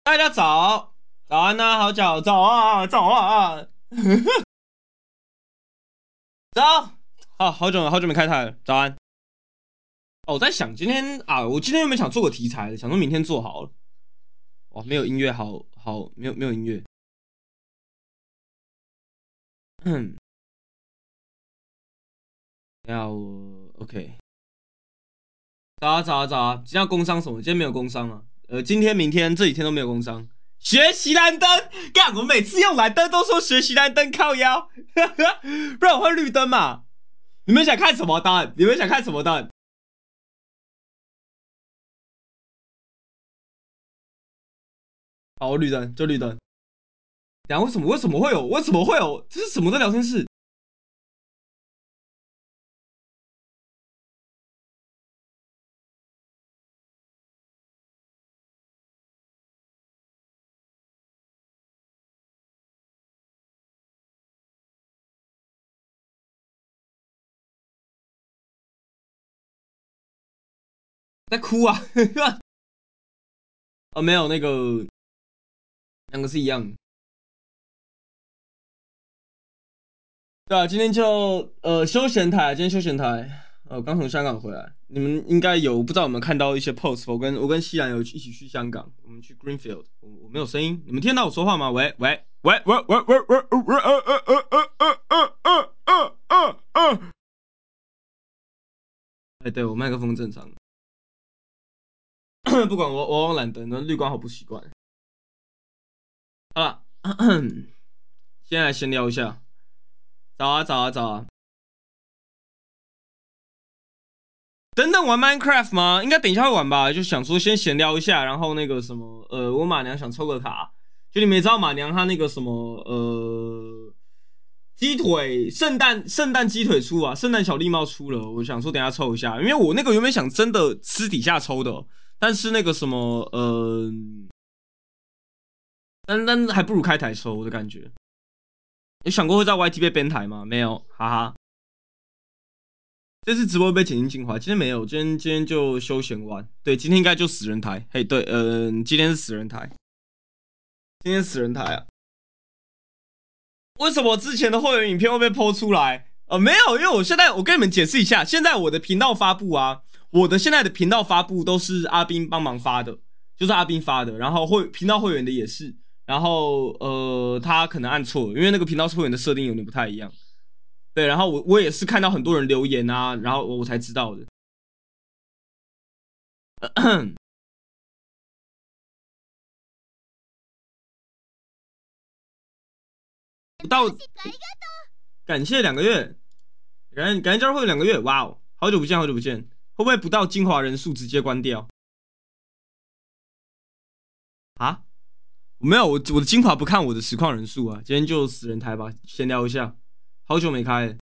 大家早，早安呐、好早，早啊，早啊，早，好久没开台了，早安。哦，我在想今天啊，我今天有没有想做个题材，想说明天做好了。哇，没有音乐，好，没有音乐。等一下我 OK，早啊，今天要工商什么？今天没有工商啊。今天、明天这几天都没有工商。学习蓝灯，干！我每次用蓝灯都说学习蓝灯靠腰，不然我会绿灯嘛。你们想看什么灯？你们想看什么灯？好，绿灯就绿灯。等下为什么会有？这是什么的聊天室？在哭啊？没有那个两个是一样的。对啊，今天就休闲台，今天休闲台。刚从香港回来，你们应该有不知道有没有看到一些 post？我跟西兰有一起去香港，我们去 Greenfield，我没有声音，你们听得到我说话吗？喂，哎，对我麦克风正常，不管我往懒灯，那绿光好不习惯。好了，先来闲聊一下。早啊！等等玩 Minecraft 吗？应该等一下会玩吧。就想说先闲聊一下，然后那个什么，我马娘想抽个卡。就你们也知道马娘她那个什么，鸡腿圣诞鸡腿出啊，圣诞小礼帽出了。我想说等一下抽一下，因为我那个原本想真的私底下抽的，但是那个什么，但还不如开台抽我的感觉。有想过会在 YT 被 ban 台吗？没有，哈哈。这次直播被剪进精华，今天没有，今天就休闲玩。对，今天应该就死人台。嘿，对，今天是死人台，今天死人台啊。为什么之前的会员影片会被剖出来？没有，因为我跟你们解释一下，现在我的频道发布啊，我的现在的频道发布都是阿斌帮忙发的，就是阿斌发的，然后频道会员的也是，然后他可能按错了，因为那个频道会员的设定有点不太一样。对，然后我也是看到很多人留言啊，然后我才知道的。不到，感谢2个月，感谢加入会员2个月，哇哦，好久不见，会不会不到精华人数直接关掉啊？没有，我的精华不看我的实况人数啊，今天就死人台吧，闲聊一下，好久没开了，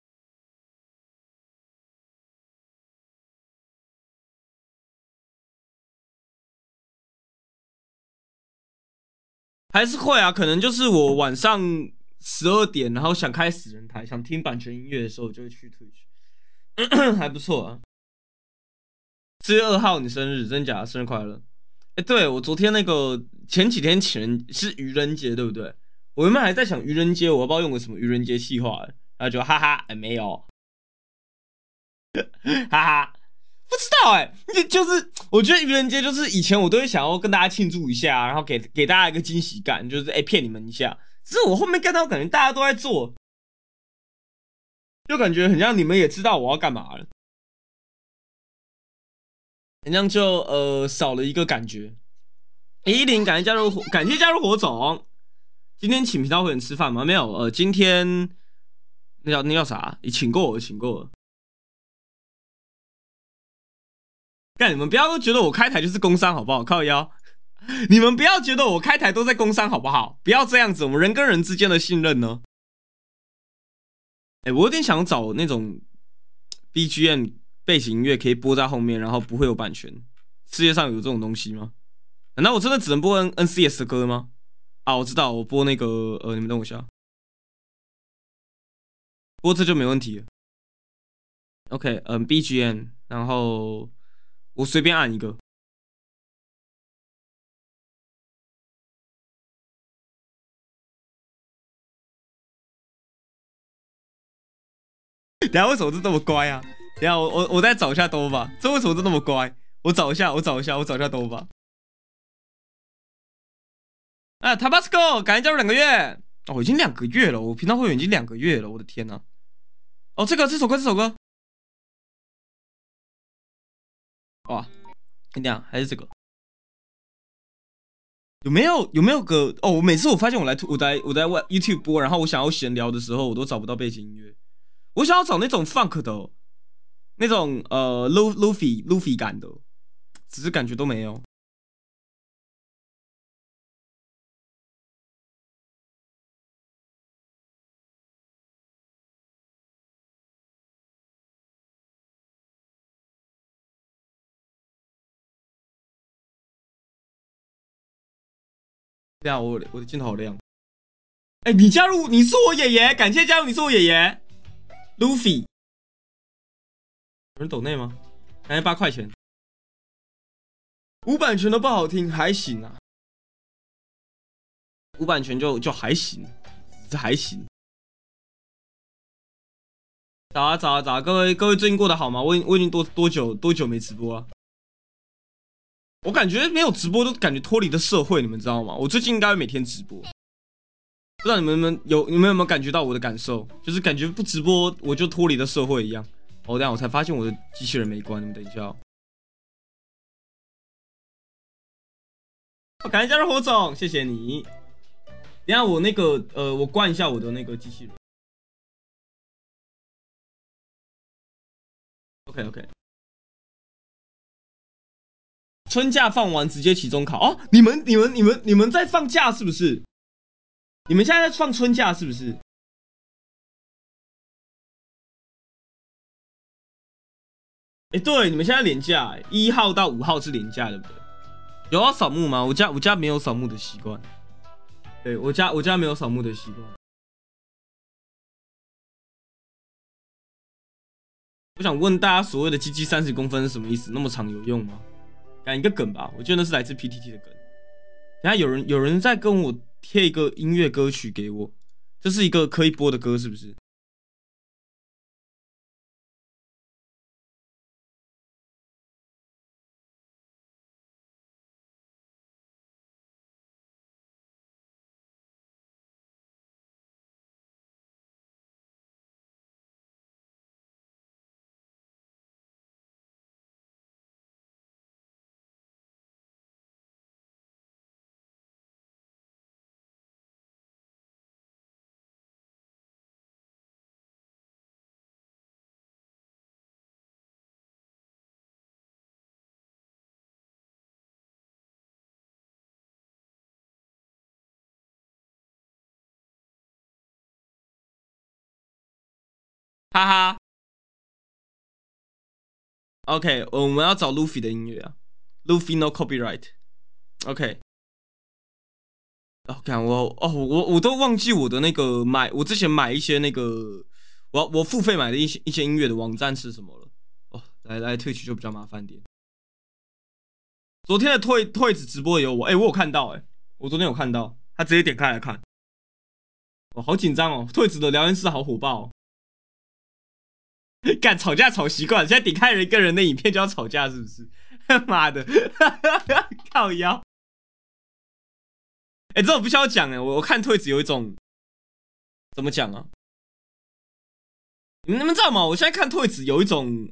还是会啊，可能就是我晚上12点，然后想开死人台，想听版权音乐的时候，就会去 Twitch，还不错啊。4月2号你生日，真假？生日快乐！哎，对我昨天那个前几天情人是愚人节，对不对？我原本还在想愚人节我要不要用个什么愚人节计划，然后就哈哈，哎没有，哈哈，不知道哎，就是我觉得愚人节就是以前我都会想要跟大家庆祝一下，然后给大家一个惊喜感，就是骗你们一下。只是我后面看到感觉大家都在做，就感觉很像你们也知道我要干嘛了，很像就少了一个感觉。10感谢加入火种。今天请频道会员吃饭吗？没有，今天那叫啥？你请过了。干，你们不要觉得我开台就是工商好不好？靠腰，你们不要觉得我开台都在工商好不好？不要这样子，我们人跟人之间的信任呢？我有点想找那种 BGM 背景音乐可以播在后面，然后不会有版权。世界上有这种东西吗？难道我真的只能播 NCS 的歌吗？啊，我知道，我播那个你们等我一下，播这就没问题了。OK，BGM，然后我随便按一个。 等下为什么是这么乖啊？等下我再找一下兜吧，这为什么是那么乖？我找一下兜吧。啊，Tabasco，感谢加入2个月。哦，已经2个月了，我频道会员已经2个月了，我的天呐！哦，这首歌，哇，跟你讲，还是这个。有没有个哦？我每次发现我在 YouTube 播，然后我想要闲聊的时候，我都找不到背景音乐。我想要找那种 funk 的、那种Luffy 感的，只是感觉都没有。这样我的镜头好亮。哎，你是我爷爷，感谢加入，你是我爷爷。Luffy，有人抖内吗？感谢8块钱。无版权的不好听，还行啊。无版权就还行，这还行。早啊，各位最近过得好吗？我已经多久没直播啊？我感觉没有直播都感觉脱离了社会，你们知道吗？我最近应该会每天直播，不知道你们有没有感觉到我的感受？就是感觉不直播我就脱离了社会一样。哦，这样我才发现我的机器人没关，你们等一下哦。感谢加入火种，谢谢你。等一下我那个我关一下我的那个机器人。OK，春假放完直接期中考哦。你们在放假是不是？你们现在在放春假是不是？哎，对，你们现在连假，1号到5号是连假，对不对？有要扫墓吗？我家没有扫墓的习惯。对，我家没有扫墓的习惯。我想问大家，所谓的鸡鸡30公分是什么意思？那么长有用吗？改一个梗吧，我觉得那是来自 PTT 的梗。等下有人在跟我贴一个音乐歌曲给我，这是一个可以播的歌，是不是？哈哈。OK，我们要找 Luffy 的音乐啊，Luffy no copyright。OK，哦，看我都忘记我的那个我之前买一些那个我付费买的一些音乐的网站是什么了。哦，来退取就比较麻烦点。昨天的退子直播有我，我有看到我昨天有看到，他直接点开来看。哦，好紧张哦，退子的聊天室好火爆哦。干吵架吵习惯，现在点开一个人的影片就要吵架，是不是？妈的，靠腰。这我不需要讲我看退子有一种怎么讲啊？你们知道吗？我现在看退子有一种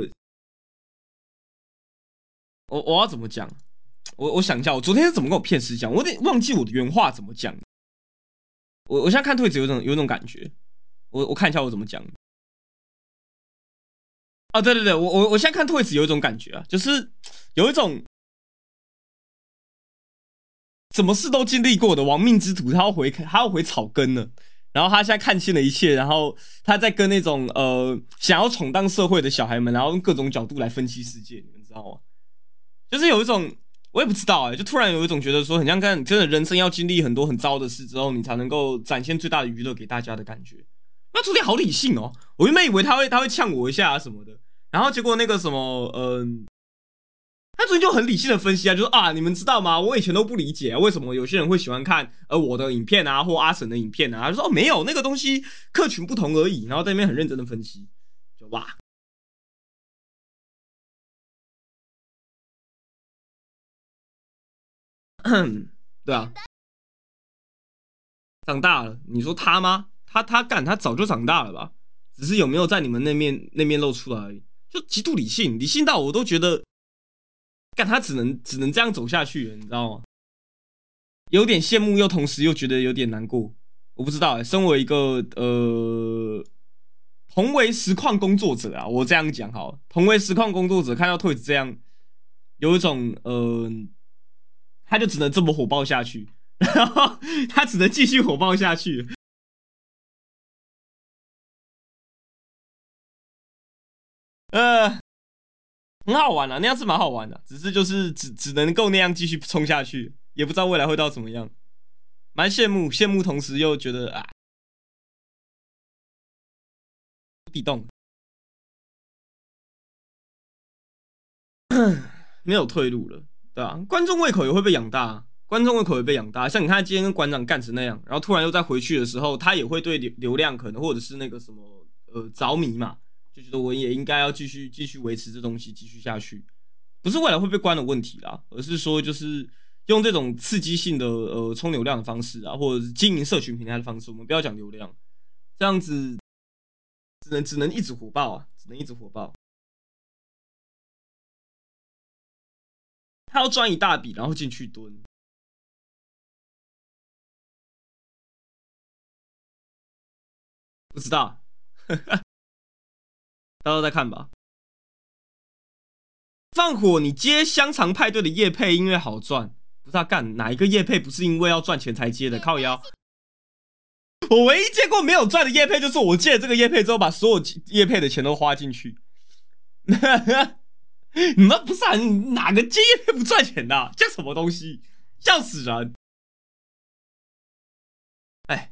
我要怎么讲？我想一下，我昨天是怎么跟我骗师讲？我有点忘记我的原话怎么讲。我现在看退子有种感觉，我看一下我怎么讲。啊，对，我现在看退子有一种感觉啊，就是有一种什么事都经历过的亡命之徒，他要回草根了。然后他现在看清了一切，然后他在跟那种想要闯荡社会的小孩们，然后用各种角度来分析世界，你们知道吗？就是有一种我也不知道就突然有一种觉得说，很像看真的人生要经历很多很糟的事之后，你才能够展现最大的娱乐给大家的感觉。那昨天好理性哦，我原本以为他会呛我一下什么的，然后结果那个什么他昨天就很理性的分析就说你们知道吗？我以前都不理解为什么有些人会喜欢看我的影片或阿神的影片他就说没有那个东西客群不同而已，然后在那边很认真的分析。 哇，对啊，长大了。你说他吗？他早就长大了吧？只是有没有在你们那面露出来而已。就极度理性，理性到我都觉得，干他只能这样走下去了，你知道吗？有点羡慕，又同时又觉得有点难过。我不知道、身为一个同为实况工作者啊，我这样讲好了，同为实况工作者看到 Toys 这样，有一种他就只能这么火爆下去，然后他只能继续火爆下去。呃，很好玩啊，那样是蛮好玩的，只是就是只能够那样继续冲下去，也不知道未来会到怎么样，蛮羡慕，同时又觉得啊，地动没有退路了，对吧、观众胃口也会被养大，观众胃口也被养大。像你看今天跟馆长干成那样，然后突然又再回去的时候，他也会对流量可能或者是那个什么着迷嘛，就觉得我也应该要继续维持这东西，继续下去。不是未来会被关的问题啦，而是说就是用这种刺激性的冲流量的方式啊，或者是经营社群平台的方式，我们不要讲流量，这样子只能一直火爆啊，只能一直火爆。他要赚一大笔，然后进去蹲，不知道，到时候再看吧。放火，你接香肠派对的夜配，因为好赚，不知道干哪一个夜配不是因为要赚钱才接的？靠腰，我唯一见过没有赚的夜配，就是我借了这个夜配之后，把所有夜配的钱都花进去。你们不是、啊、哪个接业配不赚钱的、啊？叫什么东西？笑死人！哎，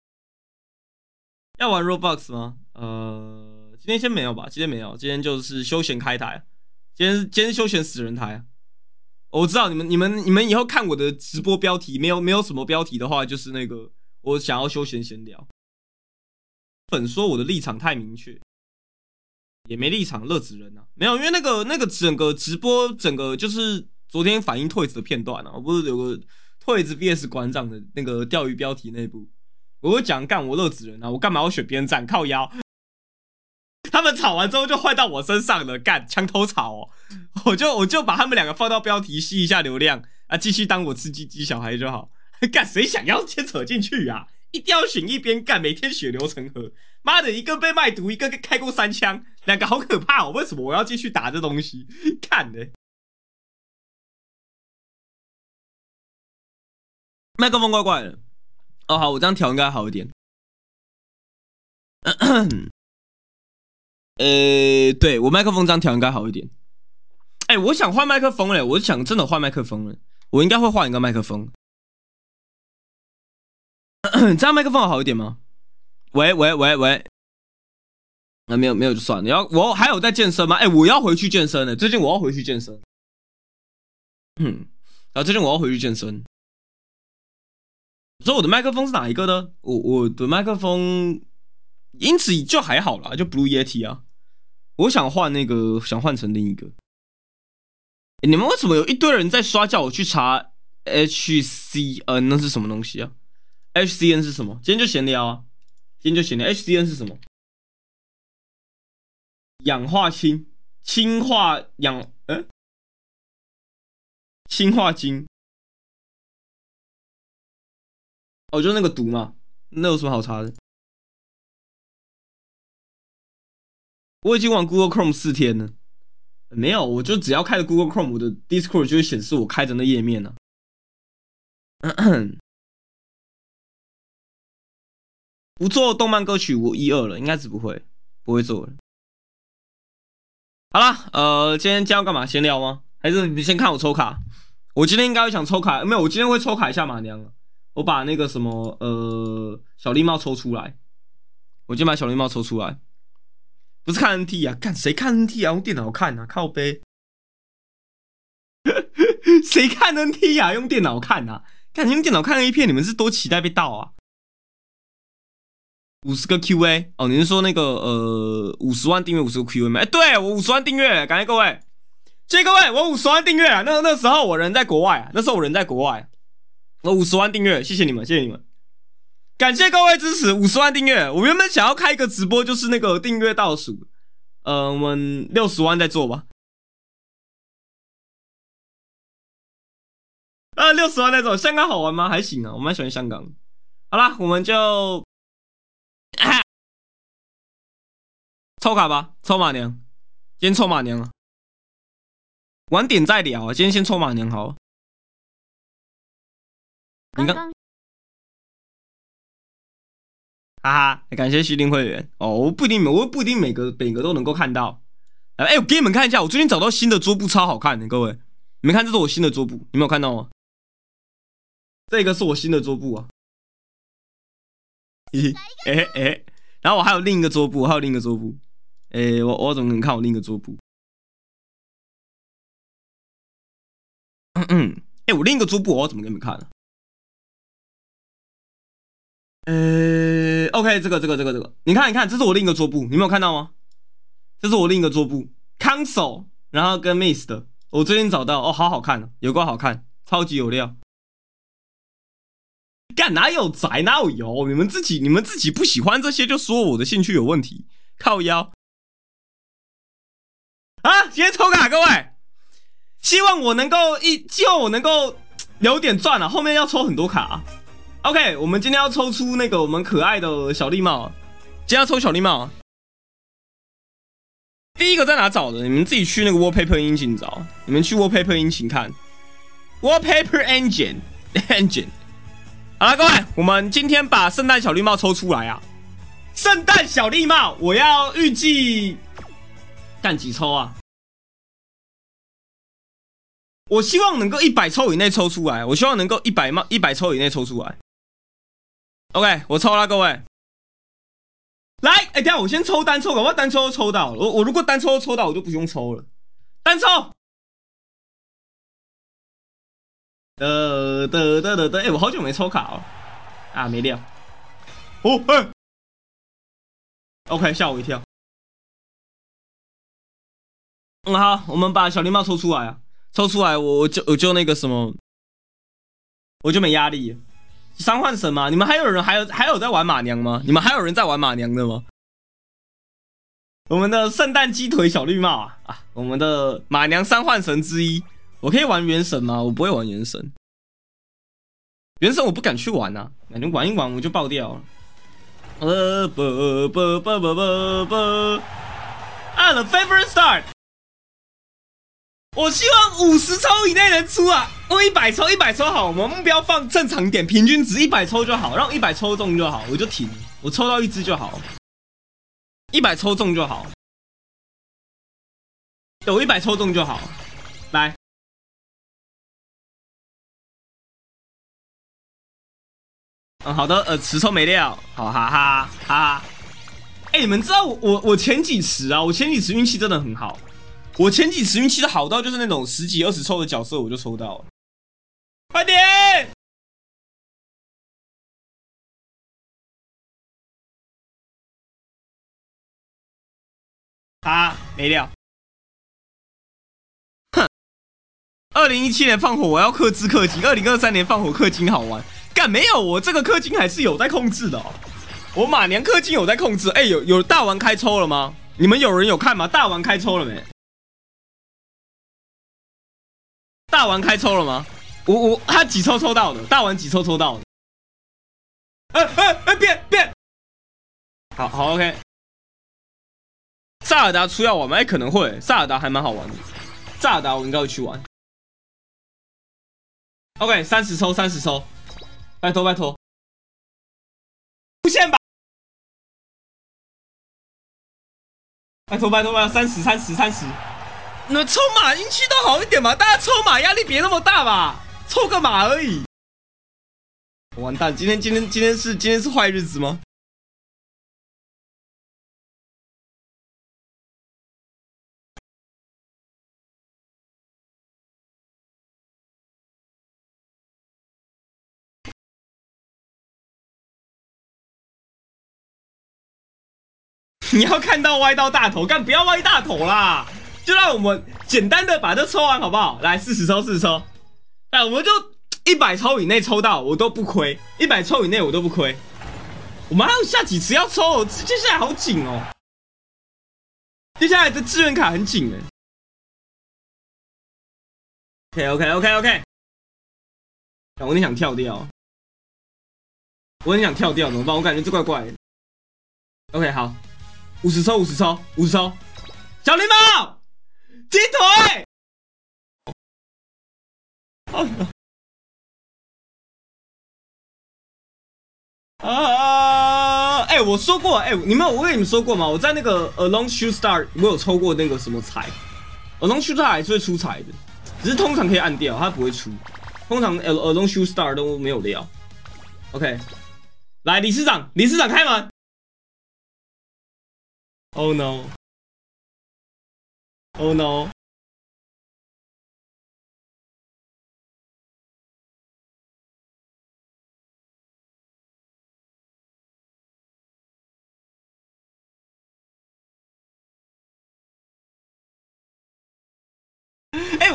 要玩 Roblox 吗？今天先没有吧，今天没有，今天就是休闲开台，今天休闲死人台。我知道你们以后看我的直播标题没有什么标题的话，就是那个我想要休闲闲聊。粉说我的立场太明确，也没立场，乐子人啊，没有，因为那个整个直播，整个就是昨天反映退子的片段啊，我不是有个退子 VS 馆长的那个钓鱼标题那部，我会讲干我乐子人啊，我干嘛要选边站靠腰？他们吵完之后就换到我身上了，干墙头草哦，我就把他们两个放到标题吸一下流量啊，继续当我吃鸡鸡小孩就好。干谁想要牵扯进去啊？一定要选一边干，每天血流成河。妈的，一个被卖毒，一个开过3枪，两个好可怕哦！为什么我要继续打这东西？看的、麦克风怪怪的。哦，好，我这样调应该好一点。对我麦克风这样调应该好一点。我想换麦克风嘞，我想真的换麦克风了，我应该会换一个麦克风。这样麦克风好一点吗？喂喂喂喂，没有就算了。我还有在健身吗？我要回去健身了。最近我要回去健身。然后最近我要回去健身。你说我的麦克风是哪一个呢？我的麦克风因此就还好啦，就 Blue Yeti 啊。我想换那个，想换成另一个。你们为什么有一堆人在刷，叫我去查 HCN 那是什么东西啊？HCN 是什么？今天就闲聊啊，今天就闲聊。HCN 是什么？氧化氢、氢化氧，氢化金。哦，就是那个毒嘛，那有什么好查的？我已经玩 Google Chrome 4天了，没有，我就只要开着 Google Chrome，我的 Discord 就会显示我开着那页面呢、不做动漫歌曲，我1、2了，应该是不会做了。好啦，今天要干嘛？闲聊吗？还是你先看我抽卡？我今天应该会想抽卡，没有，我今天会抽卡一下马娘。我把那个什么小狸猫抽出来，我今天把小狸猫抽出来，不是看 NT 啊，看谁看 NT 啊？用电脑看啊，靠背，谁看 NT 啊？用电脑看啊？看用电脑看 A 片，你们是多期待被盗啊？ 50个 QA 哦，你是说那个50万订阅50个 QA 吗？对我50万订阅，感谢各位，谢谢各位，我50万订阅啊！那时候我人在国外啊，我50万订阅，谢谢你们，谢谢你们，感谢各位支持50万订阅。我原本想要开一个直播，就是那个订阅倒数，我们60万再做吧。60万那种，香港好玩吗？还行啊，我蛮喜欢香港。好啦，我们就抽卡吧，抽马娘，今天抽马娘啊，晚点再聊啊，今天先抽马娘好了。你刚，哈哈，感谢虚定会员哦，我不一定每个都能够看到。我给你们看一下，我最近找到新的桌布，超好看的，各位，你们看，这是我新的桌布，你们有看到吗？这个是我新的桌布啊，然后我还有另一个桌布，我怎么能看我另一个桌布？我另一个桌布我要怎么给你们看呢？OK，这个，你看，这是我另一个桌布，你没有看到吗？这是我另一个桌布 ，console， 然后跟 Miss 的，我最近找到，哦，好好看，有够好看，超级有料。干哪有宅哪有油？你们自己不喜欢这些，就说我的兴趣有问题，靠腰啊！今天抽卡，各位，希望我能够留点赚啊，后面要抽很多卡啊。OK， 我们今天要抽出那个我们可爱的小礼帽，今天要抽小礼帽。第一个在哪找的？你们自己去那个 Wallpaper Engine 找，你们去 Wallpaper Engine 看 Wallpaper Engine。好了，各位，我们今天把圣诞小绿帽抽出来啊！圣诞小绿帽，我要预计干几抽啊？我希望能够100抽以内抽出来，我希望能够100抽以内抽出来。OK， 我抽了，各位。来，等下我先抽单抽，我单抽都抽到了。我如果单抽都抽到，我就不用抽了。单抽。我好久没抽卡了啊，没料。OK， 吓我一跳。好，我们把小狸猫抽出来啊，抽出来我就那个什么，我就没压力。三幻神吗？你们还有在玩马娘吗？你们还有人在玩马娘的吗？我们的圣诞鸡腿小绿帽啊，我们的马娘三幻神之一，我可以玩原神吗？我不会玩原神，原神我不敢去玩啊，感觉玩一玩我就爆掉了。The favorite start。我希望50抽以内能出啊！我100抽好，我们目标放正常点，平均值100抽就好，让100抽中就好，我就停，我抽到一只就好，100抽中就好，有100抽中就好，来，好的，持抽没料，好哈哈哈哈，你们知道我前几池啊，我前几池运气真的很好。我前几次运气的好到就是那种10几20抽的角色我就抽到了，快点！没料。哼，2017年放火我要克制氪金，2023年放火氪金好玩。干没有，我这个氪金还是有在控制的哦。我马年氪金有在控制。有大王开抽了吗？你们有人有看吗？大王开抽了没？大王开抽了吗？他几抽抽到的？大王几抽抽到的？变！好 OK。萨尔达出要玩吗？可能会。萨尔达还蛮好玩的。萨尔达我应该会去玩。OK， 30抽，拜托，出现吧！拜托，30。你们抽马运气都好一点嘛，大家抽马压力别那么大吧，抽个马而已。完蛋，今天是坏日子吗？ 你要看到歪到大头，干不要歪大头啦，就让我们简单的把这抽完好不好？来，40抽，40抽，哎，我们就100抽以内抽到我都不亏，100抽以内我都不亏。我们还有下几次要抽，接下来好紧哦，接下来的资源卡很紧哎。OK，我有点想跳掉，我很想跳掉，怎么办？我感觉这怪怪的。OK， 好，50抽，50抽，50抽，小狸猫，鸡腿。哎，我说过，哎，我跟你们说过吗？我在那个 Alone Shoot Star 我有抽过那个什么彩 ，Alone Shoot Star 还是会出彩的，只是通常可以按掉，它不会出。通常 Alone Shoot Star 都没有料。OK， 来，理事长开门。Oh no！ Oh no！ 哎，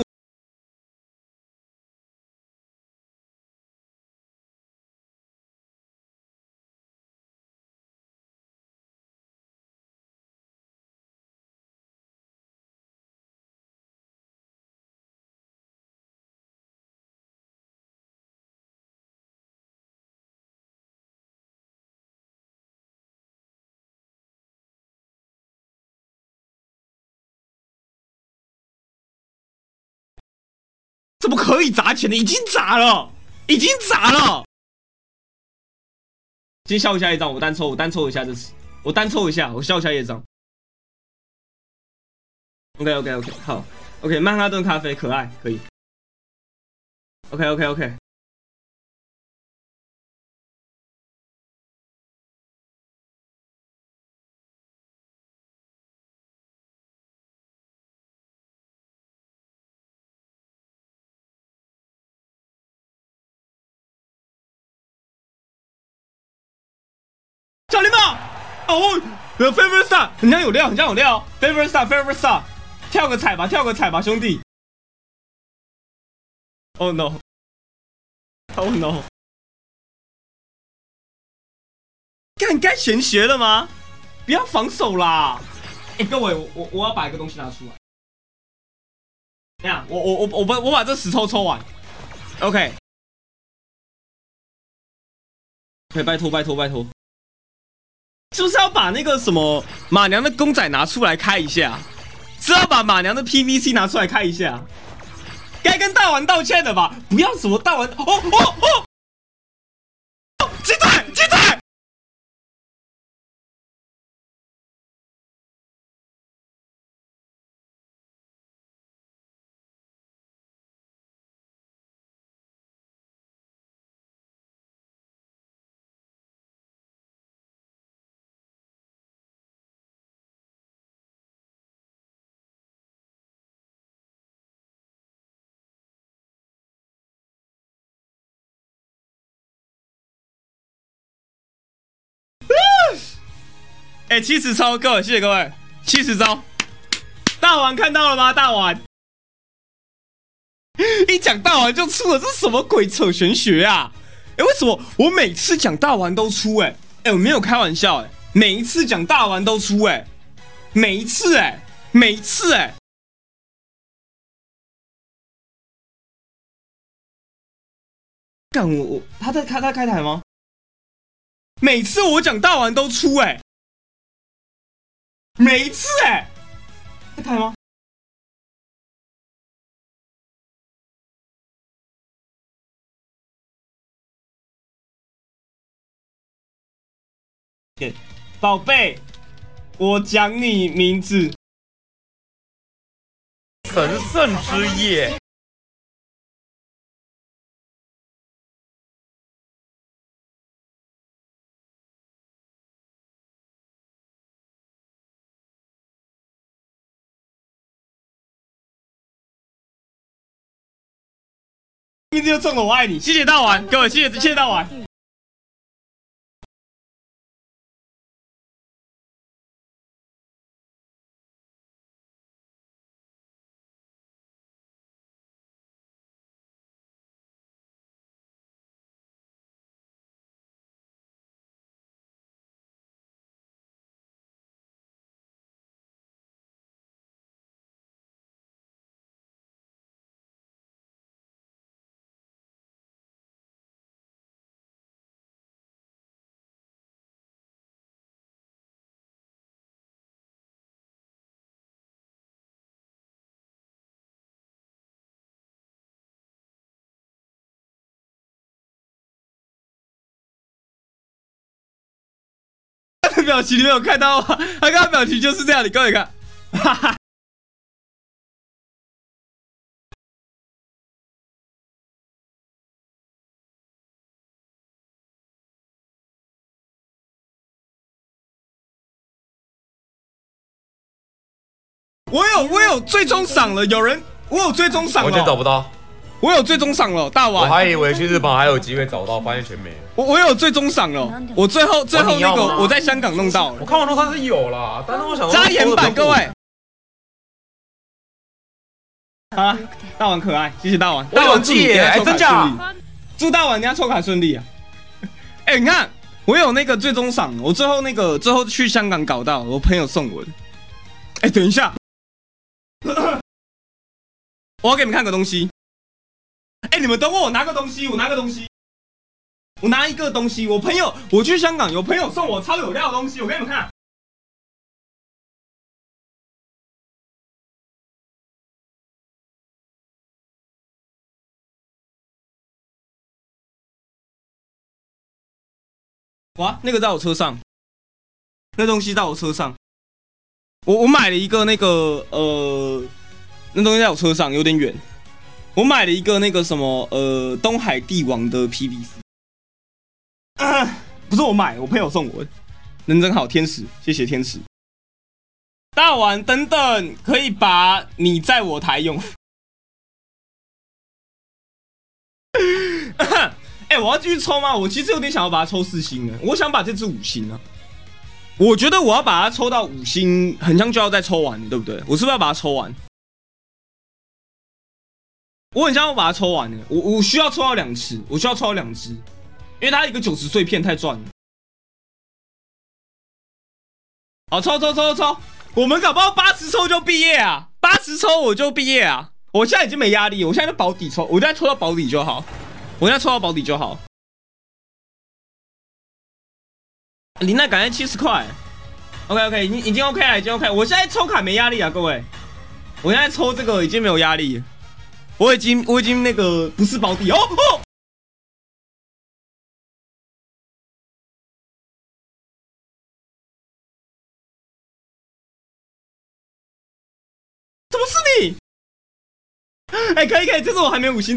怎么可以砸钱的？已经砸了，已经砸了。先笑一下一张，我单抽一下这次，我单抽一下，我笑一下一张。OK， 好 ，OK， 曼哈顿咖啡可爱，可以。OK， 小狸猫，哦，Favorite Star， 很像有料，Favorite Star， 跳个彩吧，兄弟。Oh no，Oh no， 该玄学了吗？不要防守啦！哎，各位，我要把一个东西拿出来。这样，我把这10抽抽完。OK， 可以拜托。是不是要把那个什么马娘的公仔拿出来开一下？是要把马娘的 PVC 拿出来开一下？该跟大王道歉的吧？不要什么大王哦！鸡腿！哎，70抽，谢谢各位，70抽。大王看到了吗？大王一讲大王就出了，这是什么鬼扯玄学啊？哎，为什么我每次讲大王都出？哎，我没有开玩笑，哎，每一次讲大王都出，哎，每一次，哎。干他在开台吗？每次我讲大王都出，哎，每一次，哎，在开吗？宝贝，我讲你名字， 神圣之夜。 名字就中了，我爱你，谢谢大王，各位，谢谢大王。 刚的表情你没有看到吗？他刚刚表情就是这样，你各位看，哈哈。我有最终赏了，有人我有最终赏了， 完全找不到。 我有最终赏了，大碗。 我还以为去日本还有机会找到，发现全没。 我有最终赏了，我最后那个我在香港弄到了。 我看完说他是有啦，但是我想扎眼版各位。好了，大碗可爱，谢谢大碗。大碗祝你真假？祝大碗人家抽卡顺利啊！哎，你看我有那个最终赏，我最后去香港搞到，我朋友送我的。哎，等一下，我要给你们看个东西。哎，你们等我，我拿个东西，我拿一个东西。我去香港有朋友送我超有料的东西，我给你们看。哇，那个在我车上，那东西在我车上。我买了一个那个那东西在我车上有点远。我买了一个那个什么东海帝王的 PVC，不是我买，我朋友送我的，人真好，天使，谢谢天使。大碗等等，可以把你在我台用。哎，我要继续抽吗？我其实有点想要把它抽4星了，我想把这只5星啊。我觉得我要把它抽到5星，很像就要再抽完，对不对？我是不是要把它抽完？我很像要把它抽完的，我需要抽到2次，我需要抽到2只，因为它一个90碎片太赚了。好，抽，我们搞不好80抽就毕业啊！80抽我就毕业啊！我现在已经没压力，我现在就保底抽，我现在抽到保底就好，林奈感觉70块 ，OK， 已经 OK 了，已经 OK。我现在抽卡没压力啊，各位，我现在抽这个已经没有压力，我已经那个不是保底哦。怎么是你？哎，可以，这种我还没5星，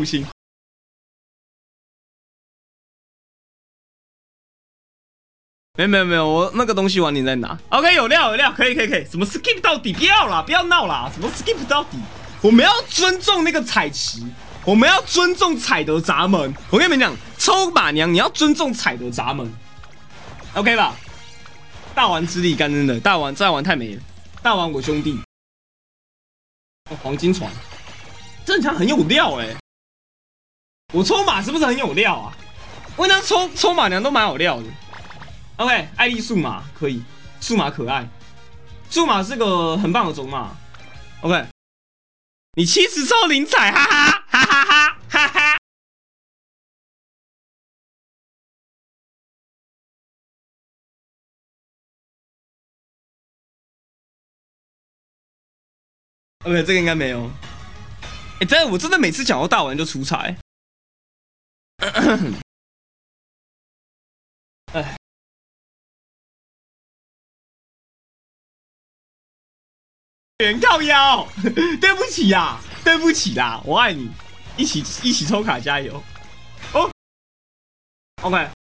没有，我那个东西晚点再拿。OK， 有料，可以。什么 skip 到底？不要闹啦！什么 skip 到底？我们要尊重那个彩池，我们要尊重彩的闸门。我跟你们讲，抽马娘你要尊重彩的闸门 ，OK 吧？大丸之力，干真的，大丸太美了，大丸我兄弟。黄金船，正常很有料哎、我抽马是不是很有料啊？我那抽马娘都蛮有料的。OK， 爱丽数码可以，数码可爱，数码是个很棒的种马。OK， 你70抽0彩，哈哈。OK， 这个应该没有。哎，我真的每次讲到大丸就出彩。哎，全靠腰，对不起啦，我爱你，一起抽卡加油。哦 ，OK。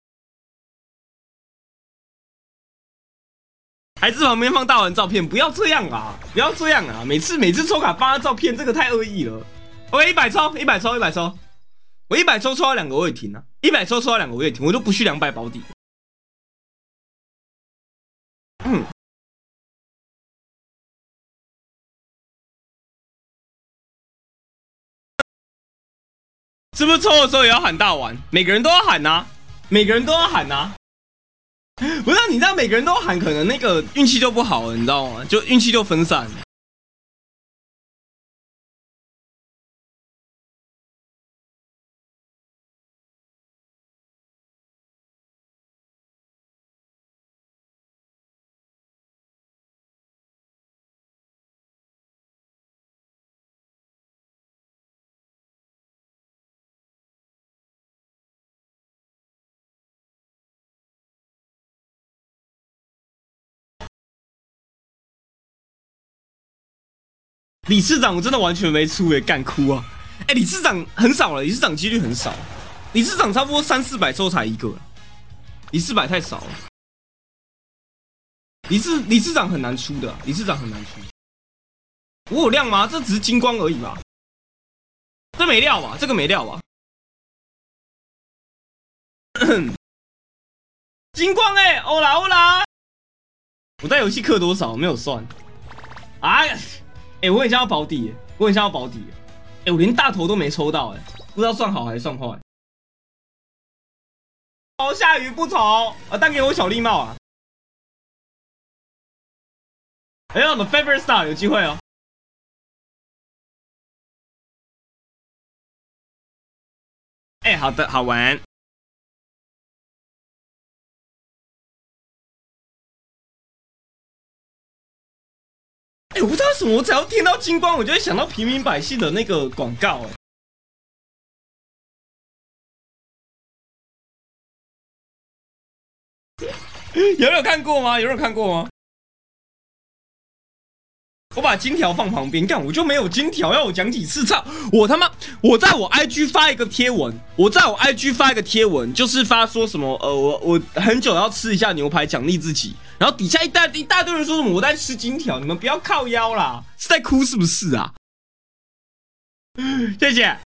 孩子旁边放大丸照片，不要这样啊！每次抽卡发照片，这个太恶意了。OK， 100抽，我100抽到2个我也停了，100抽到2个我也停，我就不去200保底。是不是抽的时候也要喊大丸？每个人都要喊呐、不是，你知道每个人都喊，可能那个运气就不好了，你知道吗？就运气就分散。 理事长我真的完全没出耶，干哭啊！哎，理事长很少了，理事长几率很少，理事长差不多300-400抽才一个，理400太少了。理事长很难出的，理事长很难出。我有亮吗？这只是金光而已吧？这没料吧？这个没料吧？金光哎，欧啦欧啦！我在游戏氪多少？没有算。啊，哎，我很像要保底，我很像要保底。哎，我连大头都没抽到，哎，不知道算好还是算坏。哦，下雨不愁啊，但给我小礼帽啊！哎呀，我的 favorite star 有机会哦。哎，好的，好玩。哎，我不知道为什么，我只要听到金光，我就会想到平民百姓的那个广告。哎，有人看过吗？有人看过吗？我把金条放旁边，干我就没有金条，要我讲几次？操！我他妈，我在我 IG 发一个贴文，就是发说什么我很久要吃一下牛排奖励自己，然后底下一大堆人说什么我在吃金条，你们不要靠腰啦，是在哭是不是啊？谢谢。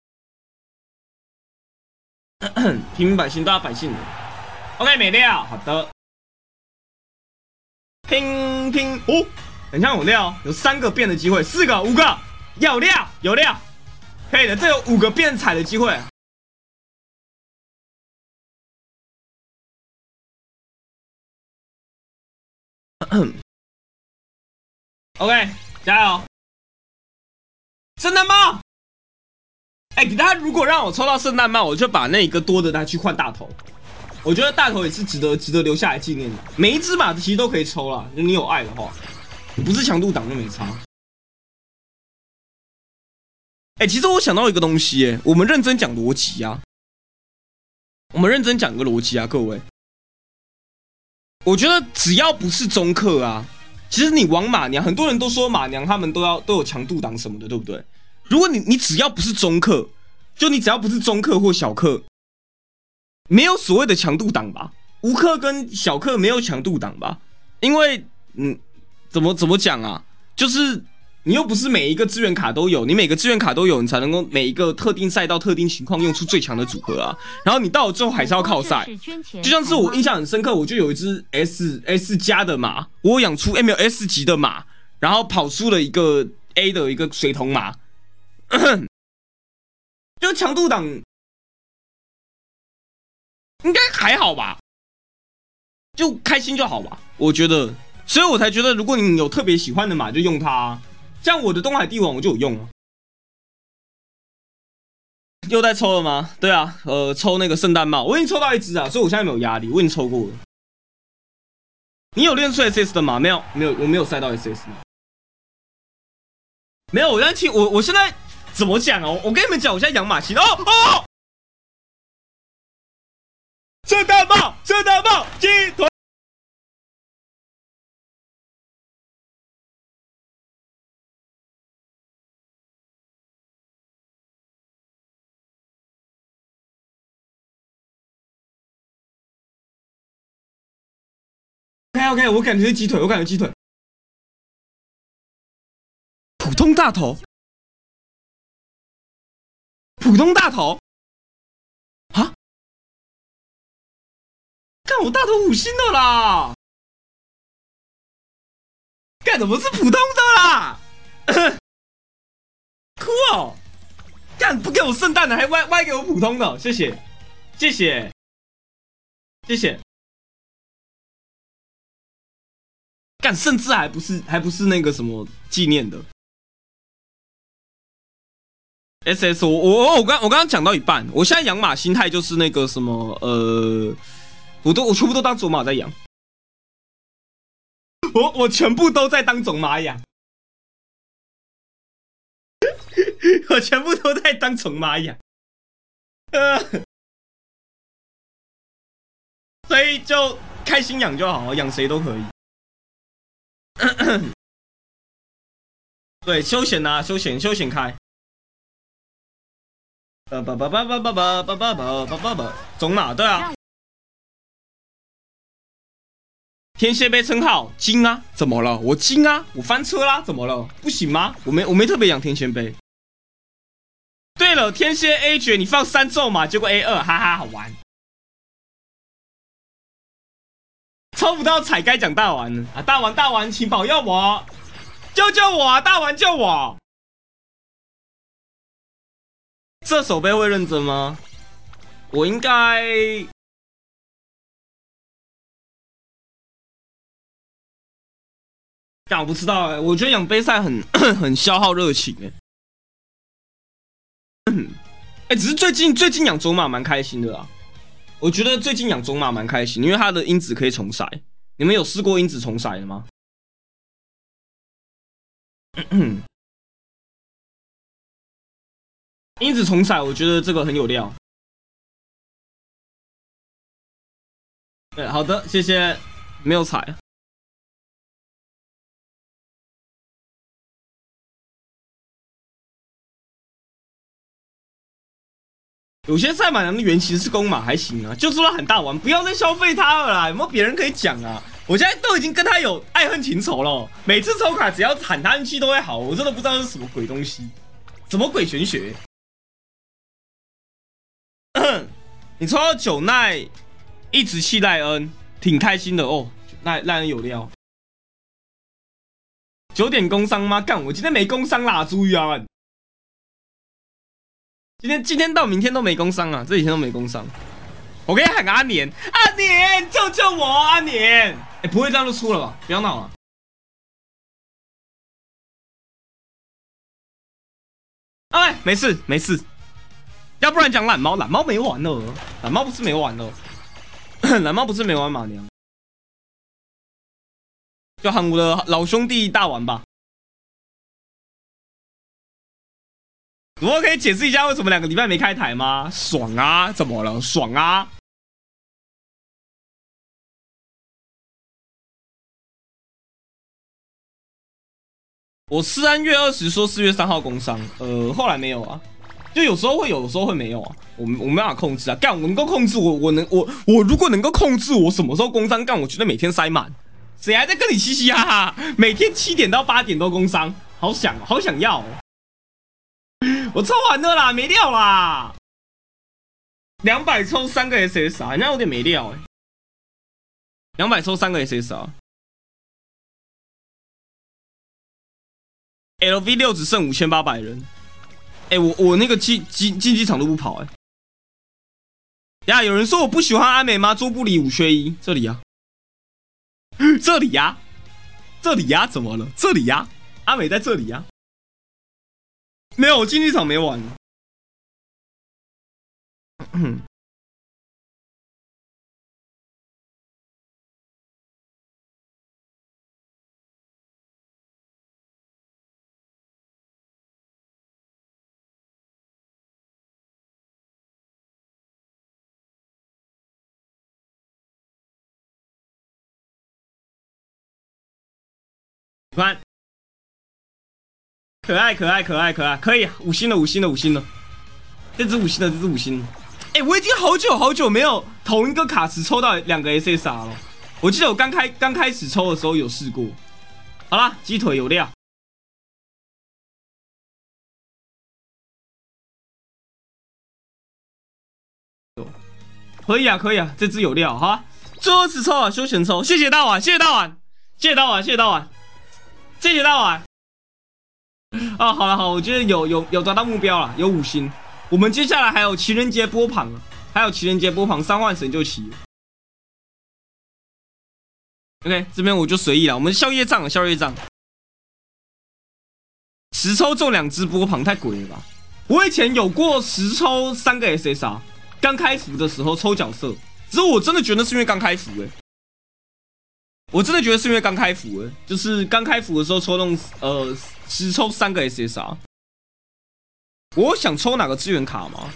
平民百姓，大家百姓的 OK 没料，好的。拼拼哦，很像有料，有3个变的机会，4个、5个，有料有料，可以的，这有5个变彩的机会。OK， 加油！圣诞帽，哎，他如果让我抽到圣诞帽，我就把那个多的拿去换大头。我觉得大头也是值得留下来纪念的。每一只马其实都可以抽啦，就你有爱的话，不是强度档就没差。哎，其实我想到一个东西，哎，我们认真讲逻辑啊，我们认真讲个逻辑啊，各位。我觉得只要不是中客啊，其实你玩马娘，很多人都说马娘他们都有强度档什么的，对不对？如果你只要不是中客，就你只要不是中客或小客，没有所谓的强度档吧？无客跟小客没有强度档吧？因为怎么讲啊？就是你又不是每一个资源卡都有，你每个资源卡都有，你才能够每一个特定赛道、特定情况用出最强的组合啊。然后你到了最后还是要靠赛，就像是我印象很深刻，我就有一只 S 加的马，我有养出 MLS 级的马，然后跑出了一个 A 的一个水桶马，就强度档应该还好吧，就开心就好吧，我觉得。所以我才觉得，如果你有特别喜欢的马，就用它啊。像我的东海帝王，我就有用啊。又在抽了吗？对啊，抽那个圣诞帽，我已经抽到一只啊，所以我现在没有压力，我已经抽过了。你有练出 SS 的吗？没有，我没有塞到 SS 吗？没有，我现在怎么讲哦？我跟你们讲，我现在养马奇哦，圣诞帽，鸡腿。OK， 我感觉是鸡腿，普通大头啊！看我大头5星的啦，干怎么是普通的啦？哭哦！干不给我圣诞的，还歪给我普通的，谢谢。干甚至还不是那个什么纪念的。SS 我刚刚讲到一半，我现在养马心态就是那个什么我全部都当种马在养，我全部都在当种马养，我全部都在当种马养，所以就开心养就好，养谁都可以。 对，休闲啊，休闲开。种马对啊。天蝎杯称号金啊，怎么了？我金啊，我翻车啦，怎么了？不行吗？我没特别养天蝎杯。对了，天蝎 A 爵你放3咒嘛，结果 A2，哈哈，好玩。抽不到彩该讲大丸了啊！大丸，请保佑我，救我啊！大丸救我！这手杯会认真吗？我应该。但我不知道我觉得养杯赛很很消耗热情只是最近养种马蛮开心的啦。我觉得最近养种马蛮开心，因为它的因子可以重骰。你们有试过因子重骰的吗？因子重骰，我觉得这个很有料。对，好的，谢谢。没有踩。有些赛马娘的原型是公马还行啊，就说他很大玩，不要再消费他了啦。有没有别人可以讲啊？我现在都已经跟他有爱恨情仇了，每次抽卡只要喊他运气都会好，我真的不知道是什么鬼东西，什么鬼玄学。你抽到9奈一直气赖恩，挺开心的哦。赖恩有料。9点工伤吗？干，我今天没工伤啦，注意啊！今天到明天都没工伤啊，这几天都没工伤。我可以喊阿年，阿年救我，阿年！不会这样就出了吧？不要闹了。哎，没事，要不然讲懒猫没完了，懒猫不是没完了，懒猫不是没完马娘，就喊我的老兄弟大玩吧。主播可以解释一下为什么2个礼拜没开台吗？爽啊！怎么了？爽啊！我4月20说4月3号工伤，后来没有啊，就有时候会有，有时候会没有啊，我没办法控制啊。干，我能够控制我如果能够控制我什么时候工伤，干，我觉得每天塞满，谁还在跟你嘻嘻哈哈？每天7点到8点都工伤，好想要、哦。我抽完了啦，没料啦。200抽3个 SSR， 那有点没料200抽3个 SSR。LV6 只剩5800人。我那个竞技场都不跑呀，有人说我不喜欢阿美吗？周不离5缺1，这里啊，这里呀，怎么了？这里呀，阿美在这里呀。没有，竞技场没玩。看，可爱，可以5星了，这只5星了，我已经好久没有同一个卡池抽到2个 SSR 了。我记得我刚开始抽的时候有试过。好啦，鸡腿有料。可以啊，这只有料哈。最后10抽啊，休闲抽，谢谢大碗。哦，好了，我觉得有达到目标了，有5星。我们接下来还有情人节波旁3换神就齐了。OK， 这边我就随意了，我们宵夜账10抽中2只波旁太鬼了吧？我以前有过10抽3个 SSR， 刚开服的时候抽角色，只是我真的觉得是因为刚开服就是刚开服的时候抽中10抽3个 SSR。我想抽哪个资源卡吗？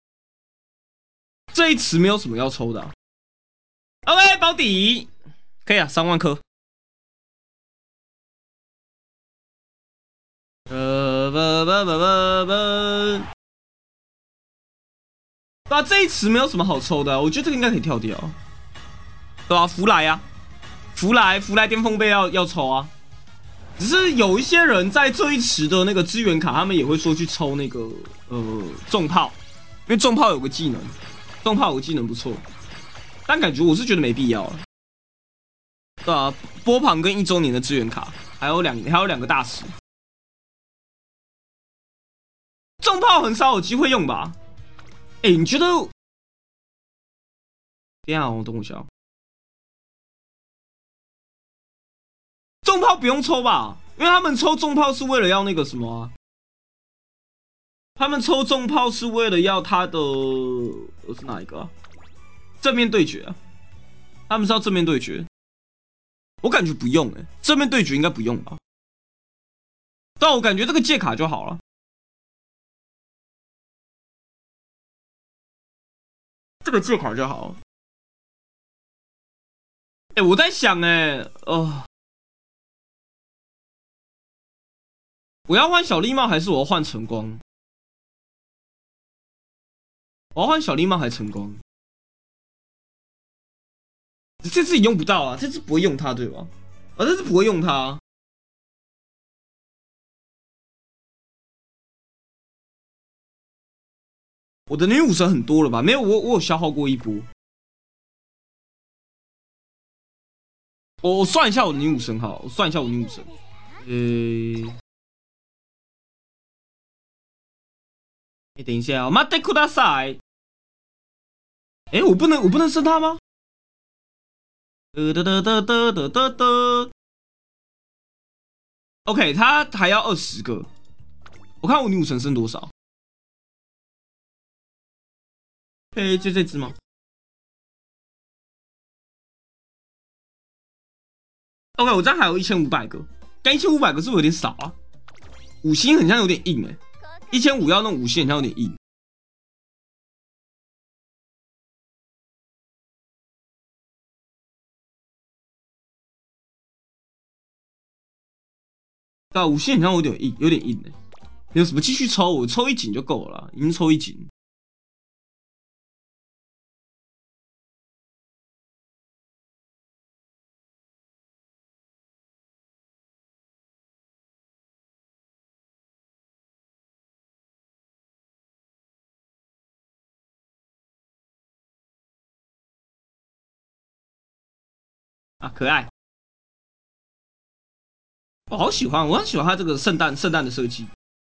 这一池没有什么要抽的OK， 保底可以啊，3万颗。 对啊，这一池没有什么好抽的、啊，我觉得这个应该可以跳掉，对吧、福来啊，福来巅峰杯要抽啊。只是有一些人在这一池的那个资源卡，他们也会说去抽那个重炮，因为重炮有个技能，不错，但感觉我是觉得没必要了。对啊，波旁跟1周年的资源卡，还有两个大池，重炮很少有机会用吧？哎，你觉得？等一下，我等我一下。重炮不用抽吧？因为他们抽重炮是为了要那个什么啊？他们抽重炮是为了要他的是哪一个、啊？正面对决啊？他们是要正面对决？我感觉不用正面对决应该不用吧？但我感觉这个借卡就好了。这个借卡就好。我在想我要换小丽帽还是我要换晨光？我要换小丽帽还是晨光？这次你用不到啊，这次不会用它对吧？这次不会用它。我的女武神很多了吧？没有，我有消耗过一波。我算一下我的女武神好，我算一下我女武神。等一下啊，待ってください。我不能升他吗？OK， 他还要20个。我看我女武神升多少？就这只吗？OK， 我这样还有1500个，但1500个是不是有点少啊？5星很像有点硬1500要弄5星很像有点硬。对啊，5星很像有点硬有什么继续抽？我抽一井就够了啦，已经抽一井。可爱，我好喜欢，我很喜欢他这个圣诞的设计。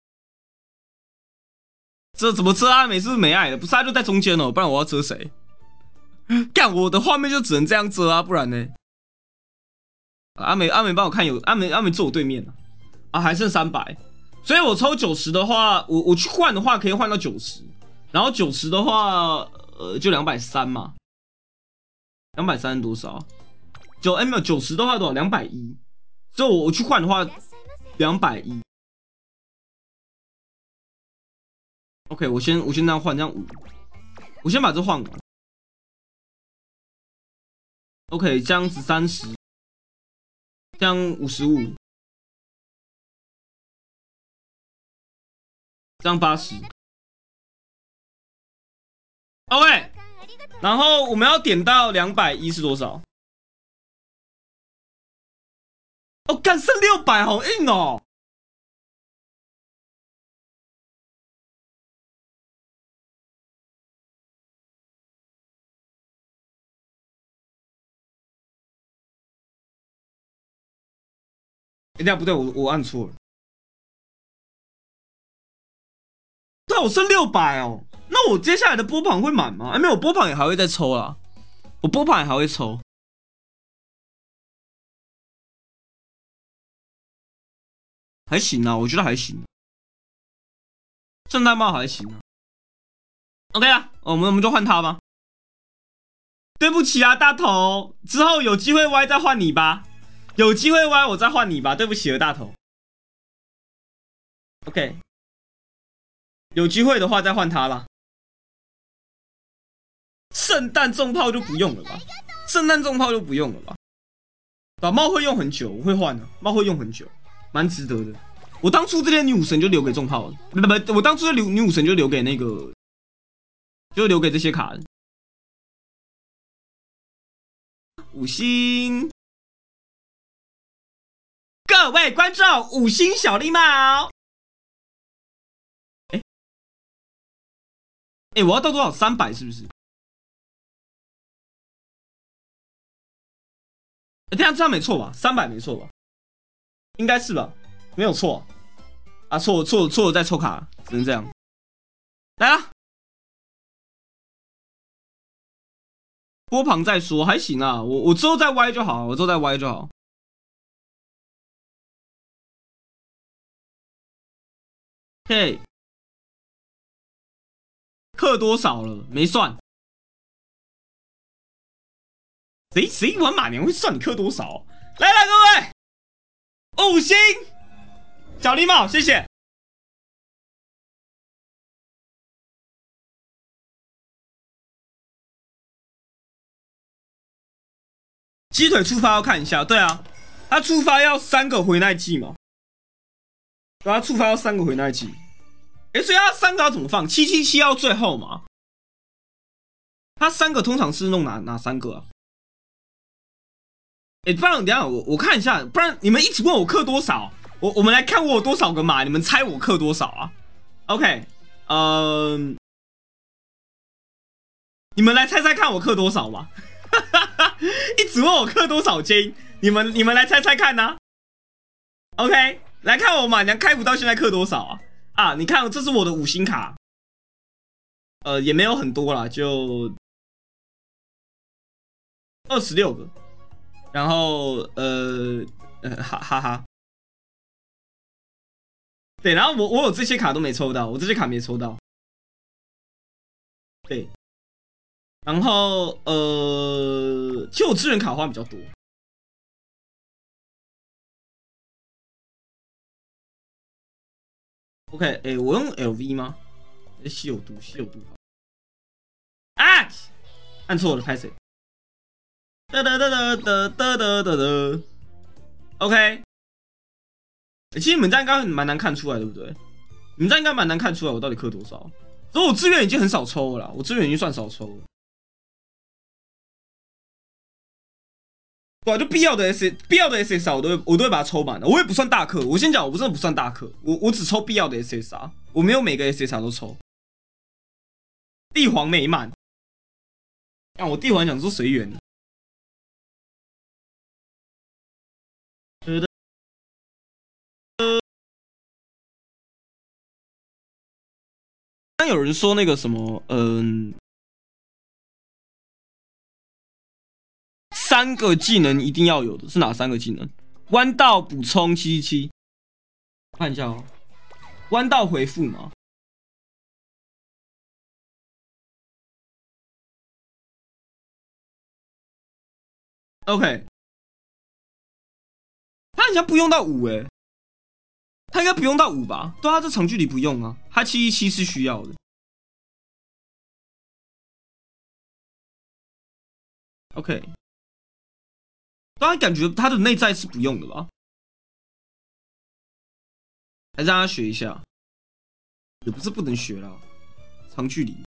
这怎么遮阿美是不是没爱了？不是，他就在中间哦，不然我要遮谁？干，我的画面就只能这样遮啊，不然呢？阿美帮我看有阿美坐我对面还剩300，所以我抽90的话，我去换的话可以换到90，然后90的话就230嘛，230多少？没有90的话多少？210，所以我去换的话210。OK， 我先这样换，这样5，我先把这换完。OK， 这样子30，这样55，这样80。OK， 然后我们要点到210是多少？干剩600，好硬哦！等下不对，我按错了。对，我剩600哦。那我接下来的波旁会满吗？没有，波旁也还会再抽啦。我波旁也还会抽，还行啊，我觉得还行。圣诞帽还行啊。OK 啊，我们就换他吧。对不起啊，大头，之后有机会 Y 再换你吧。有机会 Y 我再换你吧。对不起了，大头。OK， 有机会的话再换他啦。圣诞重炮就不用了吧？圣诞重炮就不用了吧？把帽会用很久，我会换的。帽会用很久，蛮值得的。 我当初这些女武神就留给重炮了，不，我当初的女武神就留给那个，就留给这些卡。5星，各位观众，5星小礼帽。我要到多少？300是不是？这样没错吧？300没错吧？应该是吧？没有错啊，错了再抽卡，只能这样。来啊！波旁再说，还行啊，我之后再歪就好，我之后再歪就好。嘿，氪多少了？没算。谁玩马娘会算你氪多少？来了，各位，5星小礼帽，谢谢。鸡腿触发要看一下，对啊，他触发要3个回耐剂嘛，对啊，他触发要3个回耐剂。所以他3个要怎么放？777要最后嘛？他3个通常是弄哪3个啊？不然等一下我看一下，不然你们一直问我氪多少，我们来看我有多少个马，你们猜我氪多少啊 ？OK， 你们来猜猜看我氪多少吧。一直问我氪多少金，你们来猜猜看呢、OK， 来看我马娘开服到现在氪多少啊？啊，你看这是我的5星卡，也没有很多啦，就26个，然后哈哈哈，对，然后我有这些卡都没抽到，我这些卡没抽到，对，然后其实我资源卡花比较多。OK， 我用 LV 吗？稀有度好。啊，按错了，拍谁？哒哒哒哒哒哒哒哒哒。OK，其实你们这样应该蛮难看出来，对不对？你们这样应该蛮难看出来我到底氪多少。所以我资源已经很少抽了啦，我资源已经算少抽了。对啊，就必要的 SSR 我都会把它抽满的，我也不算大氪。我先讲，我真的不算大氪，我只抽必要的 SSR， 我没有每个 SSR 都抽。帝皇美满，让我帝皇想说随缘。刚有人说那个什么，3个技能一定要有的是哪3个技能？弯道补充777，看一下哦，弯道回复嘛。OK， 他好像不用到5他应该不用到5吧？对啊，这长距离不用啊，他717是需要的。OK， 当然感觉他的内在是不用的吧？还是让他学一下，也不是不能学啦，长距离。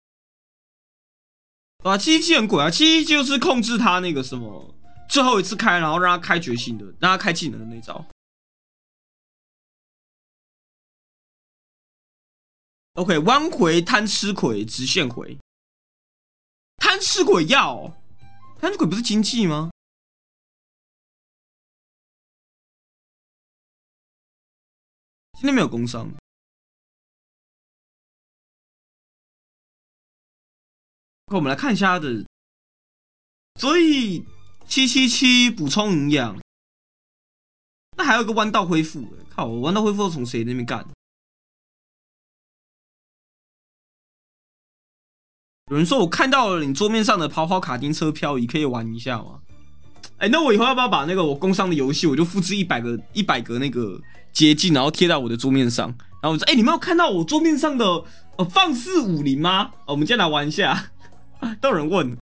啊，777很鬼啊，777就是控制他那个什么最后一次开，然后让他开觉醒的，让他开技能的那招。OK， 弯回贪吃鬼直线回，贪吃鬼要，贪吃鬼不是经济吗？今天没有工伤。我们来看一下他的，所以777补充营养，那还有一个弯道恢复，靠，我弯道恢复从谁那边干？有人说我看到了你桌面上的跑跑卡丁车漂移，可以玩一下吗？那我以后要不要把那个我工商的游戏，我就复制100个那个捷径，然后贴在我的桌面上，然后我说，你们有看到我桌面上的放肆50吗？我们今天来玩一下，都有人问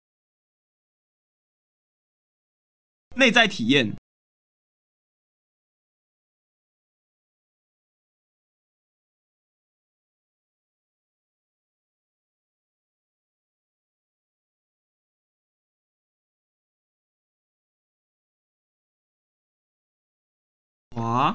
内在体验。 哇，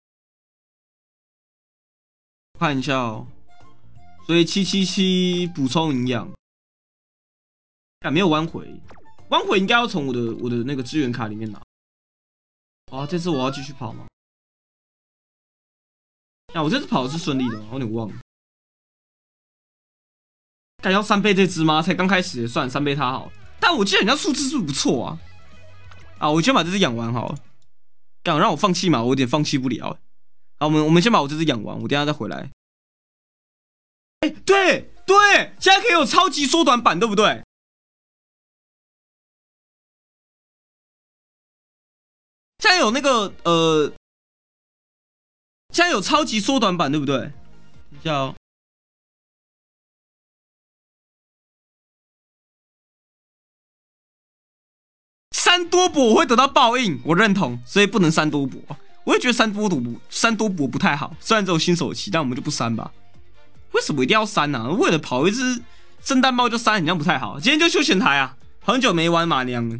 看一下哦。所以777补充营养，没有弯回，弯回应该要从我的那个资源卡里面拿。啊，这次我要继续跑吗？我这次跑的是顺利的吗？我有点忘了。敢要3倍这只吗？才刚开始，算3倍它好。但我记得人家数字是不错啊。我先把这只养完好了。敢让我放弃嘛？我有点放弃不了。好，我们先把我这只养完，我等一下再回来。对，现在可以有超级缩短版，对不对？现在有那个现在有超级缩短版，对不对？等一下哦。删多补我会得到报应，我认同，所以不能删多补。我也觉得删多补不太好，虽然只有新手期，但我们就不删吧。为什么一定要删呢？为了跑一只圣诞帽就删，好像不太好。今天就休闲台啊，很久没玩马娘了。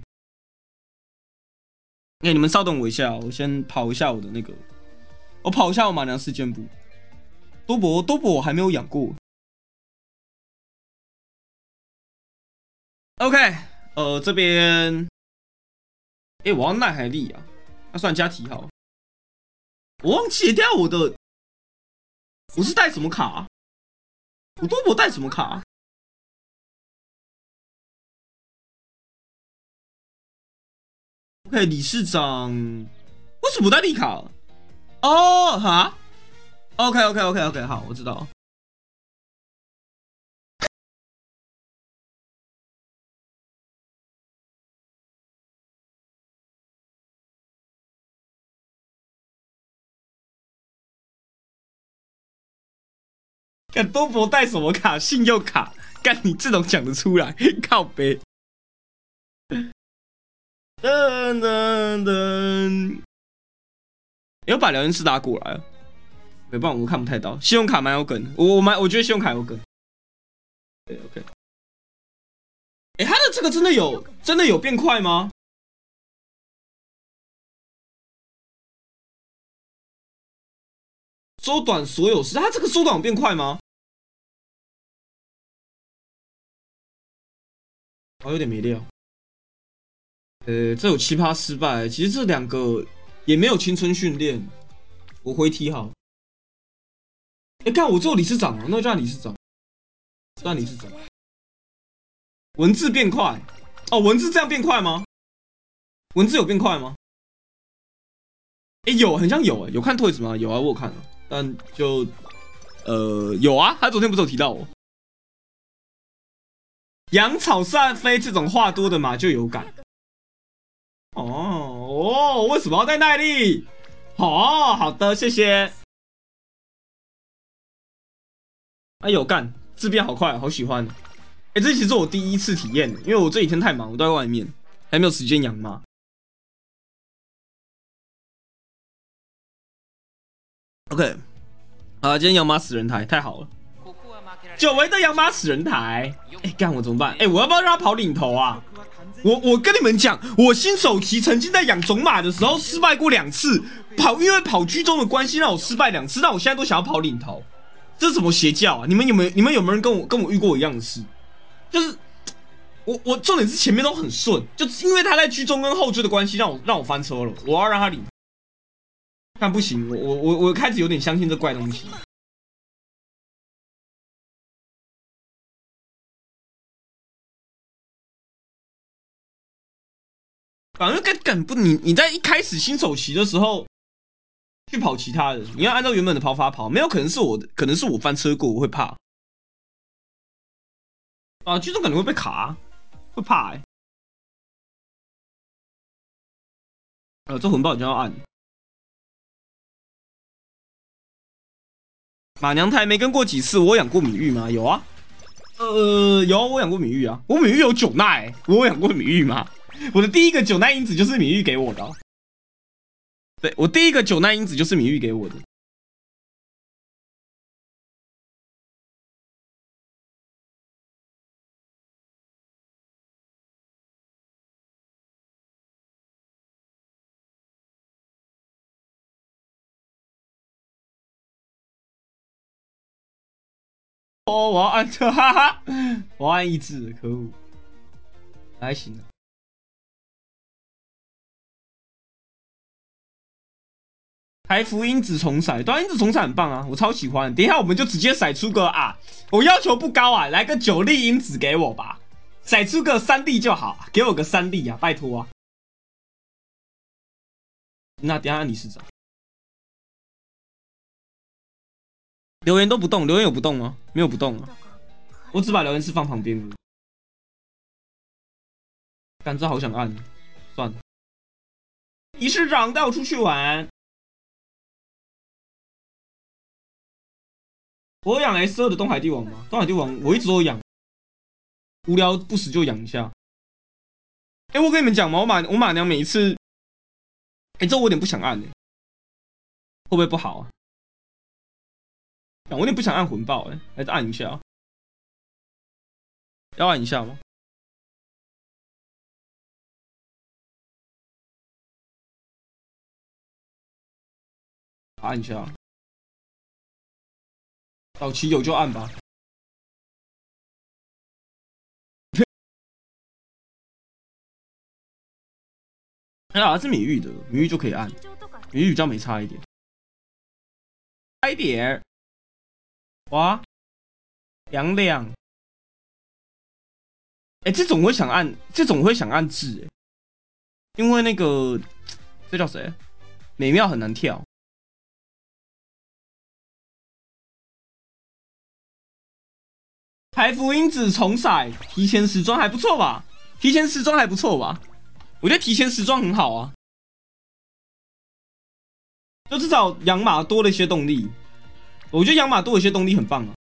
你们稍等我一下，我先跑一下我的那个，我跑一下我马娘事件簿。多博我还没有养过。OK，这边，我要奈海利啊，那算加题好了。我忘记掉我是带什么卡啊？我多博带什么卡啊？OK， 理事长，为什么带利卡？哦，哈 ，OK， 好，我知道。干多博带什么卡？信用卡？干你这种讲得出来？靠背。噔噔噔，要把聊天室拉过来了。没办法，我看不太到。信用卡蛮有梗，我觉得信用卡有梗。对 ，OK。他的这个真的有变快吗？缩短所有事，他这个缩短有变快吗？有点没料。这有7%失败，其实这2个也没有青春训练。我回踢好。看我做理事长啊，那就叫理事长。算理事长。文字变快哦，文字这样变快吗？文字有变快吗？有，很像有有看 Toys 吗？有啊，我有看啊，但就有啊，他昨天不是有提到我。养草扇飞这种话多的马就有感。为什么要带耐力？好的，谢谢。有干，字变好快，好喜欢。这其实是我第一次体验，因为我这几天太忙，我都在外面，还没有时间养马。OK， 今天养马死人台太好了，久违的养马死人台。干我怎么办？我要不要让他跑领头啊？我跟你们讲，我新手期曾经在养种马的时候失败过2次，因为跑居中的关系让我失败2次，但我现在都想要跑领头，这是什么邪教啊？你们有没有人跟我遇过一样的事？就是我重点是前面都很顺，就是因为他在居中跟后追的关系让我翻车了，我要让他领头，但不行，我开始有点相信这怪东西。反正不你在一开始新手期的时候去跑其他的，你要按照原本的跑法跑，没有可能是我翻车过，我会怕居中可能会被卡，会怕这魂爆就要按。马娘台没跟过几次，我养过米玉吗？有啊，有啊，我养过米玉啊，我米玉有9奈，我有养过米玉吗？我的第一个9奈因子就是米玉给我的对，我第一个9奈因子就是米玉给我的。 哦，我要按，哈哈，我要按抑制，可恶，还行啊。台服因子重骰，对啊，因子重骰很棒啊，我超喜欢。等一下我们就直接骰出个啊，我要求不高啊，来个9粒因子给我吧，骰出个3粒就好，给我个3粒啊，拜托啊。那等一下按理事长，留言都不动，留言有不动吗？没有不动啊，我只把留言室放旁边了。干这好想按，算了。理事长带我出去玩。我有养 S2的东海帝王吗？东海帝王我一直都养，无聊不死就养一下。哎、我跟你们讲嘛，我马娘每一次，哎、这我有点不想按、欸，会不会不好啊？我有点不想按魂爆、欸，还是按一下？要按一下吗？按一下。早期有就按吧。哎呀，是米玉的，米玉就可以按，米玉比较没差一点。差一点。哇，2。哎，这种我会想按，这种我会想按智，哎，因为那个这叫谁？美妙很难跳。台服因子重骰，提前时装还不错吧？提前时装还不错吧？我觉得提前时装很好啊，就至少养马多了一些动力。我觉得养马多了一些动力很棒啊。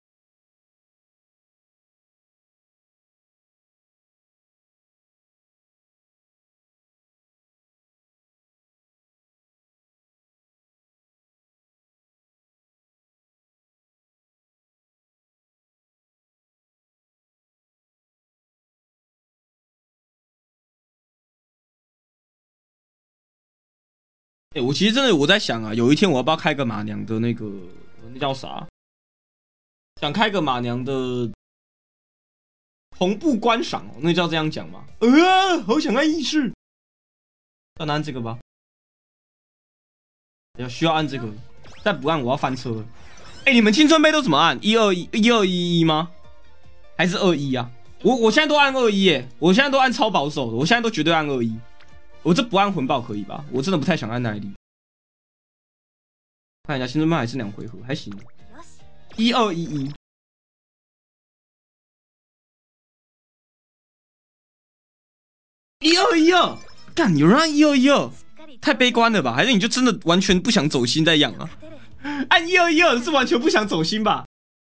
哎、我其实真的我在想啊，有一天我要不要开个马娘的那个那叫啥？想开个马娘的同步观赏哦，那叫这样讲吗？好想按意识，要按这个吧？需要按这个，再不按我要翻车了。哎、你们青春杯都怎么按？1211吗？还是21啊？我现在都按21耶，我现在都按超保守的，我现在都绝对按21。我这不按魂爆可以吧？我真的不太想按耐力。看一下新春杯还是2回合，还行。1211。1212，干有人按1212，太悲观了吧？还是你就真的完全不想走心在养啊？按1212是完全不想走心吧？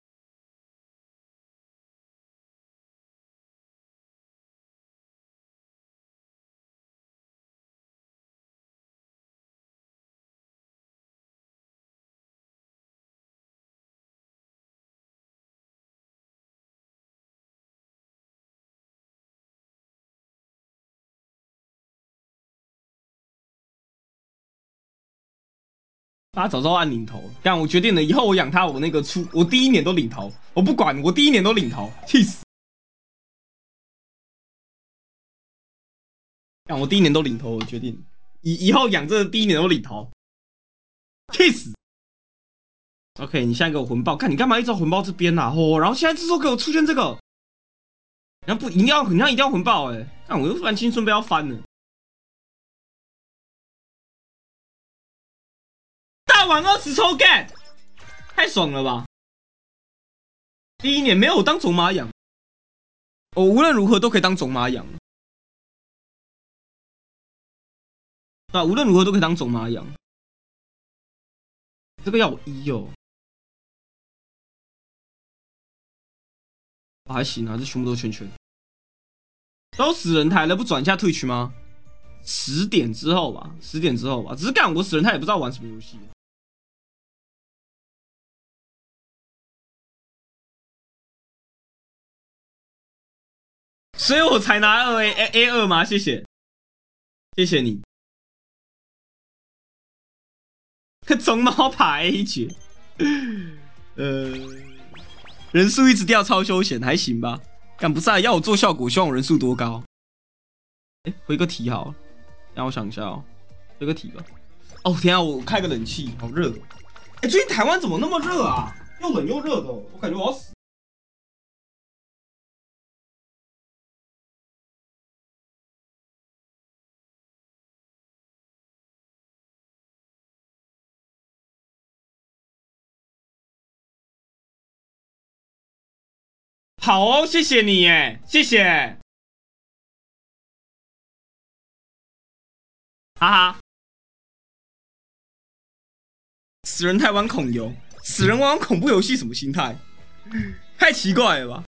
他早知道按领头，干我决定了，以后我养他，我那个我第1年都领头，我不管，我第1年都领头，气死！干我第1年都领头，我决定以后养这第1年都领头，气死 ！OK， 你现在给我魂爆，看你干嘛一直要魂爆这边呐、然后现在这时候给我出现这个，然后不一定要，一定要魂爆看我又玩青春杯要翻了，大碗20抽干，太爽了吧！第1年没有我当种马养，我无论如何都可以当种马养。对、无论如何都可以当种马养。这个要我1哦，还行啊，这全部都圈圈，都死人台了，不转一下退区吗？10点之后吧，10点之后吧。只是干我死人台也不知道玩什么游戏、所以我才拿A2吗？谢谢，谢谢你。种猫爬 A 绝， 人数一直掉，超休闲，还行吧？干不是要我做效果，希望我人数多高？回个题好了，让我想一下哦，回个题吧。哦天啊，我开个冷气，好热。最近台湾怎么那么热啊？又冷又热的，我感觉我要死。好哦，谢谢你耶，谢谢，哈哈。死人台湾恐游，死人玩恐怖游戏什么心态？太奇怪了吧？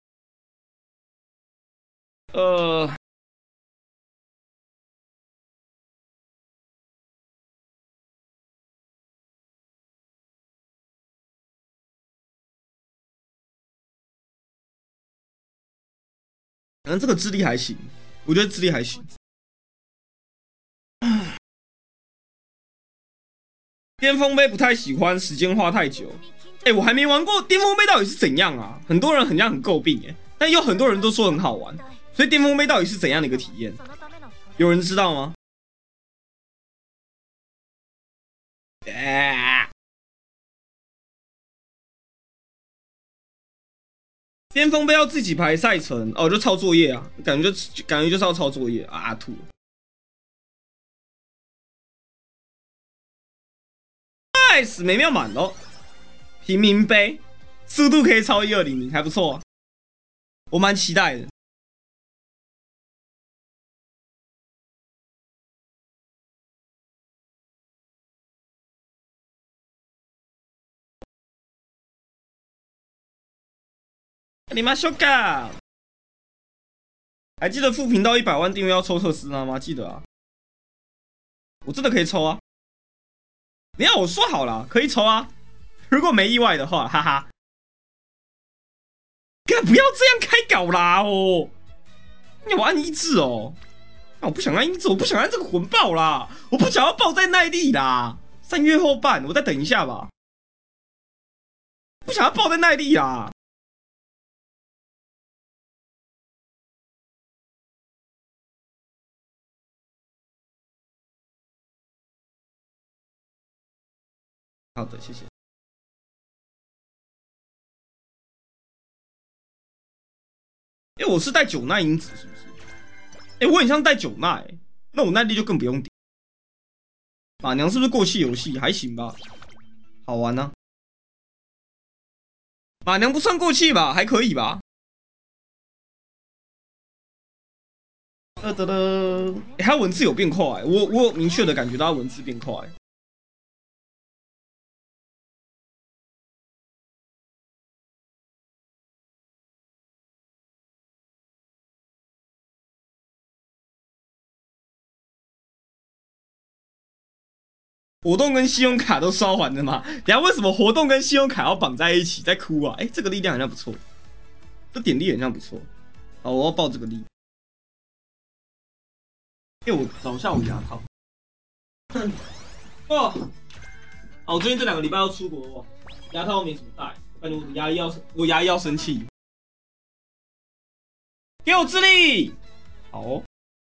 反正这个智力还行，我觉得智力还行。巅峰杯不太喜欢，时间花太久。我还没玩过巅峰杯，到底是怎样啊？很多人很像很诟病但有很多人都说很好玩。所以巅峰杯到底是怎样的一个体验？有人知道吗？巅峰杯要自己排赛程哦，就抄作业啊，感觉就是要抄作业啊，吐。nice， 美妙满哦。平民杯速度可以超1200，还不错啊，我蛮期待的。你妈修嘎！还记得副频道100万订阅要抽特斯拉吗？记得啊，我真的可以抽啊！你看我说好了，可以抽啊，如果没意外的话，哈哈。干不要这样开搞啦哦！你我按一字哦，我不想按一字，我不想按这个魂爆啦，我不想要爆在耐力啦。3月后办，我再等一下吧。不想要爆在耐力啦。好的，谢谢。我是带9耐因子是不是？我很像带9耐，那我耐力就更不用点。马娘是不是过气游戏？还行吧，好玩呢、马娘不算过气吧，还可以吧。他文字有变快，我有明确的感觉到他文字变快。活动跟信用卡都刷完了吗？等下为什么活动跟信用卡要绑在一起？在哭啊！这个力量好像不错，这点力好像不错。好，我要报这个力，因为我找下我牙套。哦，我最近这2个礼拜要出国，牙套没怎么戴，感觉我牙医要生气。给我智力，好、哦。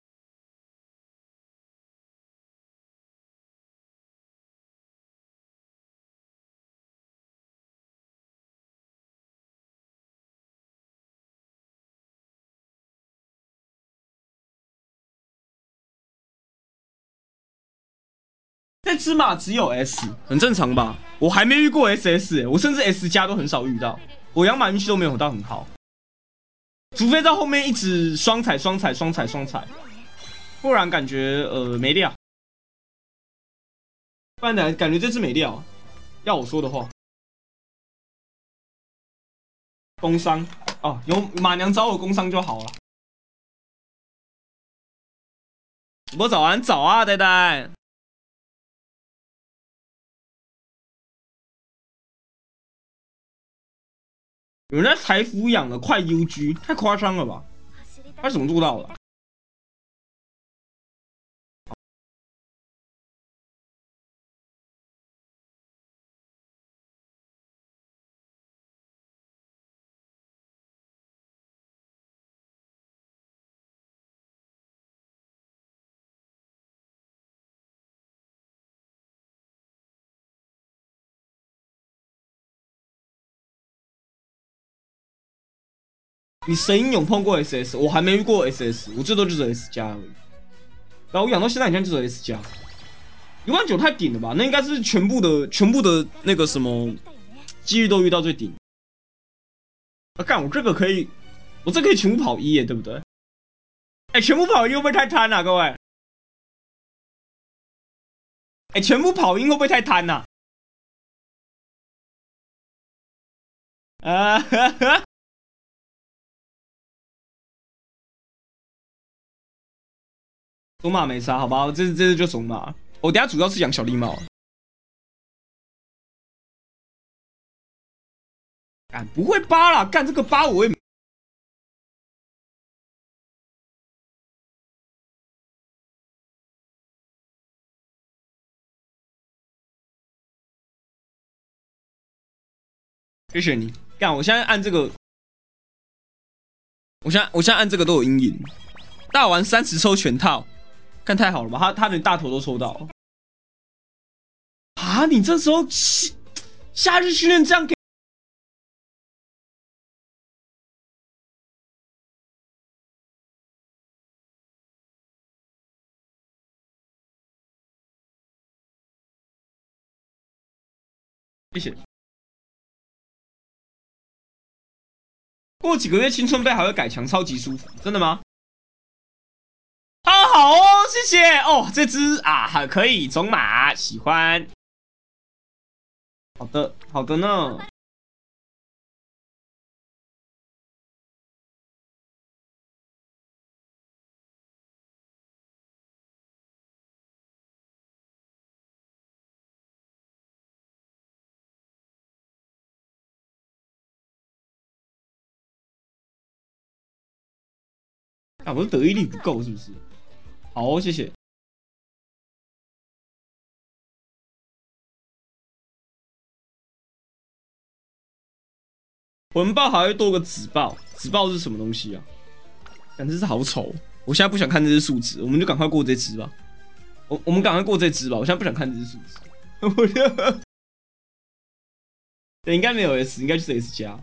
这只马只有 S， 很正常吧？我还没遇过 SS，我甚至 S 加都很少遇到。我养马运气都没有到很好，除非到后面一直双踩，不然感觉没料。不然感觉这只没料。要我说的话，工伤哦，有马娘找我工伤就好了。主播早安，早啊，呆呆。有人在财福养了快 UG，太夸张了吧？他怎么做到的？ 你神鹰有碰过 SS， 我还没遇过 SS， 我最多就是 S 加而已。然后我养到现在，好像就是 S 加。19000太顶了吧？那应该是全部的那个什么几率都遇到最顶。啊，干我这个可以，我这可以全部跑1耶，对不对？哎，全部跑1会不会太贪了、啊，各位？哎，全部跑1会不会太贪了、啊？哈哈。种马没杀，好吧，这次就种马。我等下主要是养小狸猫。干不会8啦，干这个8我也。谢谢你，干！我现在按这个，我现在按这个都有阴影。大玩30抽全套，看太好了吧？他连大头都抽到啊！你这时候夏日训练这样给，谢谢。过几个月青春杯还会改强，超级舒服，真的吗？啊，好哦，谢谢哦，这只啊还可以种马，喜欢。好的，好的呢。啊，我的得意力不够是不是？好哦，谢谢。魂爆还会多个紫爆，紫爆是什么东西啊？感觉是好丑，我现在不想看这些数值，我们就赶快过这只吧。我们赶快过这只吧，我现在不想看这些数值。我觉得，对，应该没有 S， 应该就是 S 加，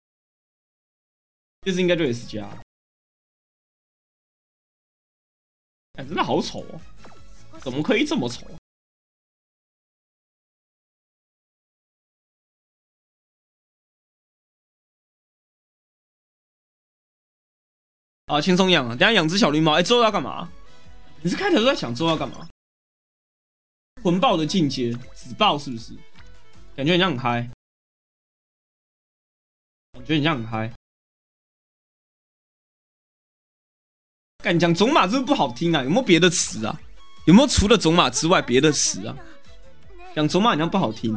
就是应该就 S 加。哎，真的好丑哦，怎么可以这么丑？啊，轻松养啊，等下养只小绿猫。哎，之后要干嘛？你是开头都在想之后要干嘛？魂爆的进阶，紫爆是不是？感觉很像很嗨，感觉很像很嗨。干讲种马是不是不好听啊？有没有别的词啊？有没有除了种马之外别的词啊？讲种马好像不好听。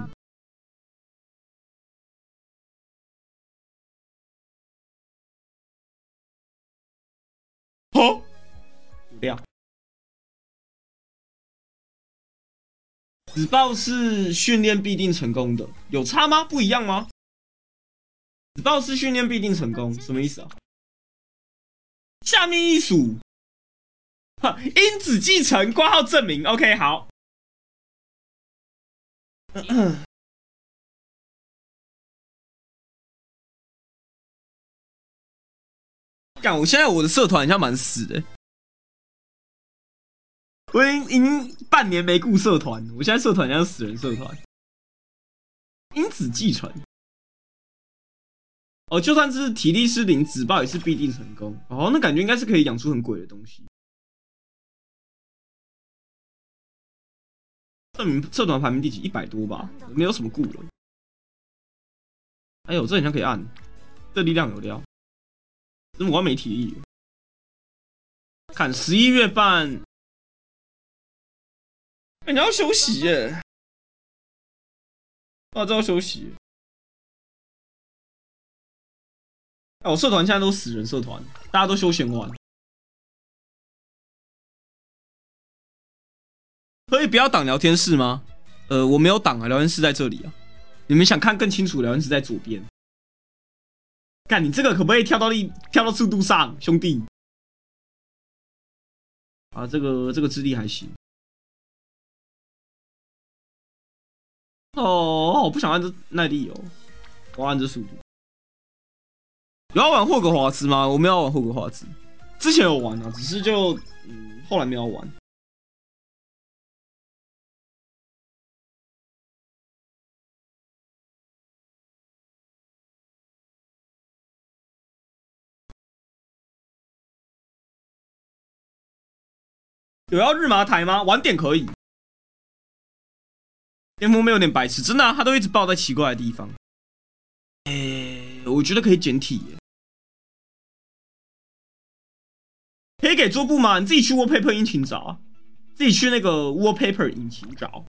哦，料。紫爆是训练必定成功的，有差吗？不一样吗？紫爆是训练必定成功，什么意思啊？下面一组，因子继承挂号证明。OK， 好。干，我现在我的社团好像蛮死的，我已经半年没顾社团，我现在社团像死人社团。因子继承，哦，就算是体力失灵，紫爆也是必定成功。哦，那感觉应该是可以养出很鬼的东西。社团排名第几？100多吧，没有什么顾了。哎呦，这很像可以按，这力量有料。怎么我没体力？看11月半，你要休息耶！啊，这要休息。哎，我社团现在都死人社团，大家都休闲玩。可以不要挡聊天室吗？我没有挡啊，聊天室在这里啊。你们想看更清楚，聊天室在左边。看你这个可不可以跳到速度上，兄弟？啊，这个智力还行。哦，我不想按这耐力哦，我要按这速度。 有要玩霍格华兹吗？我没有要玩霍格华兹，之前有玩啊，只是就后来没有玩。有要日麻台吗？晚点可以。巅峰妹有点白痴，真的、啊，他都一直爆在奇怪的地方。我觉得可以简体耶。可以给桌布吗？你自己去 Wallpaper 引擎找啊，自己去那个 Wallpaper 引擎找。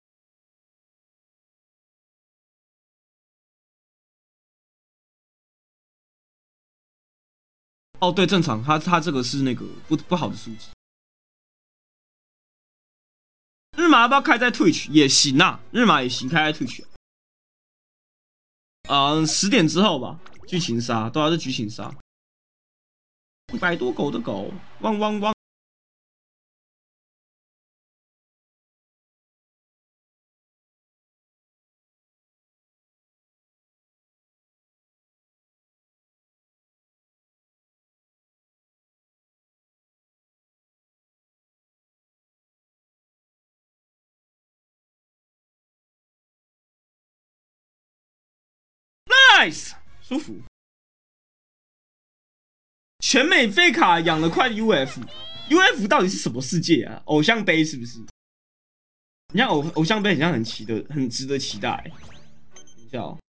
哦，对，正常，他这个是那个不好的数值。日麻要不要开在 Twitch 也行啊？日麻也行，开在 Twitch。10点之后吧，剧情杀，对啊，是剧情杀。100多狗的狗，汪汪汪。Nice， 舒服。全美废卡养了块 UF 到底是什么世界啊？偶像杯是不是？你像偶像杯很像很值得期待。等一下哦，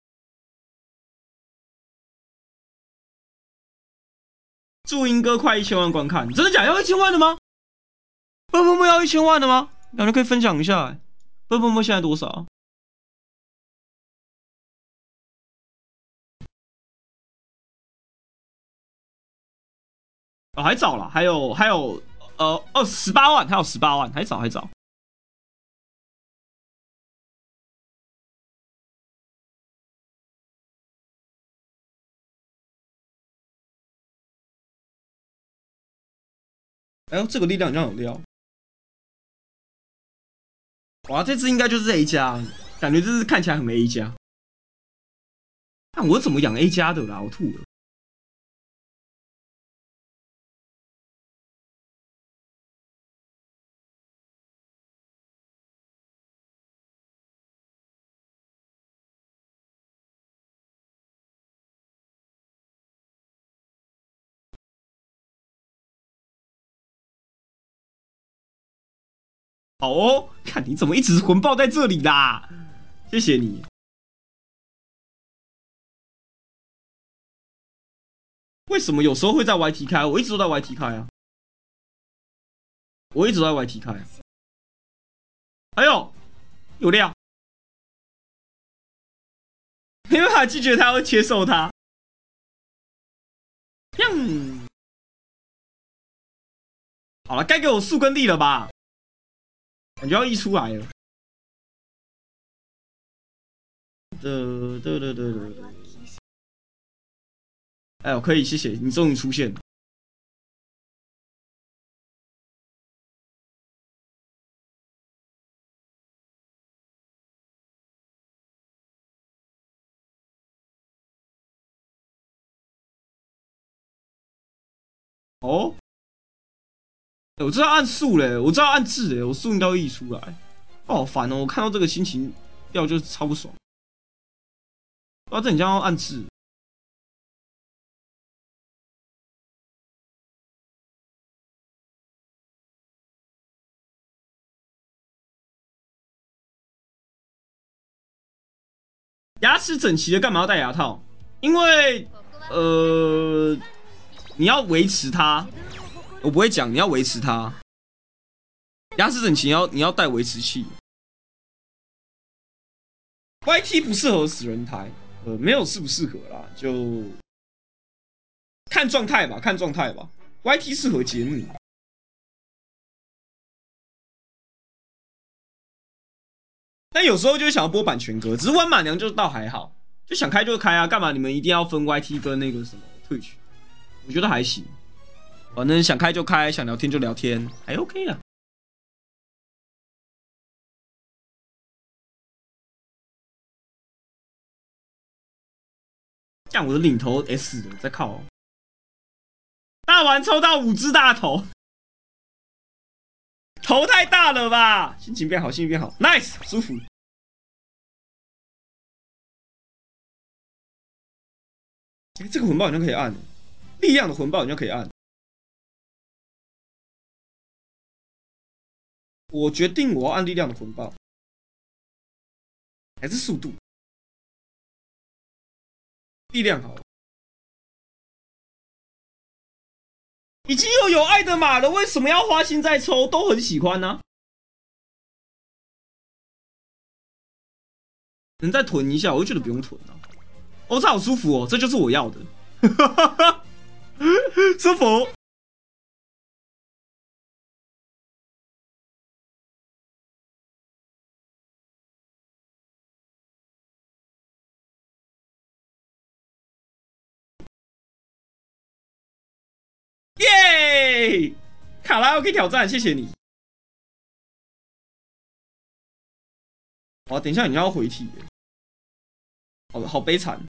祝英哥快1000万观看，真的假的？要1000万的吗？不要1000万的吗？感觉可以分享一下、欸。不现在多少？哦，还早了，还有18万，还有18万，还早。哎呦，这个力量好像有料。哇，这只应该就是 A 加，感觉这只看起来很 A 加。看我怎么养 A 加的啦，我吐了。好哦，看你怎么一直魂爆在这里啦，谢谢你。为什么有时候会在 YT 开？我一直都在 YT 开啊，我一直都在 YT 开、啊。哎呦，有料，没办法拒绝他，会接受他。好了，该给我速跟力了吧？感觉要溢出来了。哎呦，可以，谢谢你终于出现。哦，我知道按速嘞，我知道按字嘞，我速应该会溢出来。哦，好烦哦！我看到这个心情掉就是超不爽。啊，这很像要按字。牙齿整齐的干嘛要戴牙套？因为你要维持它。我不会讲，你要维持它。牙齿整齐你要戴维持器。YT 不适合死人台，没有适不适合啦，就看状态吧，看状态吧。YT 适合节目，但有时候就会想要播版权歌，只是弯马娘就倒还好，就想开就开啊，干嘛你们一定要分 YT 跟那个什么 Twitch？我觉得还行，反正想开就开，想聊天就聊天，还 OK 啊。 像我的领头 S 的在靠。大丸抽到5只大头，头太大了吧？心情变好，心情变好 ，nice， 舒服。这个魂爆好像可以按，力量的魂爆好像可以按。我决定我要按力量的魂爆，还是速度？力量好了。已经又有爱的马了，为什么要花心再抽？都很喜欢呢、啊。能再囤一下，我就觉得不用囤了、啊。哦，这好舒服哦，这就是我要的，舒服。耶！卡拉 OK 挑战，谢谢你。哦，等一下你要回体，好悲惨。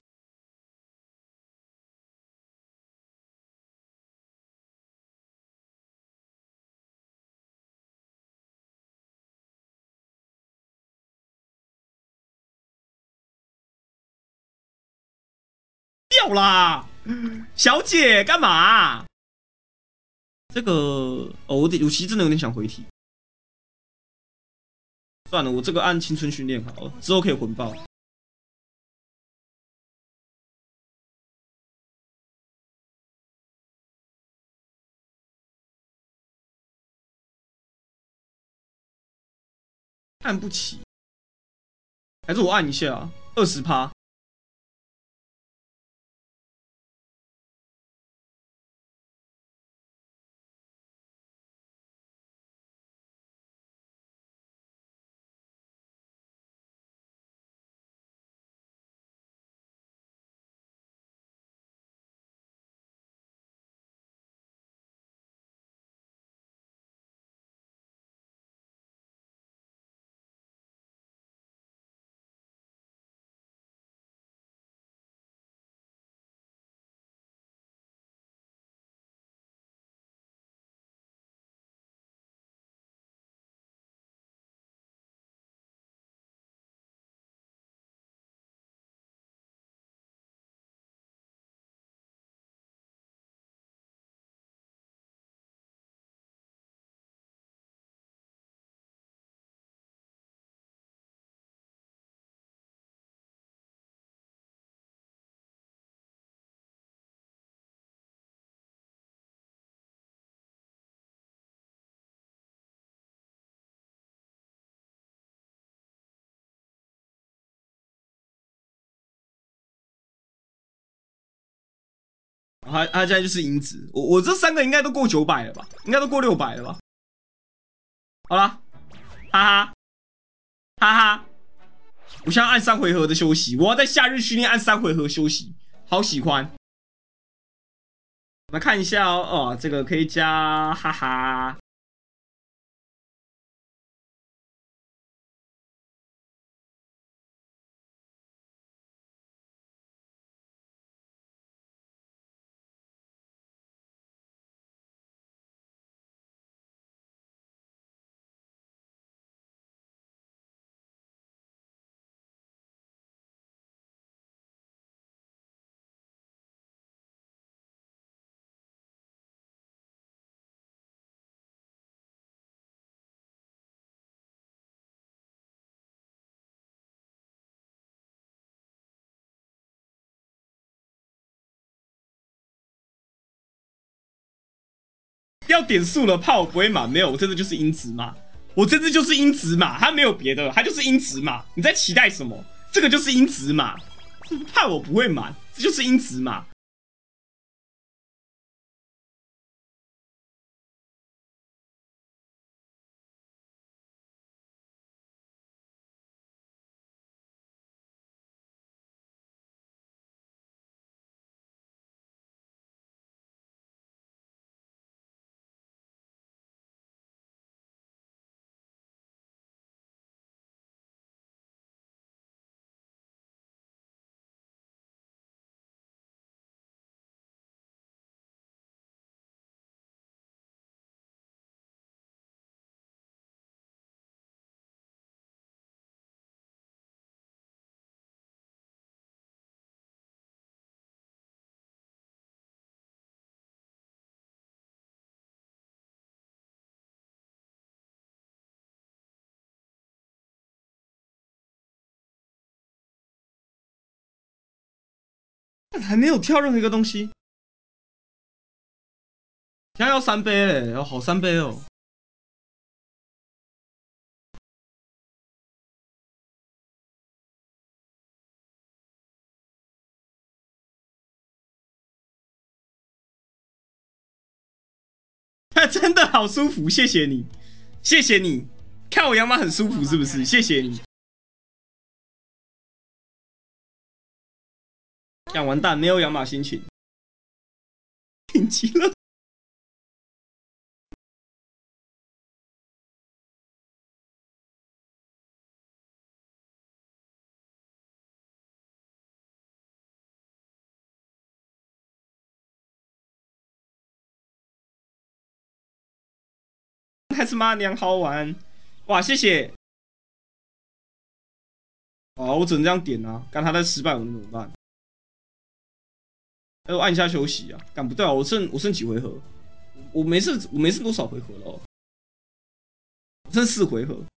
掉啦，小姐干嘛？这个我其实真的有点想回体。算了，我这个按青春训练好了，之后可以魂爆。按不起，还是我按一下20%。他现在就是银子，我这3个应该都过900了吧？应该都过600了吧？好啦，哈哈哈哈！我现在按3回合的休息，我要在夏日训练按3回合休息，好喜欢。我们看一下哦，这个可以加，哈哈。要点数了，怕我不会满。没有，我这次就是音质码，我这次就是音质码，它没有别的，它就是音质码。你在期待什么？这个就是音质码，怕我不会满，这就是音质码。 还没有跳任何一个东西。现在要3杯嘞，要好3杯哦。真的好舒服，谢谢你，谢谢你。看我养马很舒服是不是？谢谢你。养完蛋，没有养马心情，挺极了。还是妈娘好玩，哇，谢谢。哦，我只能这样点啊，干他在失败，我能怎么办？我按一下休息啊，干不对啊，我剩几回合？我没剩多少回合了、哦？我剩4回合。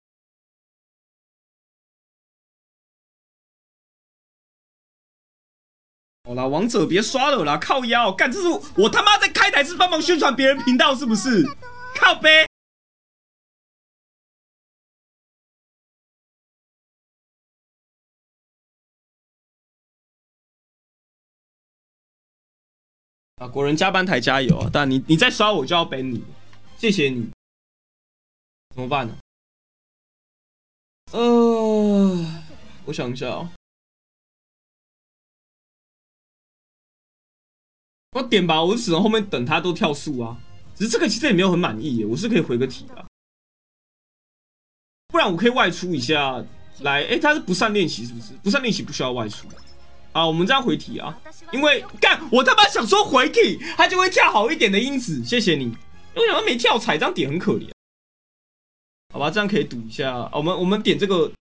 好啦，王者别刷了啦，靠腰，干这是我他妈在开台是帮忙宣传别人频道是不是？靠背。啊，国人加班台加油啊！但你再刷我就要 ban 你，谢谢你。怎么办呢？我想一下哦，我点吧，我只能后面等他都跳速啊。只是这个其实也没有很满意耶，我是可以回个题的，不然我可以外出一下来。他是不善练习是不是？不善练习不需要外出。好，我们这样回题啊，因为干我他妈想说回题，他就会跳好一点的因子，谢谢你。我想说没跳彩，这样点很可怜。好吧，这样可以赌一下。我们点这个。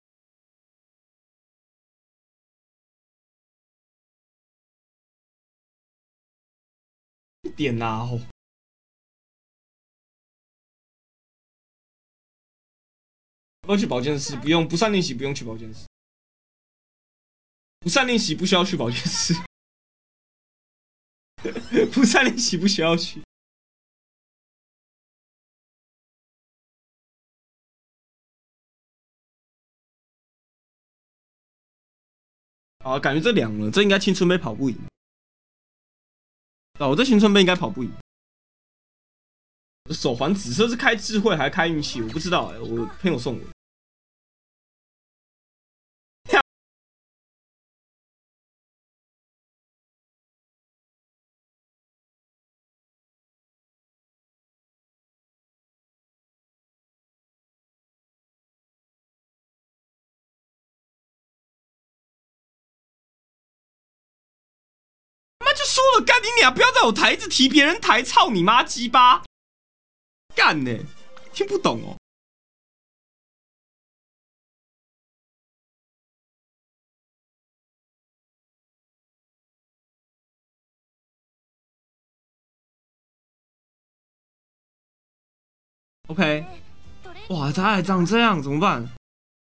点呐、哦，要去保健室，不用，不善练习不用去保健室，不善练习不需要去保健室，不善练习不需要去。好，感觉这凉了，这应该青春杯跑不赢。啊，我这青春杯应该跑不赢。我的手环紫色是开智慧还是开运气？我不知道我朋友送我。他妈就说了，干你俩不要在我台子提别人台，操你妈鸡巴！干呢、听不懂哦。OK， 哇，他还长这样，怎么办？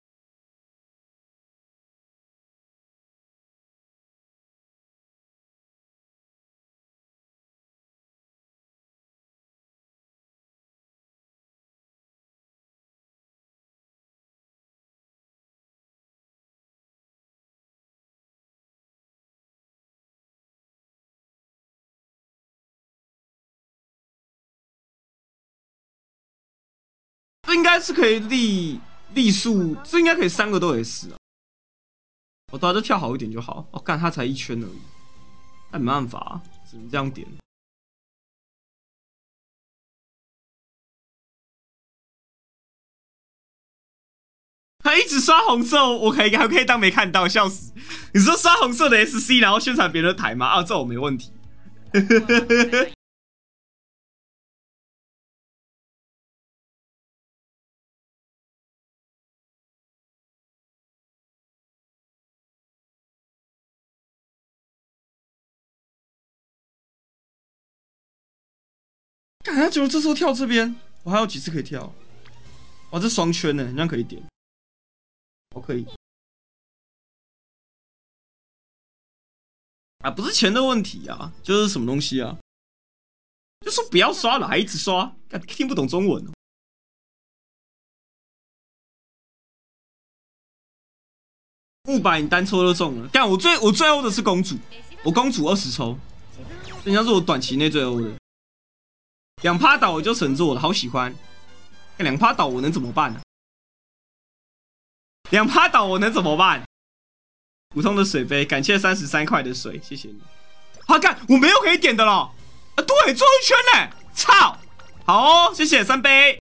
这应该是可以立数，这应该可以3个都 S 啊。我大家就跳好一点就好。哦，干他才1圈而已，那没办法、啊，只能这样点。他一直刷红色，我还可以当没看到，笑死！你说刷红色的 SC， 然后宣传别人的台吗？啊，这我没问题。感觉就这时候跳这边，我还有几次可以跳。哇，这双圈呢，这样可以点。我可以。 啊，不是钱的问题啊，就是什么东西啊？就说不要刷了，还一直刷，听不懂中文哦。500你单抽就中了，干我最欧的是公主，我公主20抽，人家是我短期内最欧的。2%倒我就神作了，好喜欢。2%倒我能怎么办呢？2%倒我能怎么办？普通的水杯，感谢33块的水，谢谢你。啊，干，我没有可以点的了。啊，对，最后一圈呢，操！好哦，谢谢3杯。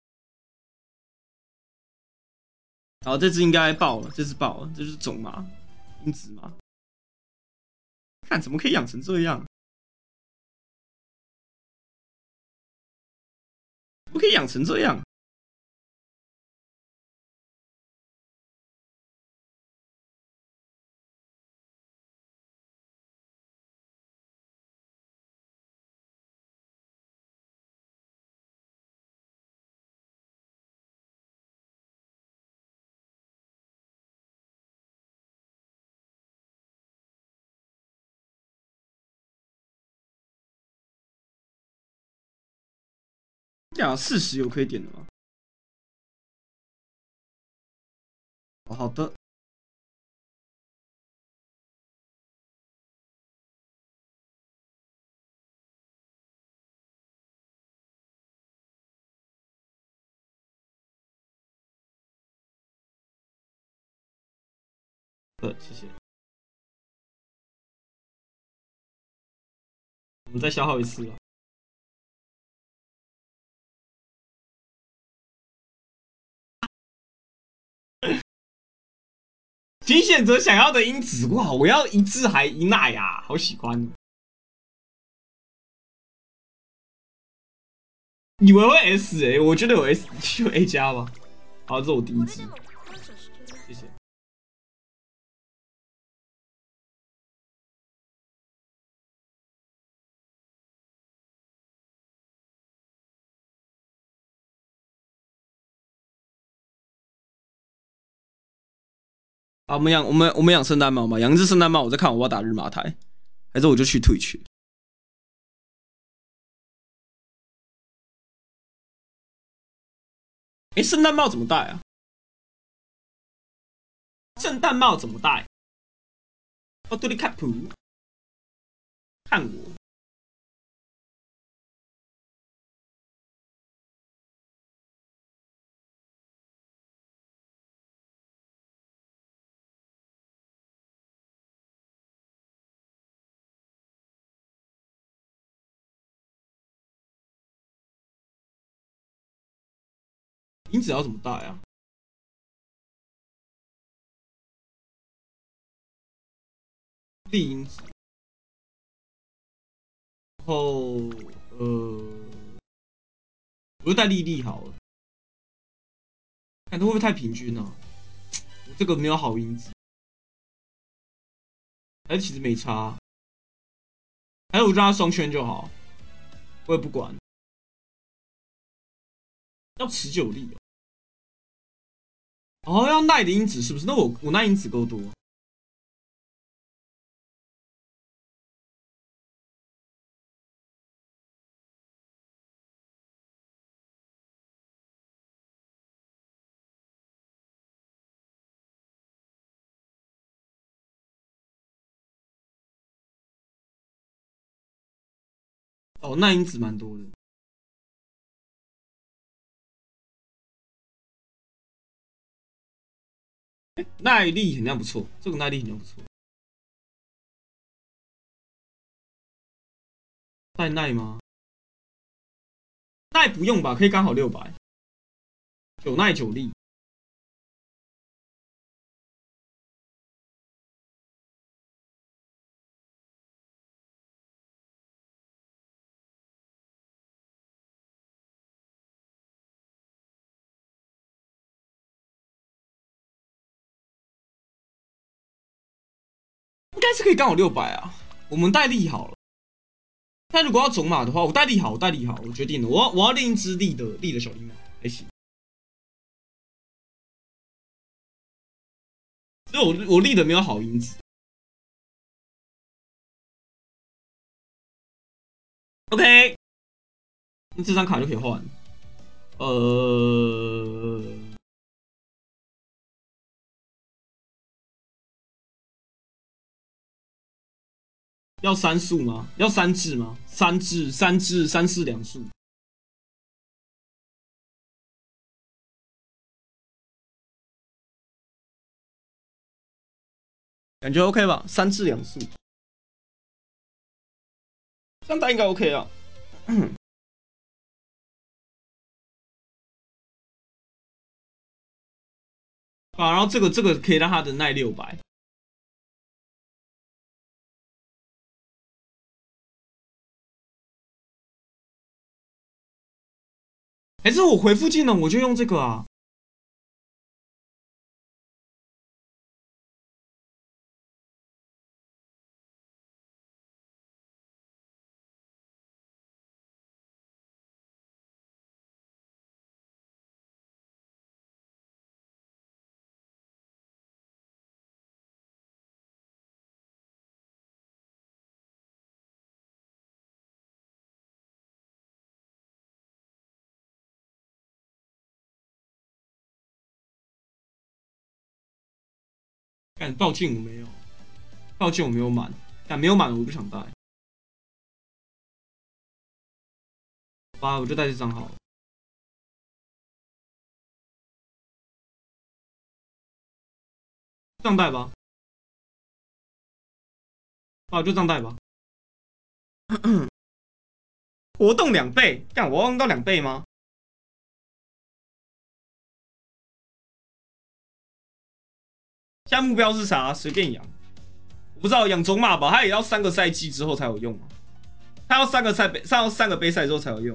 好，这只应该爆了，这只爆了，这就是种马，因子嘛。看怎么可以养成这样？怎么可以养成这样？40有可以点的吗？哦，好的。谢谢。我们再消耗一次啊。请选择想要的因子。哇，我要一致还一耐啊，好喜欢。以为会 S 我觉得有 S 就 A 加吧。好，这是我第一支，谢谢。啊，我们养圣诞帽嘛，养一只圣诞帽，我再看我要打日马台，还是我就去退去。圣诞帽怎么戴啊？圣诞帽怎么戴？哦，对，你看谱，看我。因子要怎么戴啊？丽因子，然后我就戴莉莉好了。看它会不会太平均呢、啊？我这个没有好因子，还是其实没差。还是我让它双圈就好，我也不管。要持久力哦，要耐的因子是不是？那我耐因子够多。哦，耐因子蛮多的。耐力好像不错，这个耐力好像不错。带耐吗？耐不用吧，可以刚好600。9耐9力，应该是可以刚好600啊。我们带力好了。但如果要种马的话，我带力好，我带力好，我决定了，我要另一只力的小鹰马还行。只有我力的没有好因子。 OK， 那这张卡就可以换。要3数吗？要3质吗？3质2数。感觉 OK 吧？3质2数，这样打应该 OK 啊。啊，然后这个可以让他的耐600。还是我回复技能我就用这个啊？干暴镜我没有，暴镜我没有满，但没有满我不想带。好吧，我就带这张好了。这样带吧，啊，就这样带吧。活动2倍，干我要用到2倍吗？现在目标是啥？随便养，我不知道养种马吧，它也要3个赛季之后才有用啊。它要3个杯赛之后才有用。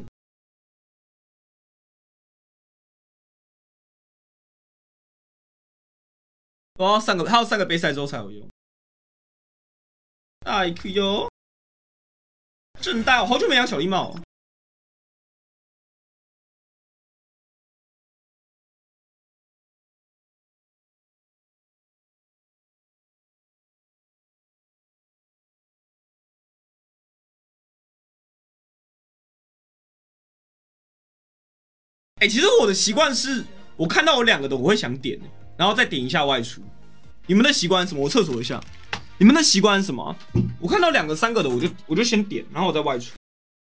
它要3个杯赛之后才有用。哎呦，正大，我好久没养小狸猫。其实我的习惯是，我看到有2个的我会想点，然后再点一下外出。你们的习惯是什么？我厕所一下。你们的习惯是什么？我看到2个3个的我就先点，然后我再外出。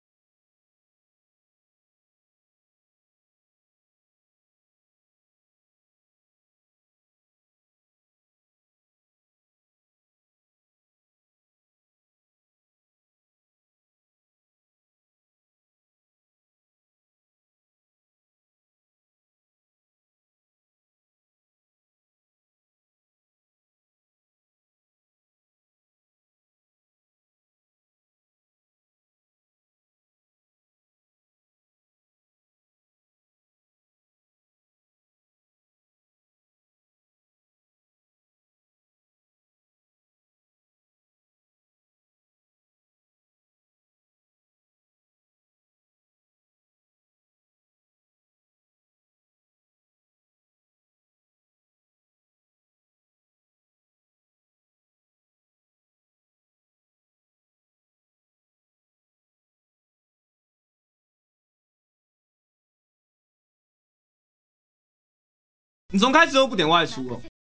你从开始都不点外出哦。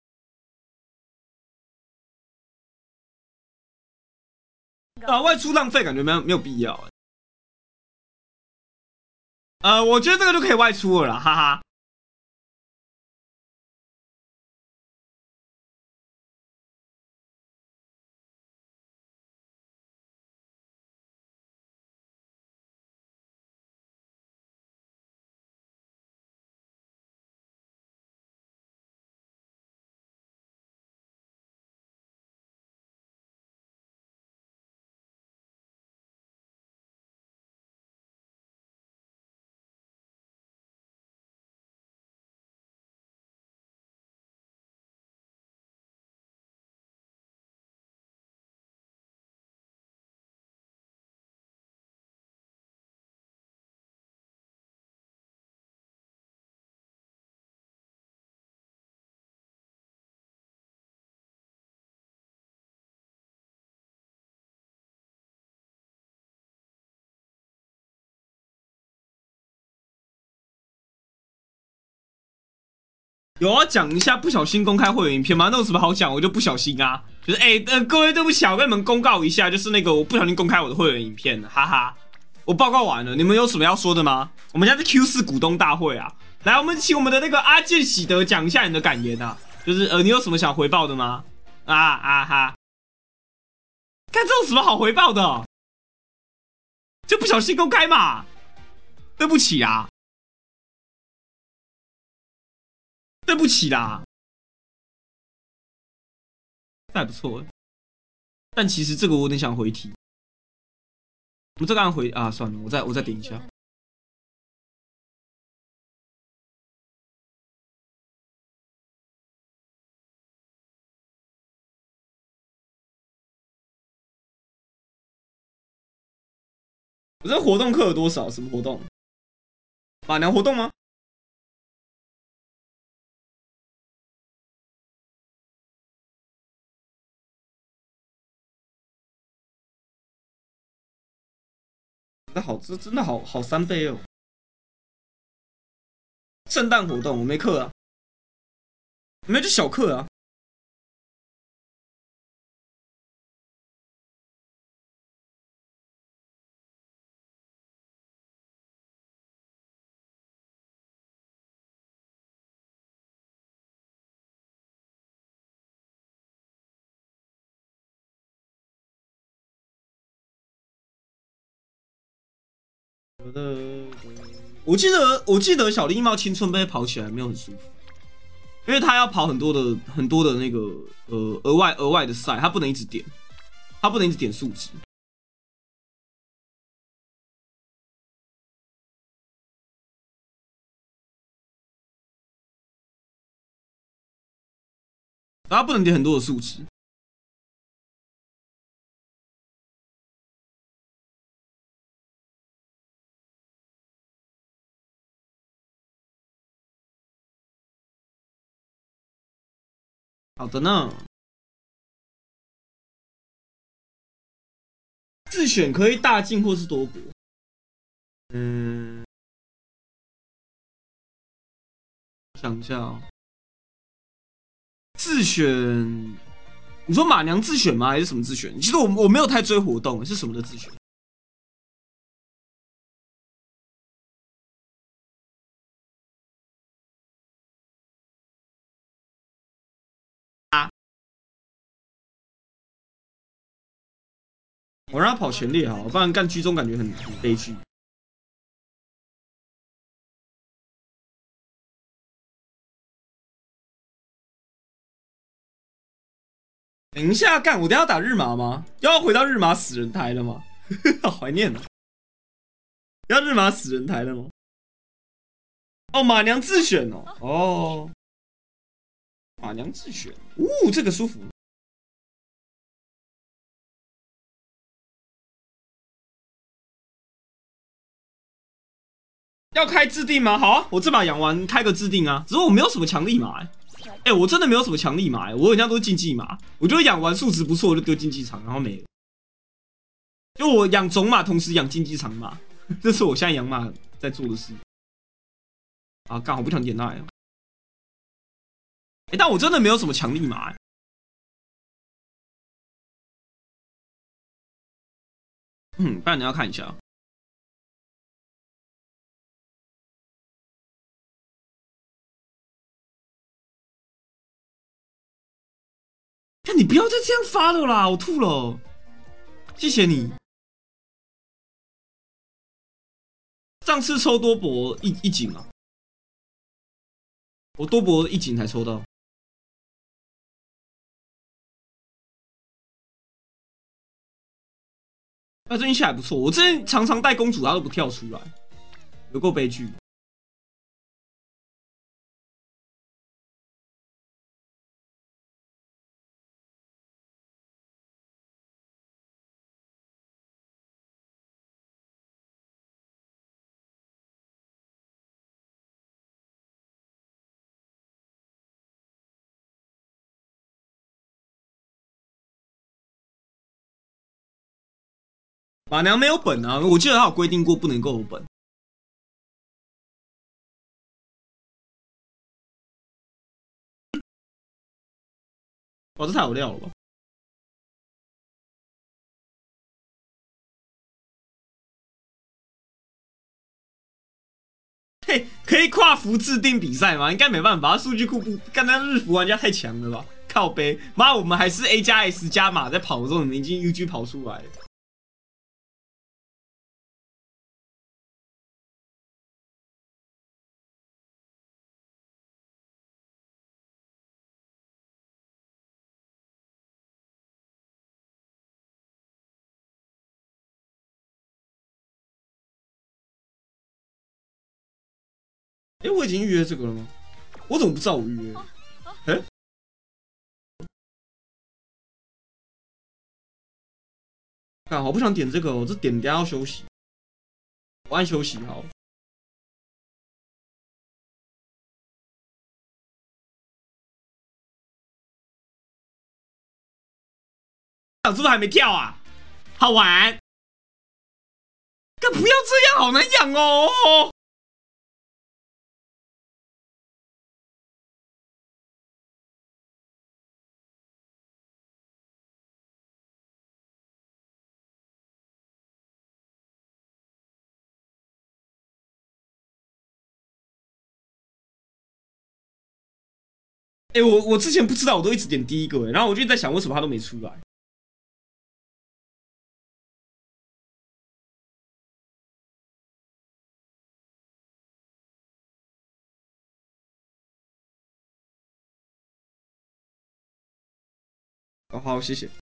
外出浪费感觉没有必要。我觉得这个就可以外出了啦，哈哈。 有要讲一下不小心公开会员影片吗？那有什么好讲？我就不小心啊，就是各位对不起，我跟你们公告一下，就是那个我不小心公开我的会员影片了，哈哈。我报告完了，你们有什么要说的吗？我们现在是 Q4股东大会啊，来，我们请我们的那个阿健喜德讲一下你的感言啊，就是你有什么想回报的吗？哈，看这有什么好回报的？就不小心公开嘛，对不起啊，对不起啦，这还不错，但其实这个我有点想回题。我们这个按回啊，算了，我再点一下。我这活动课有多少？什么活动？马娘活动吗？这真的好3倍哦。圣诞活动我没课啊，没有就小课啊。我记得小狸猫青春杯跑起来没有很舒服，因为他要跑很多的那个额外的赛，他不能一直点，数值。他不能点很多的数值。好的呢，自选可以大进或是多国。想一下哦，自选，你说马娘自选吗？还是什么自选？其实我没有太追活动，是什么的自选？我让他跑全力好，不然干居中感觉很悲剧。等一下，干我等一下要打日麻吗？要回到日麻死人台了吗？好怀念哦！要日麻死人台了吗？哦，马娘自选哦，哦，马娘自选，这个舒服。要开制定吗？好啊，我这把养完开个制定啊。只是我没有什么强力马我真的没有什么强力马我好像都是竞技马。我就养完数值不错，我就丢竞技场，然后没了。就我养种马，同时养竞技场马，这是我现在养马在做的事。啊，干，我不想点那但我真的没有什么强力马不然你要看一下。看你不要再这样发了啦，我吐了，谢谢你。上次抽多博一井啊，我多博一井才抽到。那最近下来不错，我之前常常带公主，她都不跳出来，有够悲剧。马娘没有本啊，我记得他有规定过不能够有本。 哇，这太有料了吧！嘿，可以跨服制定比赛吗？应该没办法，数据库不，刚刚日服玩家太强了吧？靠背，妈，我们还是 A 加 S 加码在跑的时候，你们已经 UG 跑出来了。哎，我已经预约这个了吗？我怎么不知道我预约？哎，干好不想点这个哦，这点等下要休息，我按休息好。是不是还没跳啊？好玩？干不要这样，好难养哦。哎，我之前不知道，我都一直点第一个，然后我就在想，为什么他都没出来？哦，好，谢谢。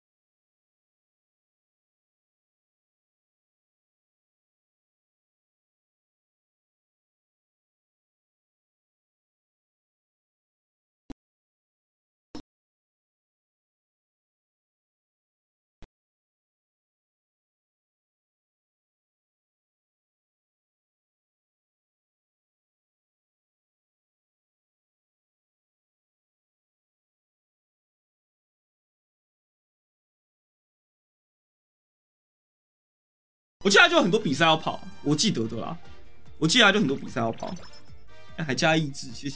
我接下来就有很多比赛要跑，我记得的啦。我接下来就很多比赛要跑，还加意志，谢谢。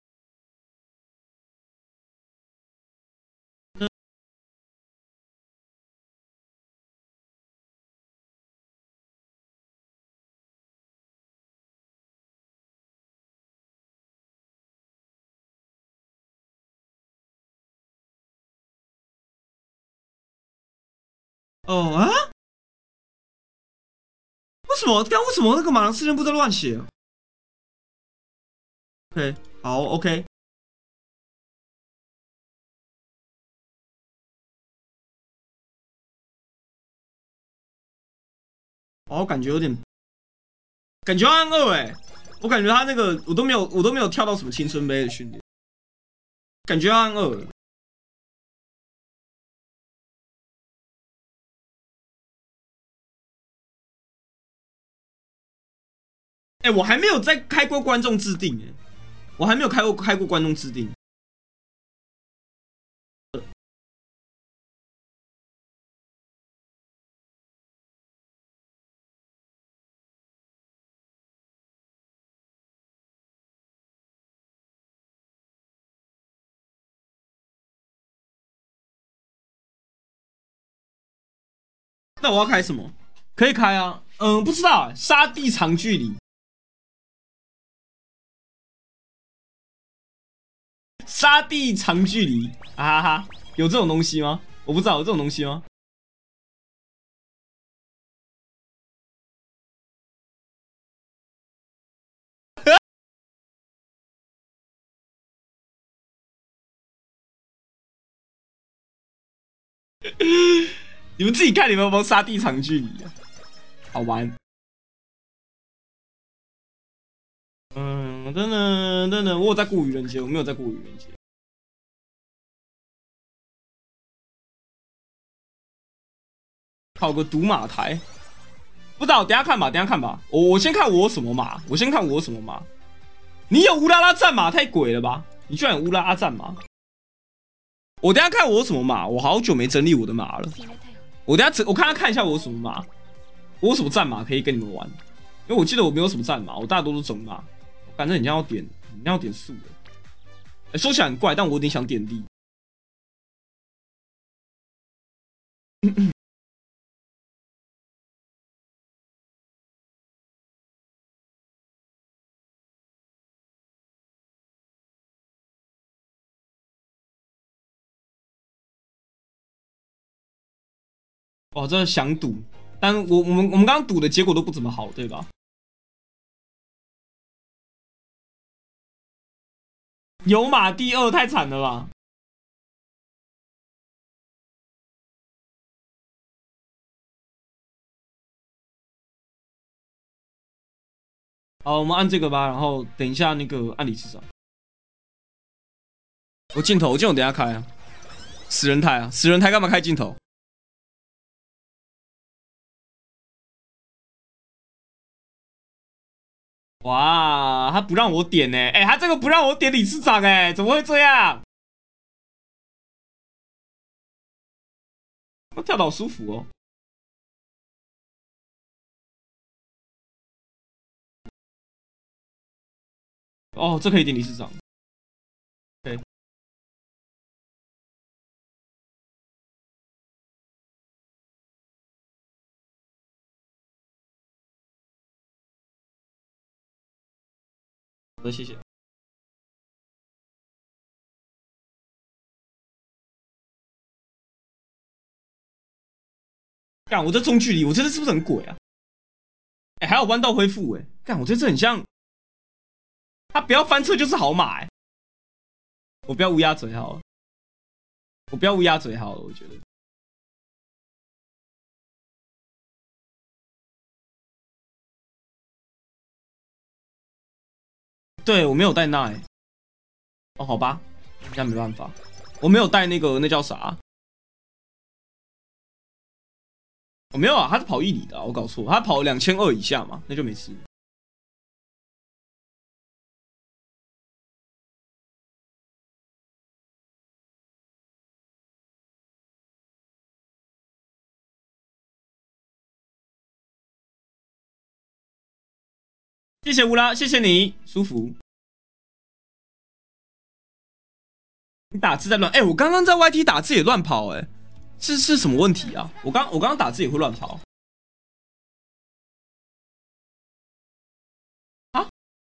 哦啊？为什么那个马良事件部在乱写？OK，好，OK。哦，感觉有点，感觉要按2哎，我感觉他那个我都没有跳到什么青春杯的训练，感觉要按2。哎，我还没有在开过观众制定哎，我还没有开过观众制定。那我要开什么？可以开啊，不知道沙地长距离，沙地长距离啊哈哈，有这种东西吗？我不知道有这种东西吗？你们自己看，你们有没有沙地长距离啊？好玩。等等，我有在顾愚人节，我没有在顾愚人节。跑个赌马台，不知道，等一下看吧，等一下看吧。我先看我有什么马，我先看我有什么马。你有乌拉拉战马，太鬼了吧！你居然有乌拉拉战马。我等一下看我有什么马，我好久没整理我的马了。我等一下我看一下我有什么马，我有什么战马可以跟你们玩。因为我记得我没有什么战马，我大多都是种马。反正你要点，你要点素的。说起来很怪，但我有点想点力。 哇，这想赌，但我们刚刚赌的结果都不怎么好，对吧？有马第二太惨了吧？好，我们按这个吧，然后等一下那个按理事长。我镜头等一下开啊，死人台啊，死人台干嘛开镜头？哇，他不让我点呢、欸，他这个不让我点理事长哎、怎么会这样？我跳得好舒服哦。哦，这可以点理事长。对，好的，谢谢。干，我这中距离，我这是不是很鬼啊？哎、还有弯道恢复哎，干，我这次很像，他不要翻车就是好马哎、我不要乌鸦嘴好了，我不要乌鸦嘴好了，我觉得。对我没有带那哎、哦，好吧，那没办法，我没有带那个那叫啥？我、没有啊，他是跑1里的、啊，我搞错，他跑2200以下嘛，那就没事。谢谢乌拉，谢谢你，舒服。你打字在乱，哎、我刚刚在 YT 打字也乱跑、哎，是什么问题啊？我刚打字也会乱跑啊？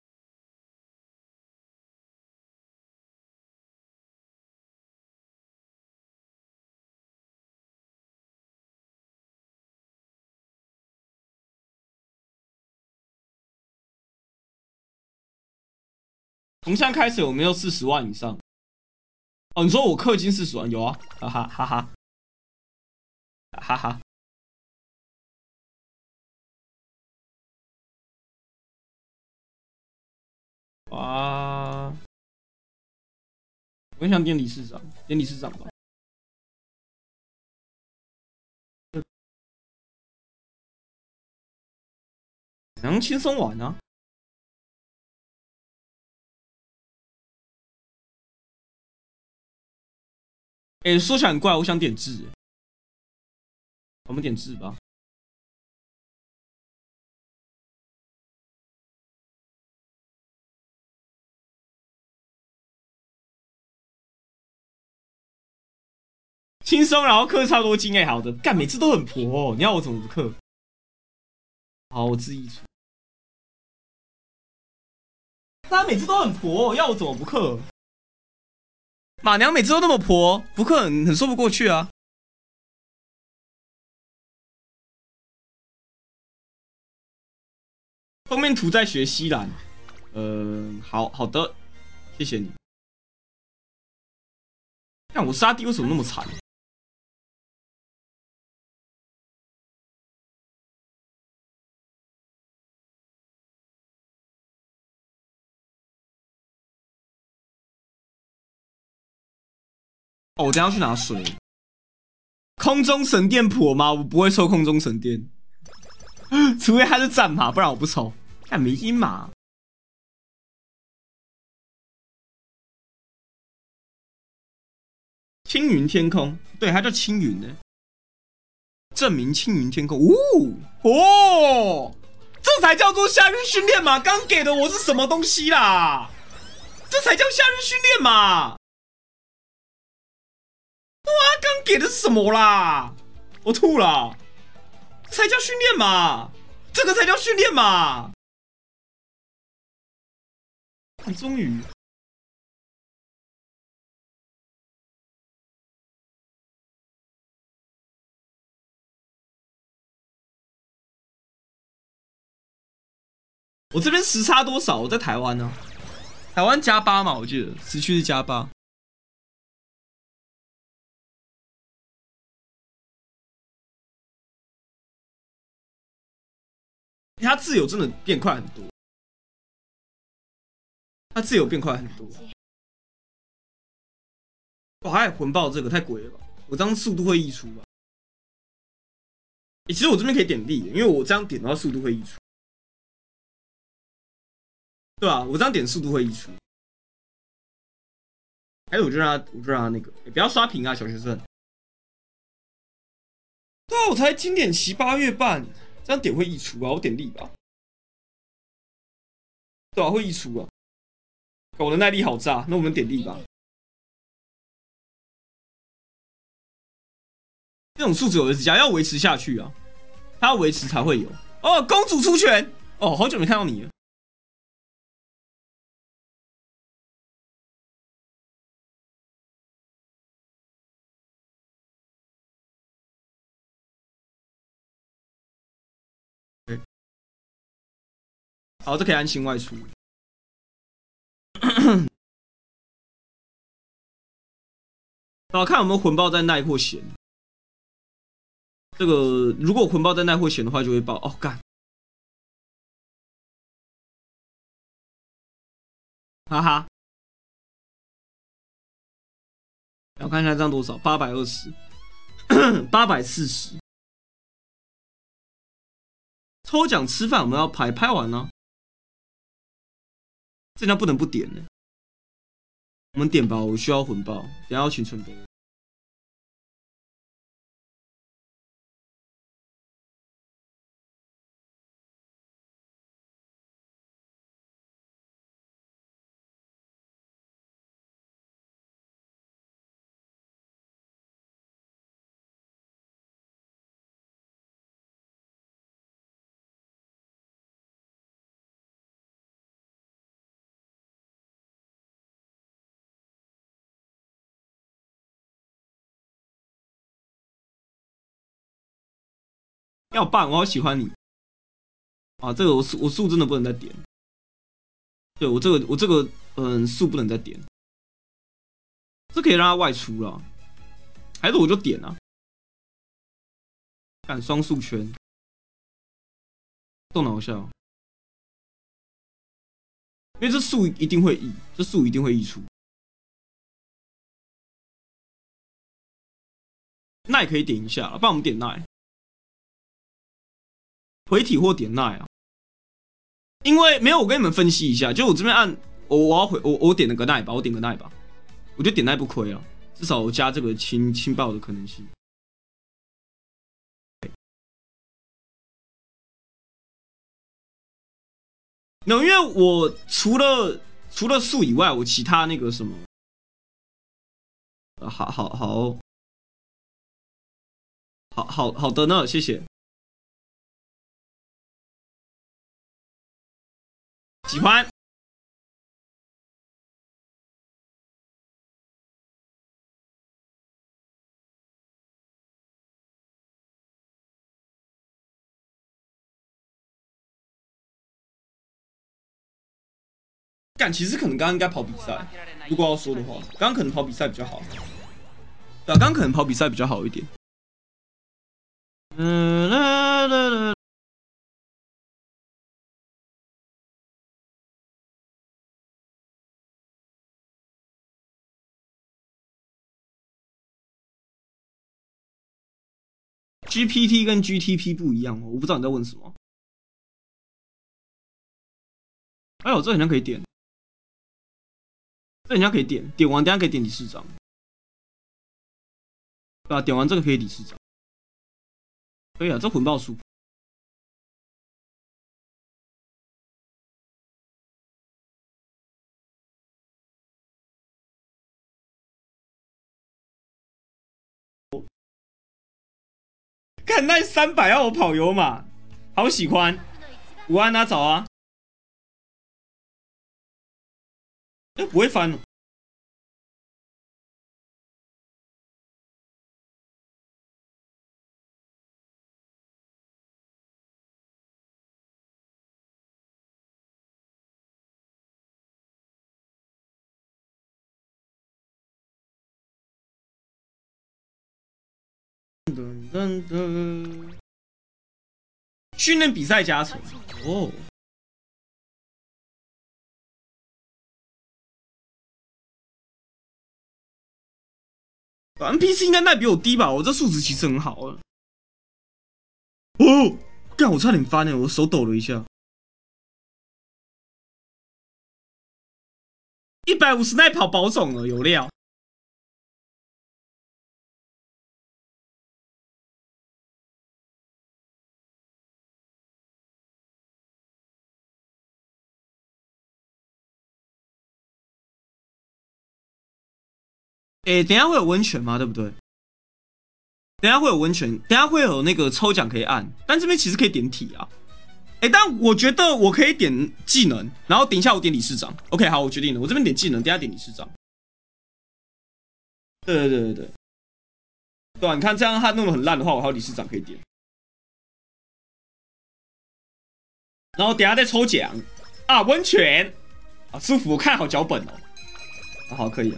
从现在开始有没有40万以上？哦，你说我氪金40万，有啊，哈哈哈哈哈哈。哇！我很想点理事长，点理事长吧。能轻松玩啊！哎、说起来很怪，我想点痣，我们点痣吧。轻松，然后氪超多金哎，好的，干每次都很婆、哦，你要我怎么不氪？好，我自己出。他每次都很婆、哦，要我怎么不氪？马娘每次都那么婆，不氪很说不过去啊。封面图在学西兰，好的，谢谢你。看我杀敌为什么那么惨？哦，我等下要去拿水。空中神殿婆吗？我不会抽空中神殿，除非他是战马，不然我不抽。看没金马，青云天空，对，它叫青云呢。证明青云天空，哦，这才叫做夏日训练嘛！刚给的我是什么东西啦？这才叫夏日训练嘛！哇，刚给的是什么啦？ 我吐了，这才叫训练嘛，这个才叫训练嘛。终于。我这边时差多少？我在台湾呢、台湾+8嘛，我记得时区是+8。他自由真的变快很多，他自由变快很多。哇，还有魂爆这个太鬼了吧！我这样速度会溢出吧？其实我这边可以点力，因为我这样点的话速度会溢出。对啊，我这样点速度会溢出。还有我就让他那个，不要刷屏啊，小学生。对啊，我才经典期8月半，这样点会溢出啊，我点力吧。对啊，会溢出啊。我的耐力好炸，那我们点力吧。这种数值有的加要维持下去啊，它要维持才会有。哦，公主出拳！哦，好久没看到你了。好，这可以安心外出。然后看有没有魂爆在耐或弦。这个如果魂爆在耐或弦的话，就会爆。哦，干！哈哈。我看一下这样多少，820，840。抽奖吃饭我们要拍完呢、这家不能不点呢。我们点吧，我需要魂爆，等下要请春杯。要办，我好喜欢你啊！这个我速真的不能再点。对我这个速不能再点，这可以让他外出了，还是我就点啊？干双速圈，动脑一下，因为这速一定会溢，这速一定会溢出。耐可以点一下，不然我们点耐，回体或点耐啊。因为没有，我跟你们分析一下，就我这边按我要我点了个耐吧，我点个耐吧，我觉得点耐不亏啊，至少我加这个轻爆的可能性。没有，因为我除了速以外，我其他那个什么，好的呢，谢谢。喜欢。干，其实可能刚刚应该跑比赛，如果要说的话，刚刚可能跑比赛比较好。对啊，刚刚可能跑比赛比较好一点。GPT 跟 GTP 不一样哦，我不知道你在问什么。哎呦，这好像可以点，这好像可以点，点完等下可以点理事长，对吧？点完这个可以理事长，可以啊，这魂爆术。 看那300要我跑油马，好喜欢。午安啊，早啊。不会翻。训练比赛加成哦。NPC 应该耐比我低吧？我这数值其实很好了。哦，干！我差点翻了，我手抖了一下。150耐跑保种了，有料。等一下会有温泉吗？对不对？等一下会有温泉，等一下会有那个抽奖可以按，但这边其实可以点体啊。但我觉得我可以点技能，然后等一下我点理事长。OK， 好，我决定了，我这边点技能，等一下点理事长。对对对对对，对啊，你看这样他弄得很烂的话，我还有理事长可以点。然后等一下再抽奖啊，温泉啊，舒服，我看好脚本哦。啊、好，可以、啊。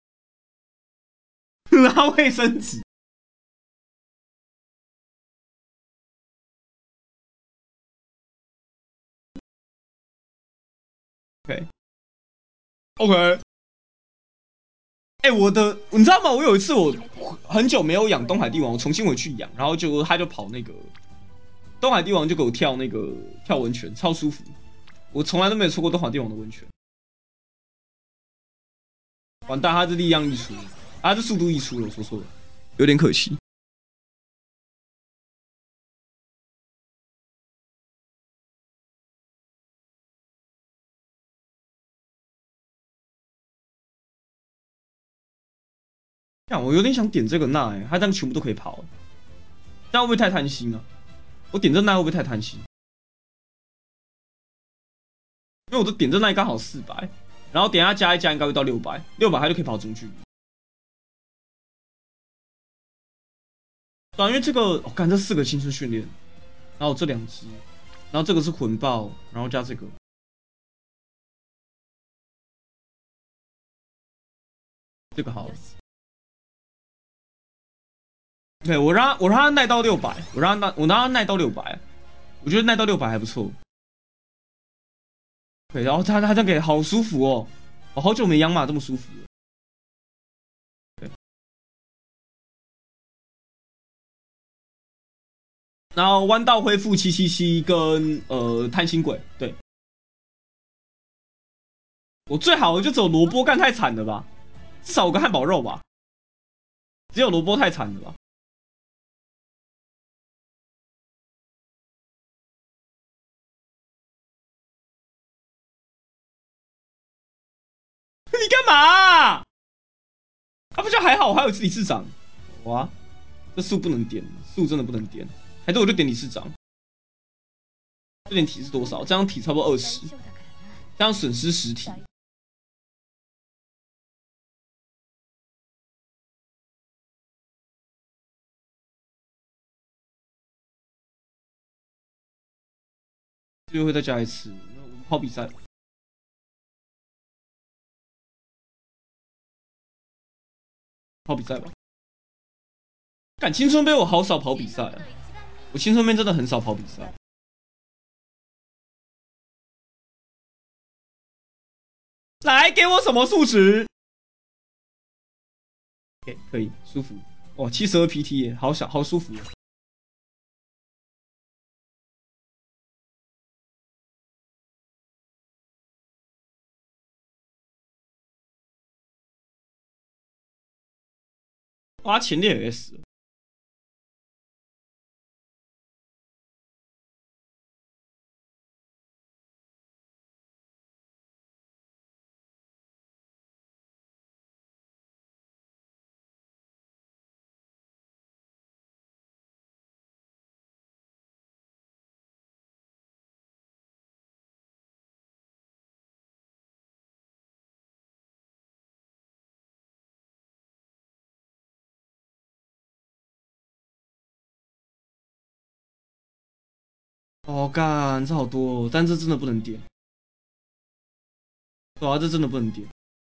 然后卫生纸。OK OK。你知道吗？我有一次我很久没有养东海帝王，我重新回去养，然后他就跑那个东海帝王就给我跳那个跳温泉，超舒服。我从来都没有抽过东海帝王的温泉。完蛋，他这力量溢出，他这速度溢出了，我说错了，有点可惜。看，我有点想点这个那他这样全部都可以跑，这样会不会太贪心啊？我点这那会不会太贪心？因为我的点这那刚好400，然后等一下加一加应该会到600，600他就可以跑中距离。对啊，因为这个我干、这4个青春训练，然后这2只，然后这个是魂爆，然后加这个，这个好了。对，我让他耐到600，我让他耐到600，我觉得耐到600还不错。对，然后他这样给好舒服哦，我好久没养马这么舒服了。对，然后弯道恢复777跟贪心鬼，对我最好的就只有萝卜干太惨了吧，至少有个汉堡肉吧，只有萝卜太惨了吧。你干嘛、啊？不就还好，我还有理事长。哇，这树不能点，树真的不能点，还是我就点理事长。这点体是多少？这样体差不多20，这样损失10体。最后会再加一次。那我们跑比赛，跑比赛吧。干青春杯我好少跑比赛、啊，我青春杯真的很少跑比赛。来，给我什么数值？可以，舒服。哇，72 PT 耶，好小，好舒服。哇，前列 S。 哦，干，这好多哦，但这真的不能点。对啊，这真的不能点。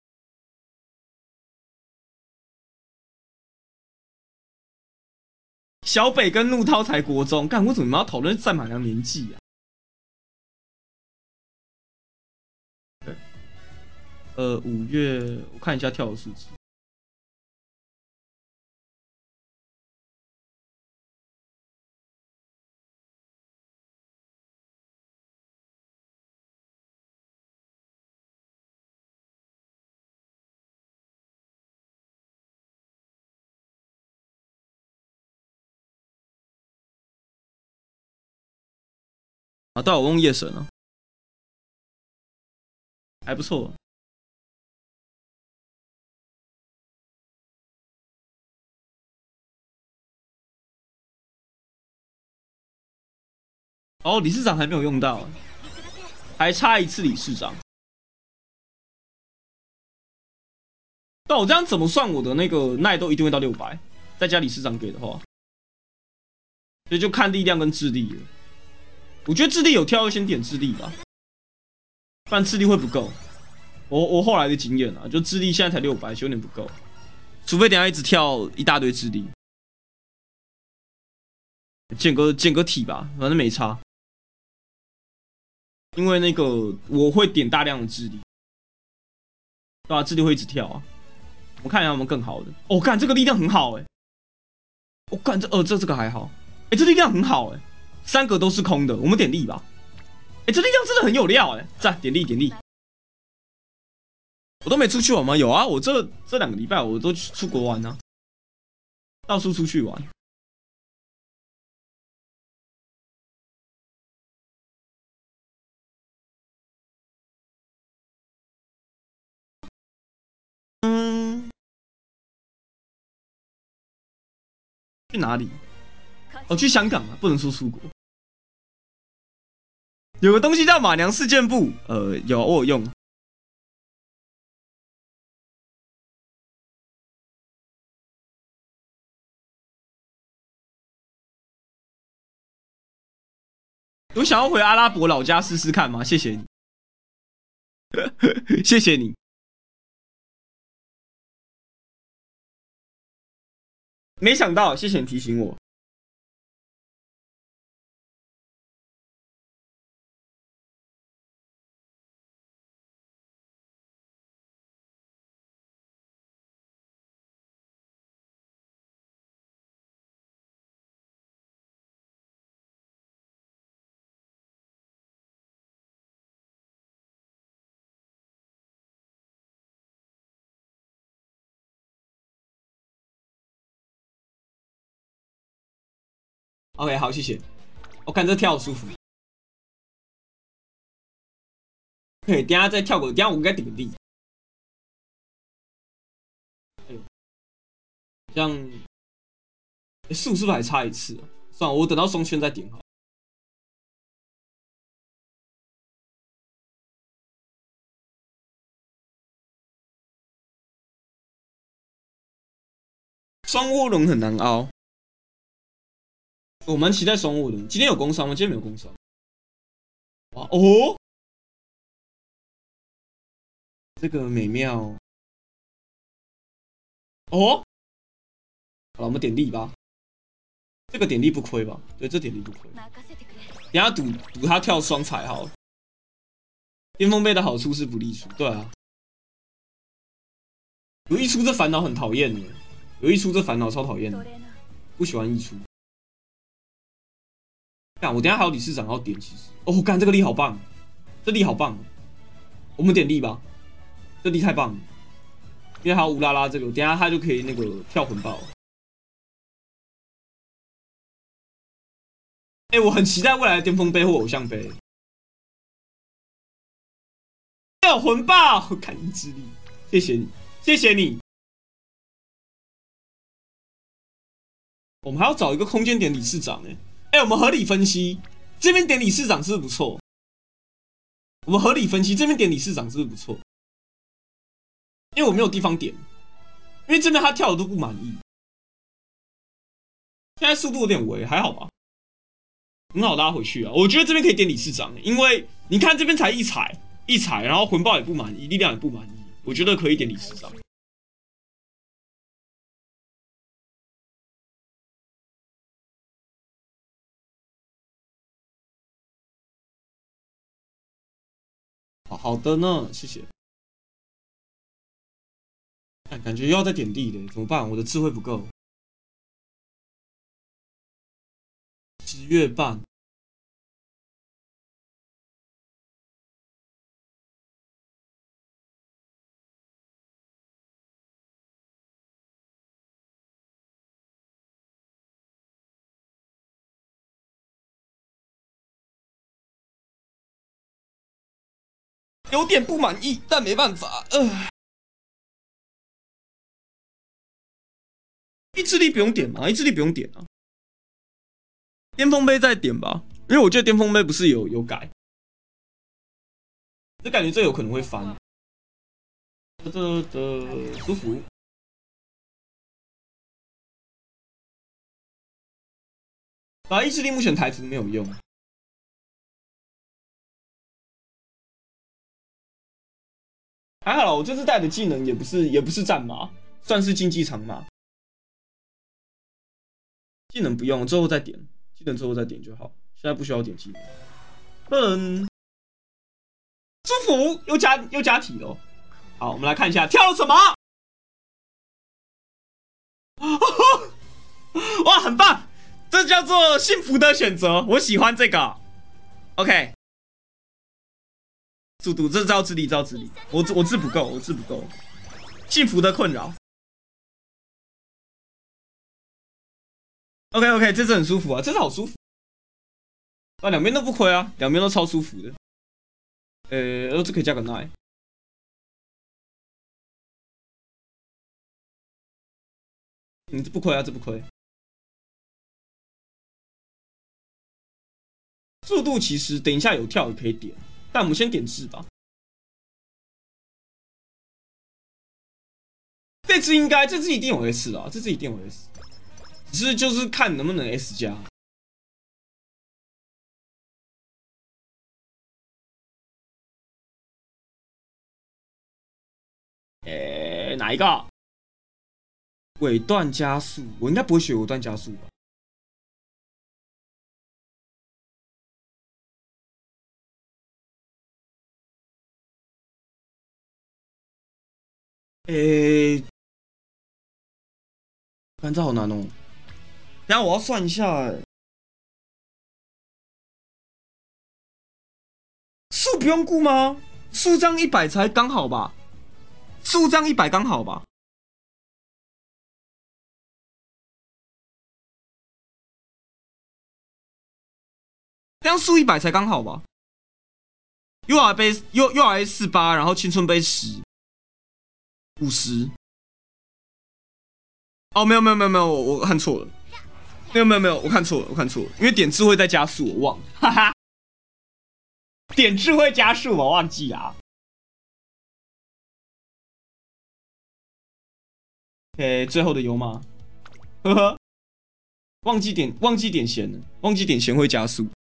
小北跟怒涛才国中，干，为什么你们要讨论战马娘年纪啊？对，5月，我看一下跳的数字。啊，对啊，我用夜神啊，还不错。哦，理事长还没有用到，还差一次理事长。但我这样怎么算我的那个耐都一定会到600，再加理事长给的话，所以就看力量跟智力了。我觉得智力有跳，先点智力吧，不然智力会不够。我后来的经验啊，就智力现在才600，有点不够。除非等下一直跳一大堆智力，减个体吧，反正没差。因为那个我会点大量的智力，对吧、智力会一直跳啊。我看一下有没有更好的。哦，干这个力量很好哎、我干这个还好，这力量很好3个都是空的，我们点力吧。这力量真的很有料赞点力点力。我都没出去玩吗？有啊，我这2个礼拜我都出国玩啊，到处出去玩。去哪里？哦，去香港啊，不能说出国。有个东西叫马娘事件簿，有我有用。有想要回阿拉伯老家试试看吗？谢谢你，谢谢你。没想到，谢谢你提醒我。OK， 好，谢谢。我看这跳舒服。可以，等下再跳过，等下我应该顶个力。哎呦，这样速是不是还差一次啊？算了，我等到双圈再点好。双涡轮很难凹，我蛮期待双涡轮。今天有工伤吗？今天没有工伤。哇哦，这个美妙哦。好了，我们点力吧。这个点力不亏吧？对，这点力不亏。等下赌他跳双彩好了。巅峰杯的好处是不利出，对啊。有溢出这烦恼很讨厌耶，有溢出这烦恼超讨厌的，不喜欢溢出。干，我等下还有理事长要点，其实。哦，干这个力好棒，这力好棒，我们点力吧，这力太棒了。因为还有乌拉拉这个，等下他就可以那个跳魂爆。我很期待未来的巅峰杯或偶像杯。有魂爆，看意志力，谢谢你，谢谢你。我们还要找一个空间点理事长我们合理分析，这边点理事长是不是不错？我们合理分析，这边点理事长是不是不错？因为我没有地方点，因为这边他跳的都不满意。现在速度有点微，还好吧？ 很好拉回去啊。我觉得这边可以点理事长，因为你看这边才一踩，然后魂爆也不满意，力量也不满意，我觉得可以点理事长。好的呢，谢谢。感觉又要再点地了，怎么办？我的智慧不够。10月半。有点不满意，但没办法。意志力不用点吗？意志力不用点啊。巅峰杯再点吧，因为我觉得巅峰杯不是有改，就感觉这有可能会翻。舒服。意志力目前台服没有用。还好啦，我这次带的技能也不是战马，算是竞技场马。技能不用，之后再点，技能之后再点就好，现在不需要点技能。舒服，又加体了。好，我们来看一下跳了什么。哇，很棒，这叫做幸福的选择，我喜欢这个。OK， 速度，这招智力，我治不够，幸福的困扰。OK， 这次很舒服啊，这次好舒服啊，两边都不亏啊，两边都超舒服的。这可以加个奈。这不亏啊，这不亏。速度其实等一下有跳也可以点，但我们先点智吧。这次一定有 S 啊，这次一定有 S， 只是就是看能不能 S 加。哪一个？尾段加速，我应该不会学尾段加速吧？看这好难哦。等下我要算一下，速不用顾吗？速这样100才刚好吧？速这样100刚好吧？这样速100才刚好吧？UR 杯URA 48，然后青春杯10，50。哦，没有，我看错了。没有，我看错了，因为点智慧在加速，我忘了，哈哈。点智慧加速，我忘记啊。OK， 最后的油马，呵呵，忘记点弦了，忘记点弦会加速。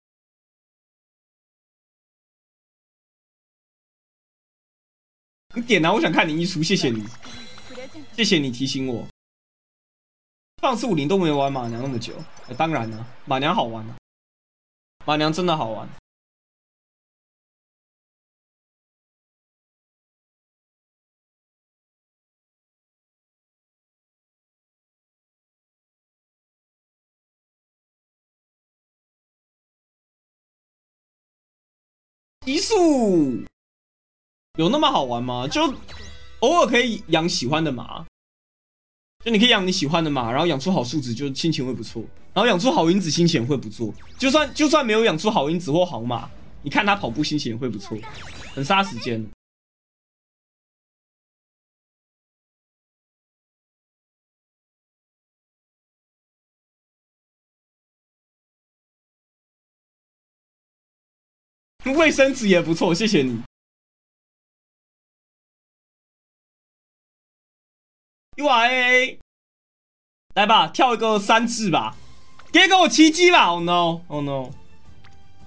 你点啊，我想看你一出，谢谢你，谢谢你提醒我。上次50都没玩马娘那么久，当然了，马娘好玩啊，马娘真的好玩。极速有那么好玩吗？就偶尔可以养喜欢的马，就你可以养你喜欢的马，然后养出好素质，就心情会不错。然后养出好因子，心情会不错。就算没有养出好因子或好马，你看他跑步心情也会不错，很杀时间。卫生纸也不错，谢谢你。URA， 来吧，跳一个3字吧，给我奇迹吧 ！Oh no，Oh no，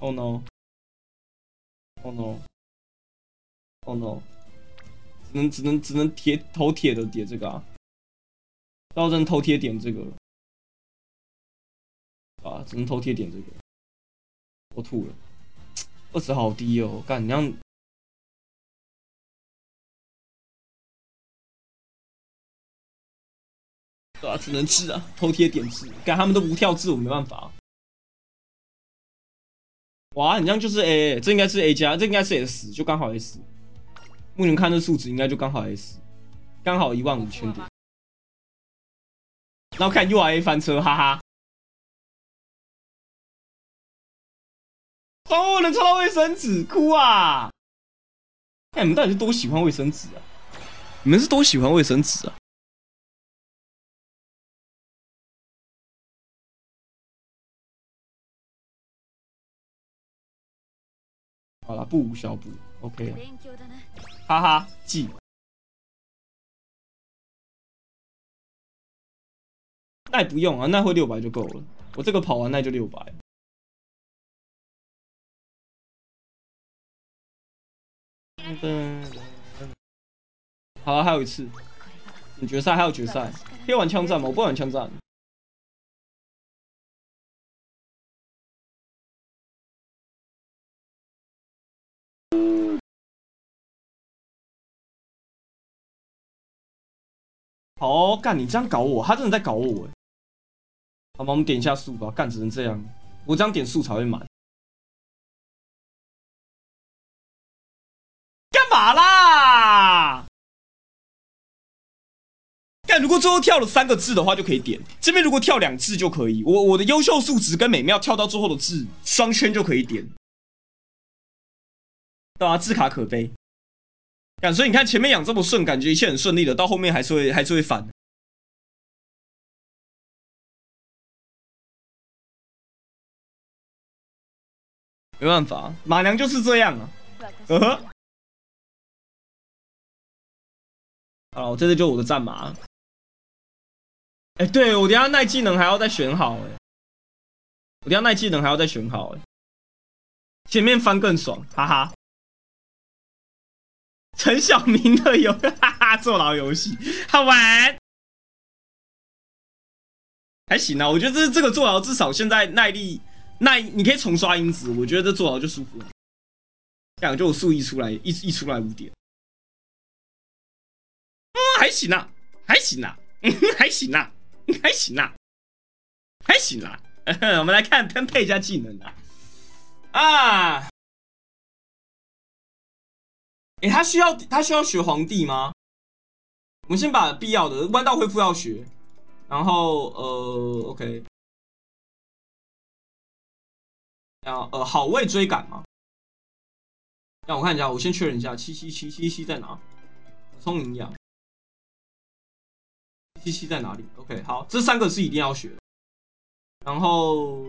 Oh no! Oh no! Oh no! 只能头铁的点这个啊，到真头铁点这个啊，只能头铁点这个，我吐了，20好低哦，干你这样。对啊，只能治啊，头贴点治，干他们都不跳治，我没办法。哇，你这样就是 A， 这应该是 A 加，这应该是 S， 就刚好 S。目前看这数值应该就刚好 S， 刚好15000点。然后看 URA 翻车，哈哈。哦，能抽到卫生纸，哭啊！看你们到底是多喜欢卫生纸啊？你们是多喜欢卫生纸啊？好了，不无小补 ，OK 哈哈，记。那也不用啊，那会600就够了。我这个跑完那就600。好啊，还有一次，准决赛还有决赛，可以玩枪战吗？我不玩枪战。好哦，干你这样搞我，他真的在搞我哎。好吧，我们点一下速吧，干只能这样，我这样点速才会满。干嘛啦？干，如果最后跳了3个字的话就可以点，这边如果跳2字就可以。我的优秀数值跟美妙跳到最后的字双圈就可以点，对啊，字卡可悲。干，所以你看前面养这么顺，感觉一切很顺利的，到后面还是会反。没办法，马娘就是这样啊。好，这次就我的战马。哎，对我等下耐技能还要再选好哎，我等下耐技能还要再选好哎，前面翻更爽，哈哈。陈小明的哈哈坐牢游戏好玩，还行啊。我觉得这个坐牢至少现在你可以重刷因子，我觉得这坐牢就舒服了。感觉我速一出来出来5点，还行啊，还行啊，还行啊，还行啊，还行啊。我们来看分配一下技能啊。啊，哎，他需要学皇帝吗？我们先把必要的弯道恢复要学，然后OK， 好位追赶吗？让我看一下，我先确认一下777在哪？充营养777在哪里 ？OK， 好，这3个是一定要学的，然后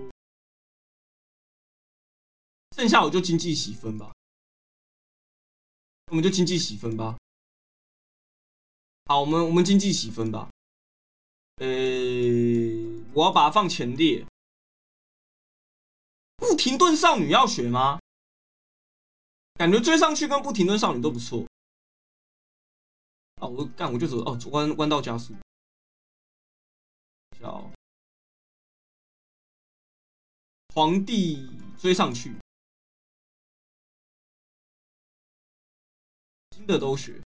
剩下我就经济洗分吧，我们就经济洗分吧。好，我们经济洗分吧。我要把它放前列。不停顿少女要学吗？感觉追上去跟不停顿少女都不错。啊，我就走哦，弯道加速。叫皇帝追上去，新的都学。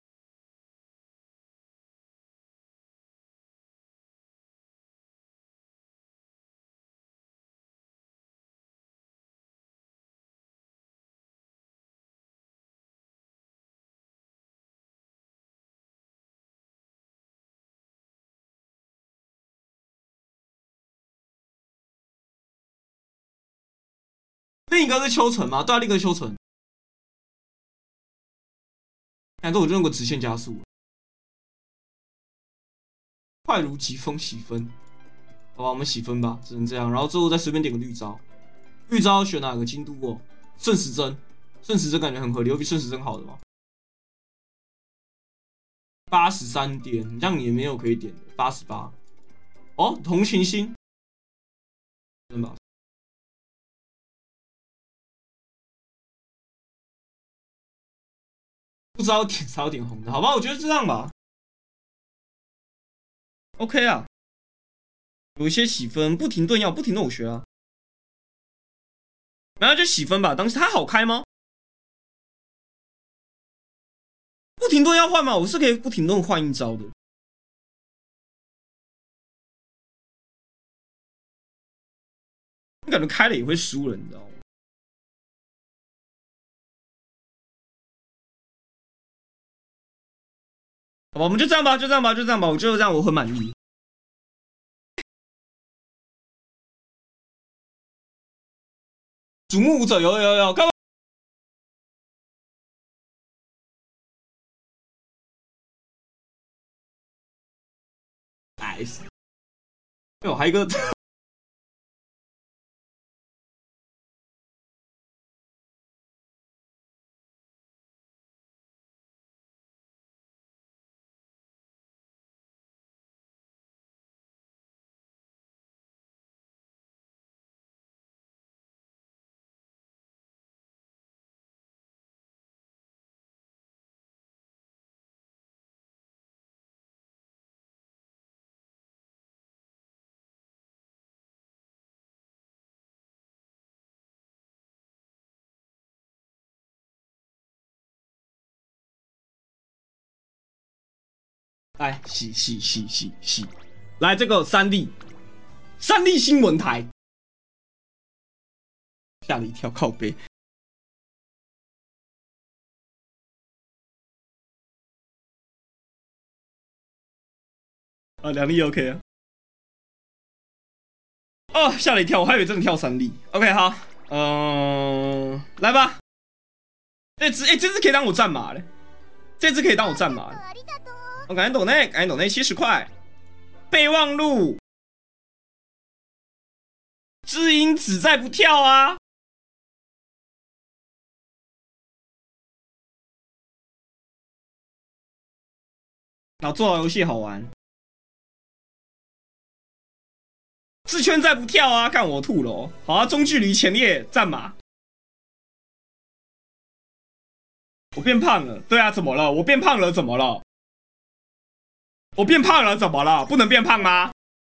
另一个是秋城吗？对啊，另一个是秋城。感觉我就用个直线加速，快如疾风洗分。好吧，我们洗分吧，只能这样。然后最后再随便点个绿招，绿招选哪个？京都哦，顺时针，顺时针感觉很合理，有比顺时针好的吗？83点，这样也没有可以点的。88，哦，同情心，真吧。 不知道点啥点红的，好吧，我觉得就这样吧。OK 啊，有一些洗分，不停顿要不停顿我学啊，然后就洗分吧。当时它好开吗？不停顿要换吗？我是可以不停顿换一招的。我感觉开了也会输了，你知道吗？好吧，我们就这样吧，就这样吧，就这样吧。我觉得这样我很满意。瞩目舞者有，干嘛？Nice。有还有一个来洗，来这个三立新闻台，吓了一跳，靠背。啊，2例 OK 啊。哦，吓了一跳，我还以为真的跳3例。OK， 好，来吧。这只可以当我战马嘞，这只可以当我战马嘞。我赶紧抖内70块。备忘录，知音只在不跳啊。然后做好游戏好玩。智圈再不跳啊，看我吐了哦。好啊，中距离前列战马。我变胖了，对啊，怎么了？我变胖了，怎么了？我变胖了，怎么了？不能变胖吗？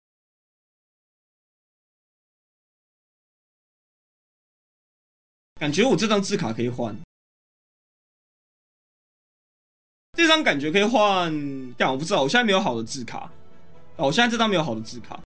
感觉我这张字卡可以换，这张感觉可以换，但我不知道，我现在没有好的字卡。哦，我现在这张没有好的字卡。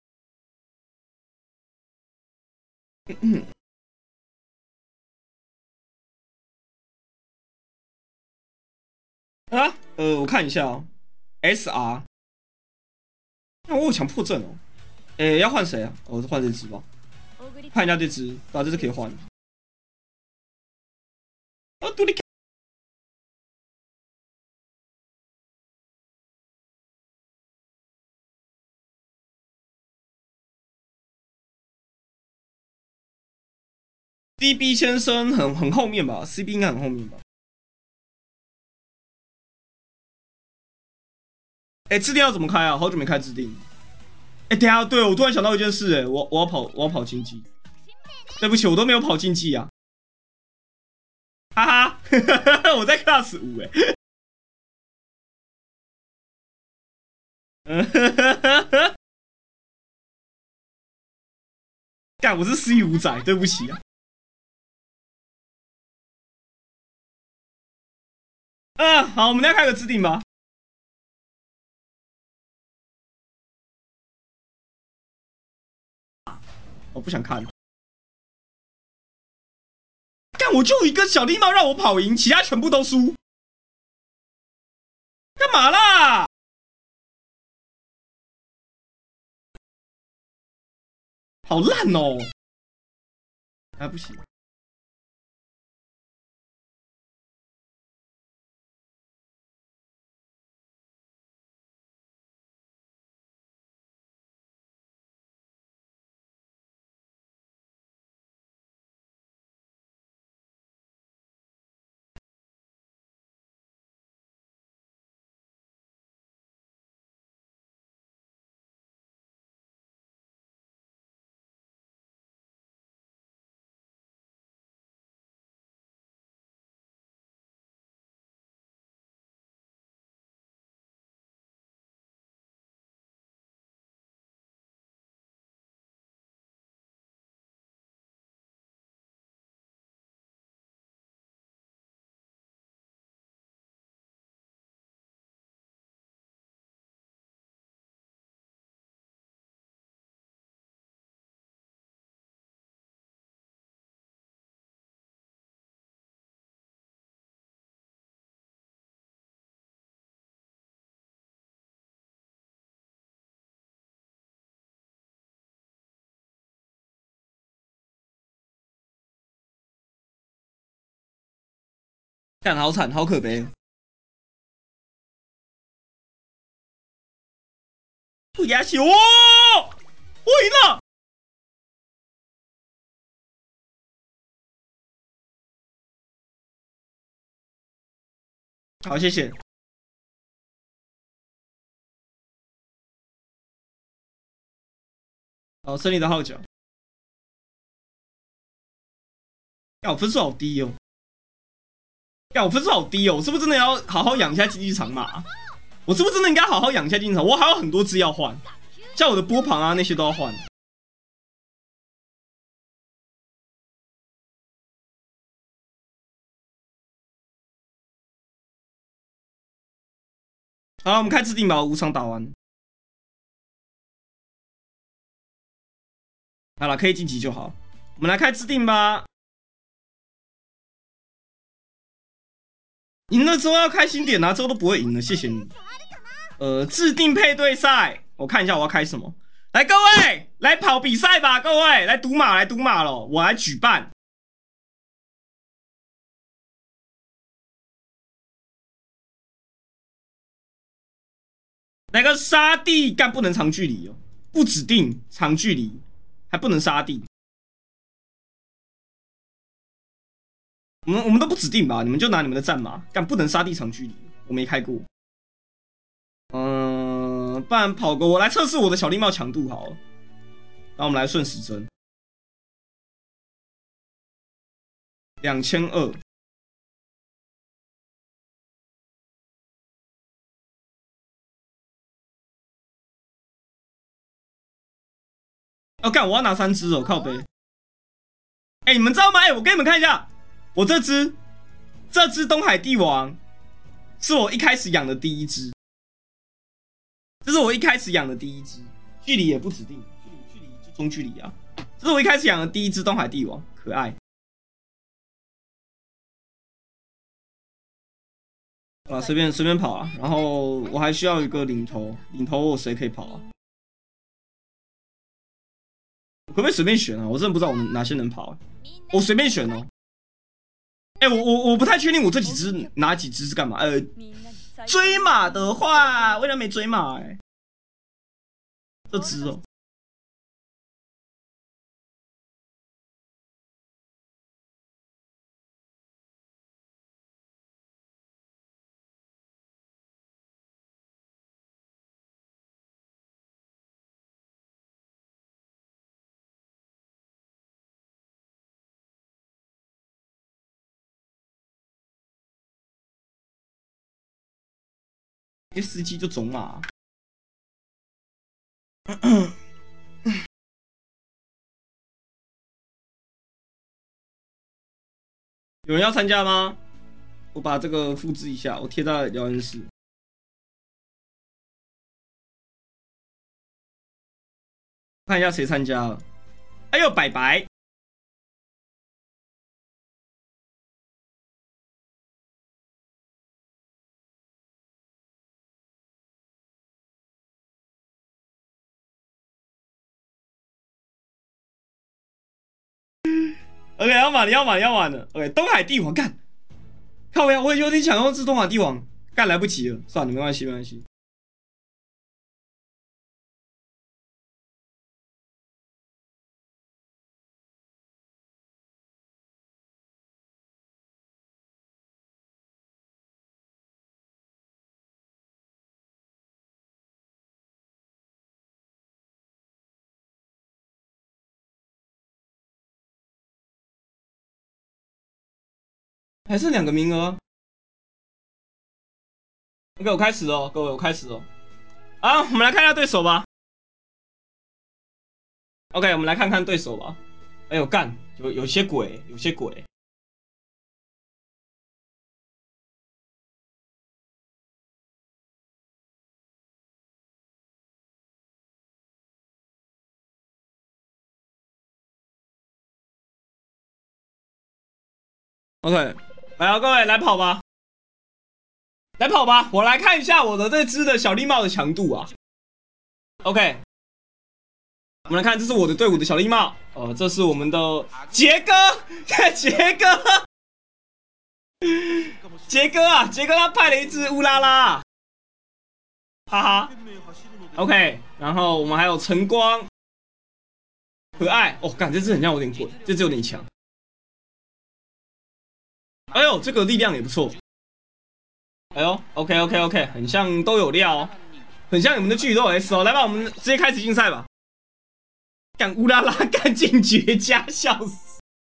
啊，我看一下哦，SR，那我有强迫症哦。要换谁啊？我换这只吧，看一下这只，这只可以换。啊，独立 CB 先生很后面吧？CB 应该很后面吧？制定要怎么开啊？好久没开制定。等一下，对我突然想到一件事，我要跑竞技。对不起，我都没有跑竞技啊。哈哈，我在 class 5干，我是 C5仔，对不起啊。好，我们来开个制定吧。我不想看。干，我就一个小狸猫让我跑赢，其他全部都输。干嘛啦？好烂哦！不行。 干好惨，好可悲。不压西，哦，我赢了。好，谢谢。好，胜利的号角。呀，我分数好低哦。呀，我分数好低哦，我是不是真的要好好养一下竞技场马？我是不是真的应该好好养一下竞技场？我还有很多只要换，像我的波旁啊那些都要换。好，我们开制定吧，无场打完。好了，可以晋级就好。我们来开制定吧。赢了之后要开心点啊，之后都不会赢了，谢谢你。制定配对赛，我看一下我要开什么。来，各位，来跑比赛吧，各位，来赌马，来赌马了，我来举办。来个沙地，干不能长距离哦，不指定长距离，还不能沙地。我们都不指定吧，你们就拿你们的战马，干不能沙地长距离，我没开过。不然跑个我来测试我的小礼帽强度好了。然后我们来顺时针，2200。哦，干我要拿3只哦，靠背。哎，你们知道吗？哎，我给你们看一下，我这只东海帝王是我一开始养的第一只，这是我一开始养的第一只，距离也不指定，距离就中距离啊。这是我一开始养的第一只东海帝王，可爱。啊，随便跑啊，然后我还需要一个领头，我谁可以跑啊？可不可以随便选啊？我真的不知道我哪些能跑啊，我随便选哦。哎，我不太确定我这几只哪几只是干嘛？追马的话，为什么没追马？哎，这只哦。因为司机就种马。有人要参加吗？我把这个复制一下，我贴在聊天室。看一下谁参加了。哎呦，白白。OK， 要满了。OK， 东海帝王干，靠呀！我有点想用这东海帝王，干来不及了，算了，没关系。还剩2个名额。OK， 我开始哦，各位，我开始哦。好，我们来看一下对手吧。OK， 我们来看看对手吧。哎呦，干，有些鬼。OK， 来啊，各位来跑吧，我来看一下我的这只的小礼帽的强度啊。OK， 我们来看，这是我的队伍的小礼帽。这是我们的杰哥，杰哥。 杰哥啊，杰哥他派了一只乌拉拉，哈哈。OK， 然后我们还有晨光和爱，哦，感觉这只很像有点贵，这只有点强。哎呦，这个力量也不错。哎呦，OK， 很像都有料哦，很像你们的剧都有 S 哦。来吧，我们直接开始竞赛吧。干乌拉拉干尽绝佳，笑死！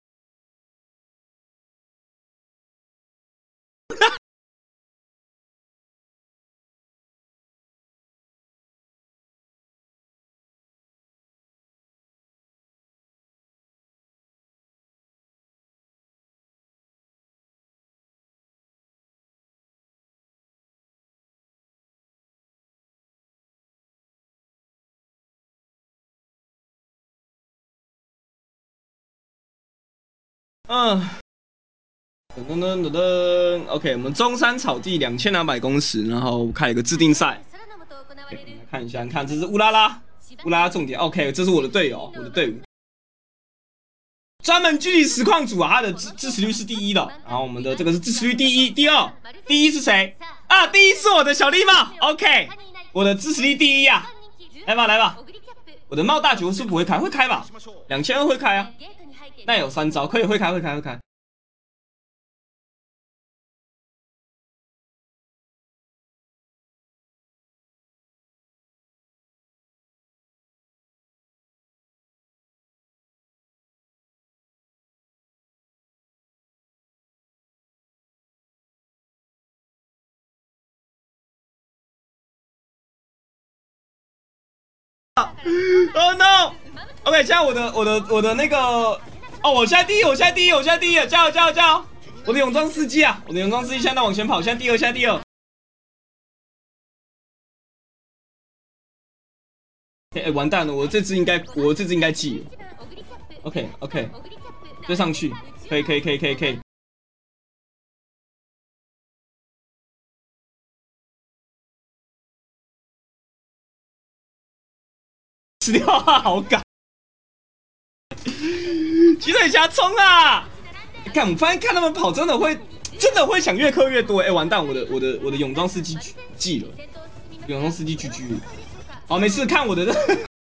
嗯，OK， 我们中山草地2200公尺，然后开了一个制定赛。OK， 我们来看一下，你看这是乌拉拉，乌拉拉重点。OK， 这是我的队友，我的队伍。专门狙击实况组啊，他的支持率是第一的。然后我们的这个是支持率第一，第二，第一是谁啊？第一是我的小狸猫。OK， 我的支持率第一啊！来吧来吧，我的帽大球是不会开，会开吧？2200会开啊。那有3招，可以会开会开会开。Oh no！OK， 现在我的那个，哦，我现在第一，我现在第一，加油加油加油！我的泳装司机啊，我的泳装司机现在往前跑，现在第二，现在第二。哎，完蛋了，我这只应该记了。OK， 追上去，可以。吃掉啊，好赶！急水侠冲啊！看，我发现看他们跑真的会想越磕越多。哎，完蛋，我的泳装司机记了，泳装司机GG。好，没事，看我的。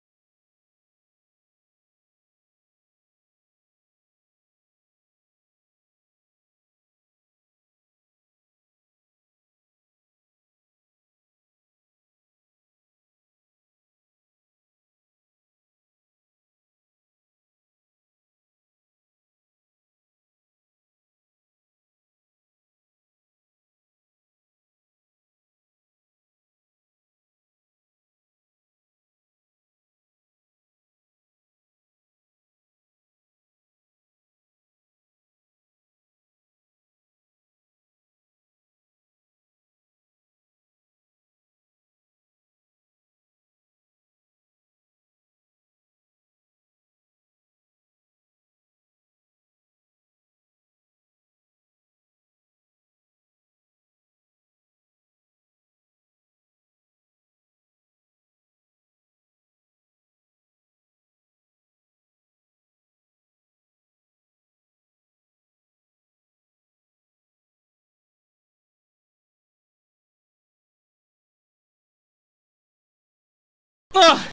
啊！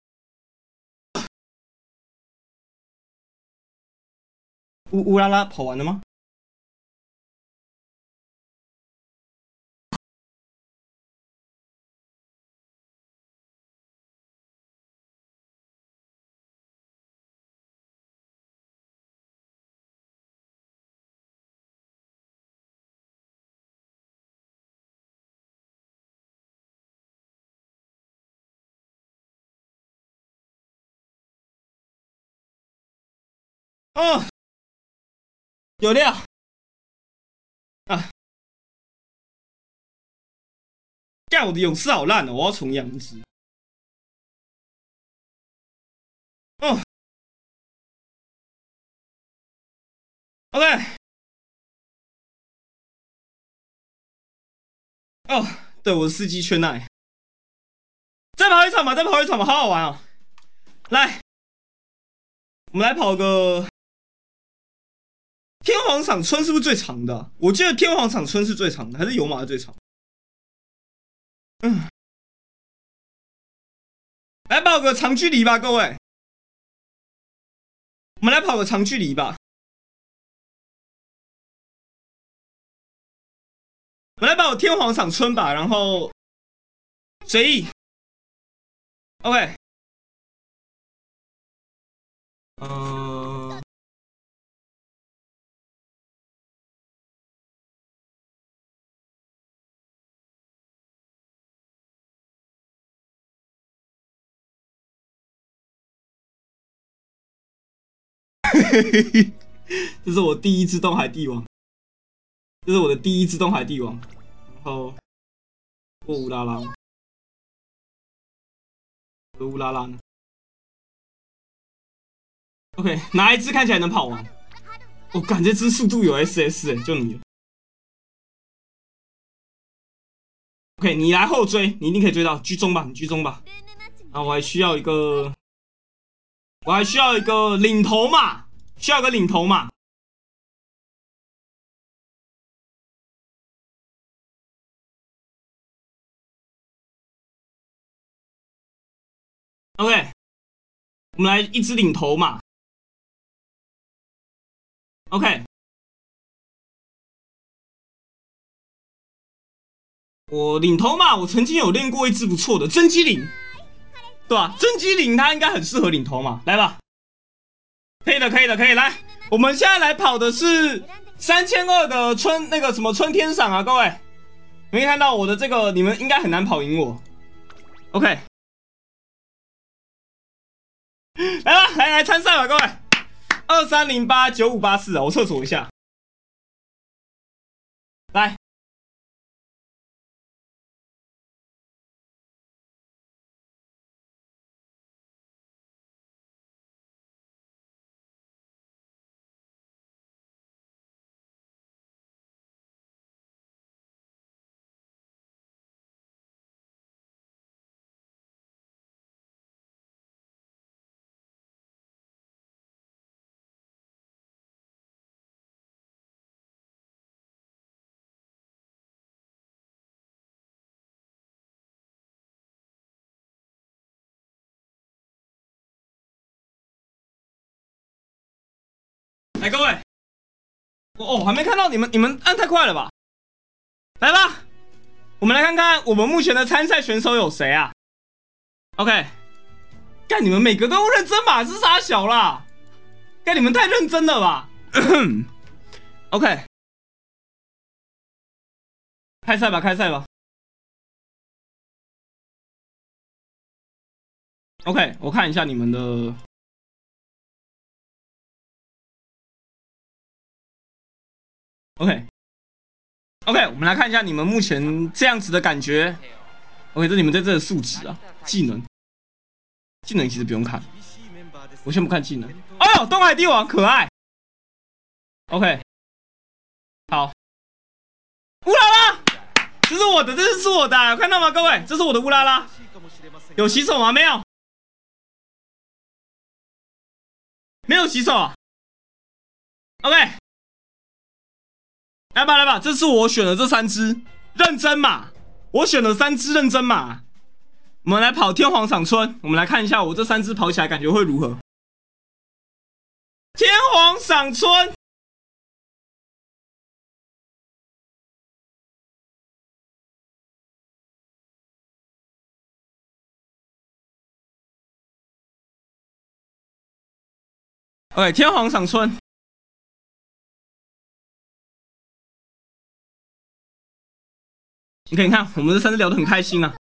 乌拉拉跑完了吗？哦，有料啊！干，我的勇士好烂哦，我要重养一只。哦，OK， 哦，对，我的司机圈内，再跑一场吧，好好玩哦。来，我们来跑个天皇赏春是不是最长的啊？我记得天皇赏春是最长的，还是有马是最长？来跑个长距离吧，各位。我们来跑个长距离吧。我来跑天皇赏春吧，然后随意。OK。这是我第一只东海帝王，这是我的第一只东海帝王。然后过乌拉拉，我的乌拉拉呢？OK， 哪一只看起来能跑完？我感觉这只速度有 SS 就你了。OK， 你来后追，你一定可以追到，居中吧，你居中吧。然后我还需要一个领头马，需要一个领头马。OK， 我们来一只领头马。OK， 我领头马，我曾经有练过一只不错的真机灵，对吧？真机灵它应该很适合领头马，来吧。可以的，可以的，可以来。我们现在来跑的是3200的春天赏啊，各位，你们看到我的这个，你们应该很难跑赢我。OK， 来吧，来参赛吧，各位。23089584啊，我厕所一下。来。来，各位，还没看到你们按太快了吧？来吧，我们来看看我们目前的参赛选手有谁啊 ？OK， 干你们每个都用认真码是傻小啦，干你们太认真了吧？OK， 开赛吧，开赛吧。OK， 我看一下你们的。OK， 我们来看一下你们目前这样子的感觉。OK， 这你们在这的素质啊，技能其实不用看，我先不看技能。哎呦，东海帝王可爱。OK， 好，乌拉拉，这是我的，这是我的，有看到吗，各位？这是我的乌拉拉，有洗手吗？没有，没有洗手啊。OK， 来吧来吧，这是我选的这3只认真马，我选了3只认真马。我们来跑天皇赏春，我们来看一下我这3只跑起来感觉会如何。天皇赏春。OK， 天皇赏春。你可以看，我们这3只聊得很开心啊。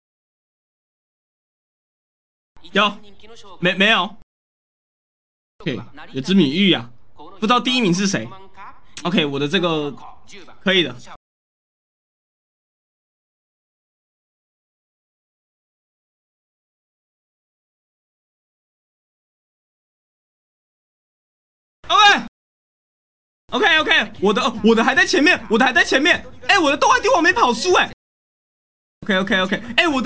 有？没有 ？OK， 有只米玉啊，不知道第1名是谁。OK， 我的这个可以的。OK， 我的还在前面，我的还在前面。哎，我的东海帝王没跑输哎。OK， 哎，我的。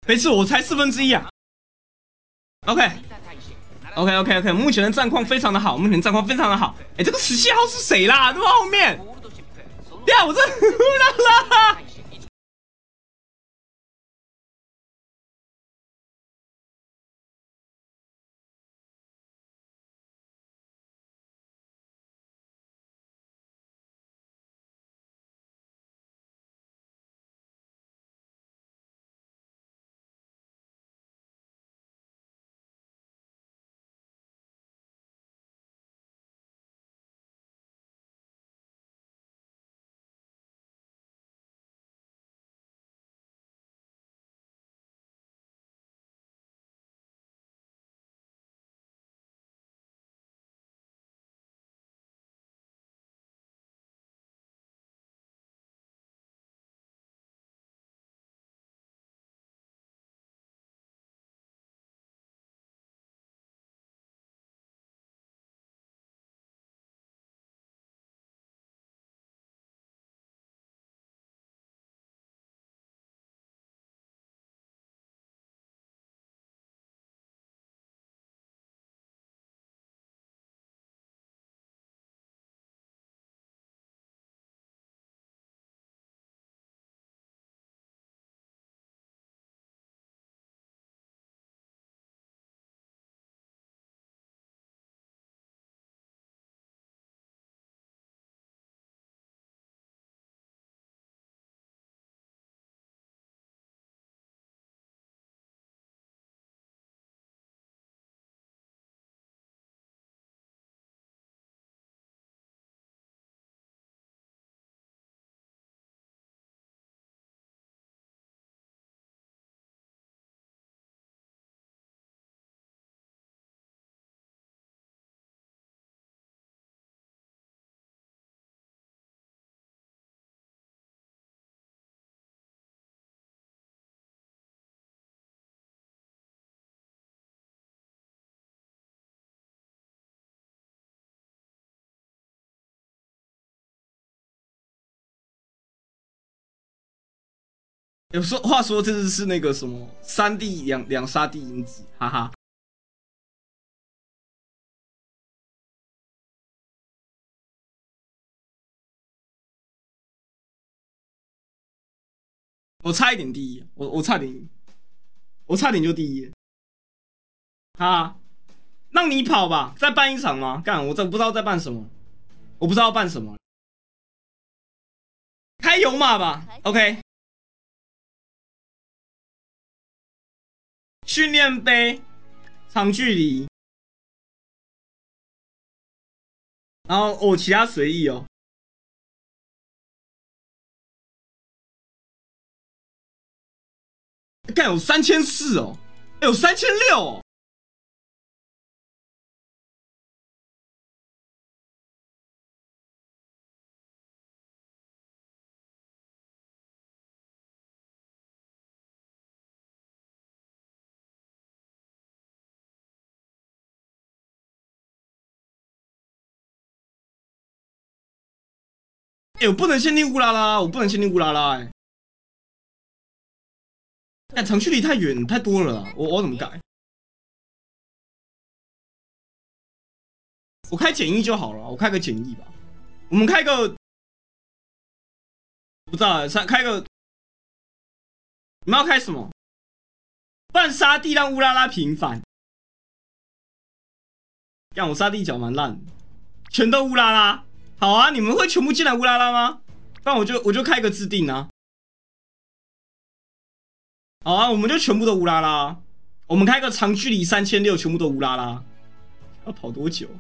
没事，我才1/4啊。OK，目前的战况非常的好，哎，这个17号是谁啦？那么后面，对啊，我这啦。话说这次是那个什么3D 两杀地因子，哈哈。我差一点第一，我差点就第一，哈，让你跑吧，再办一场吗？干，我不知道在办什么，我不知道办什么，开油马吧 ，OK。训练杯，长距离，然后其他随意哦。干有3400哦，有3600哦。哎，我不能限定乌拉拉，哎。但长距离太远太多了啦，我怎么改？我开简易就好了，我开个简易吧。我们开个不知道，开个你们要开什么？半沙地让乌拉拉平反。让我沙地脚蛮烂的，全都乌拉拉。好啊，你们会全部进来乌拉拉吗？不然我就开个自定啊。好啊，我们就全部都乌拉拉。我们开个长距离3600，全部都乌拉拉。要跑多久？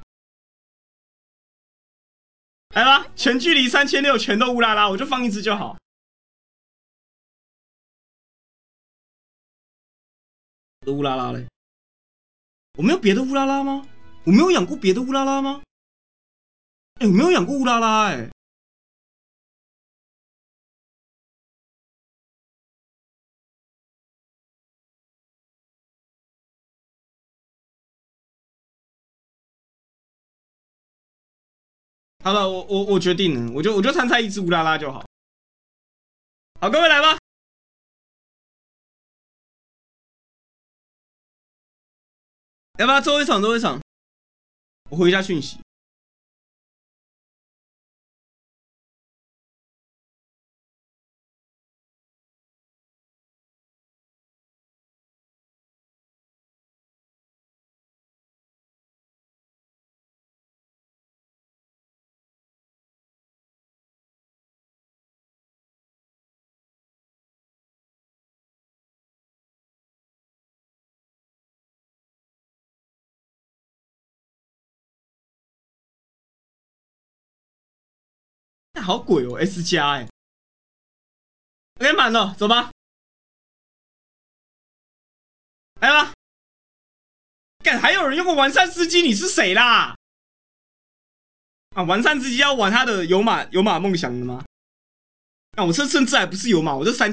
来吧，全距离3600全都乌拉拉，我就放一只就好。的乌拉拉嘞？我没有别的乌拉拉吗？我没有养过别的乌拉拉吗？哎，我没有养过乌拉拉哎。好了，我决定了，我就参赛一只乌拉拉就好。好，各位来吧。 要不要最后一场？最后一场，我回一下讯息。好鬼哦 ，S 加哎，OK 满了，走吧，来吧。干，还有人用过完善司机，你是谁啦？啊，完善司机要玩他的有马梦想的吗？啊，我这甚至还不是有马，我这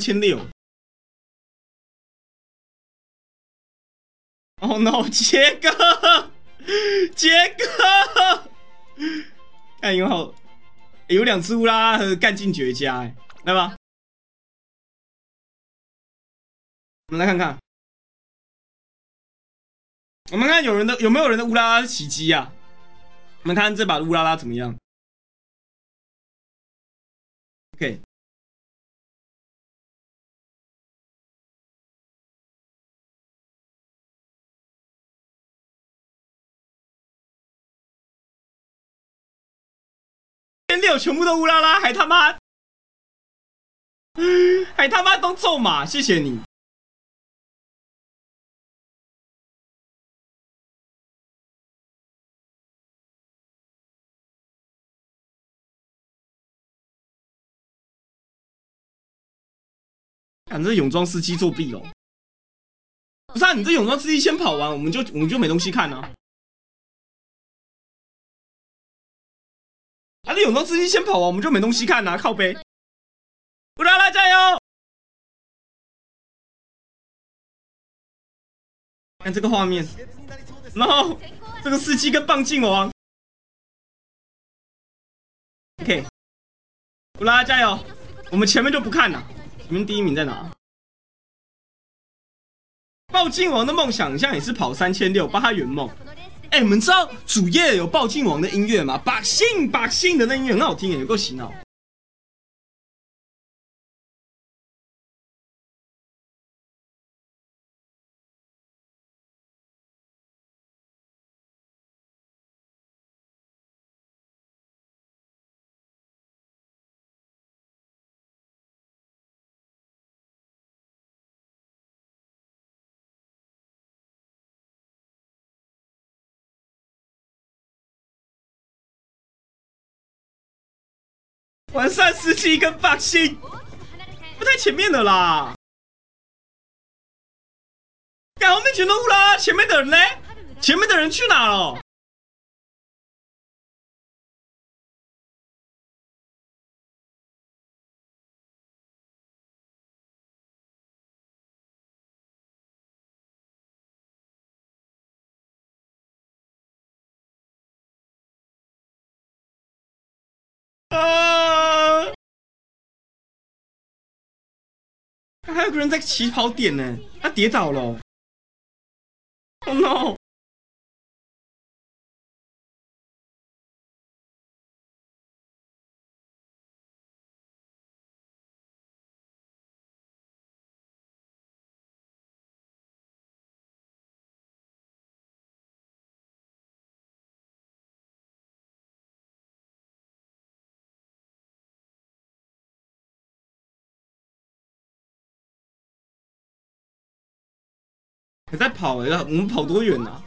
3600。Oh no， 杰哥，杰哥，看有好，有2只乌拉拉和干劲绝佳，哎，来吧，我们来看看，我们看有没有人的乌拉拉是奇迹啊？我们看这把的乌拉拉怎么样 ？OK，1000全部都乌拉拉，还他妈都咒马，谢谢你。看这泳装司机作弊哦！不是啊，你这泳装司机先跑完，我们就没东西看啊。啊，这泳装司机先跑完，我们就没东西看啊，靠背。乌拉拉加油！看这个画面，然后这个司机跟棒劲王。OK， 乌拉拉加油！我们前面就不看了，前面第1名在哪？暴劲王的梦想像也是跑3600，帮他圆梦。哎，你们知道主页有暴劲王的音乐吗？把信的那音乐很好听，有够洗脑。完善司机跟霸信不太前面的啦。干后面全都乌拉，前面的人呢？前面的人去哪了？啊！还有个人在起跑点呢，他跌倒了。Oh no！还在跑哎，我们跑多远啊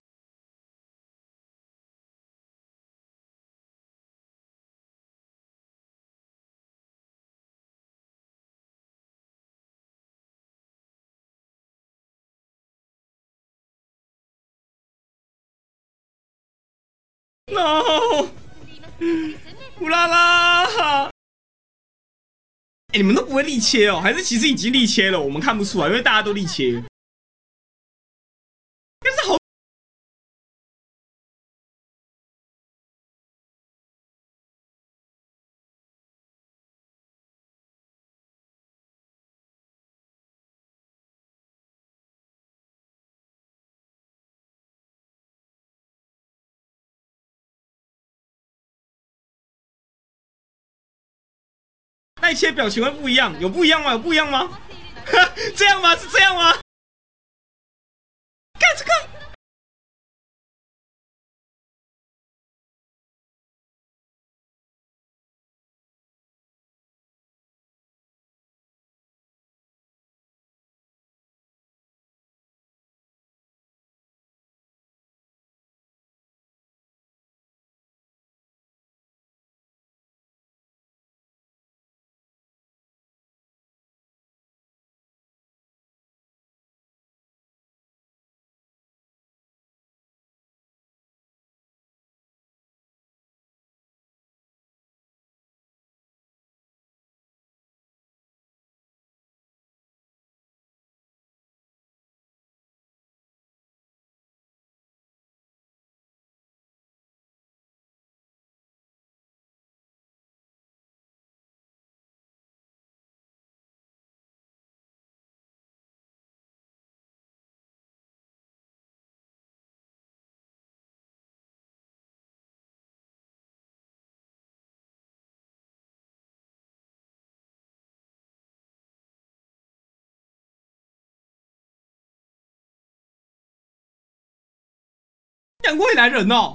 ？No！乌拉拉！哎，你们都不会力切哦？还是其实已经力切了？我们看不出来，因为大家都力切。但是好。 那一切表情会不一样，有不一样吗？有不一样吗？这样吗？是这样吗？看这个。养未来人哦。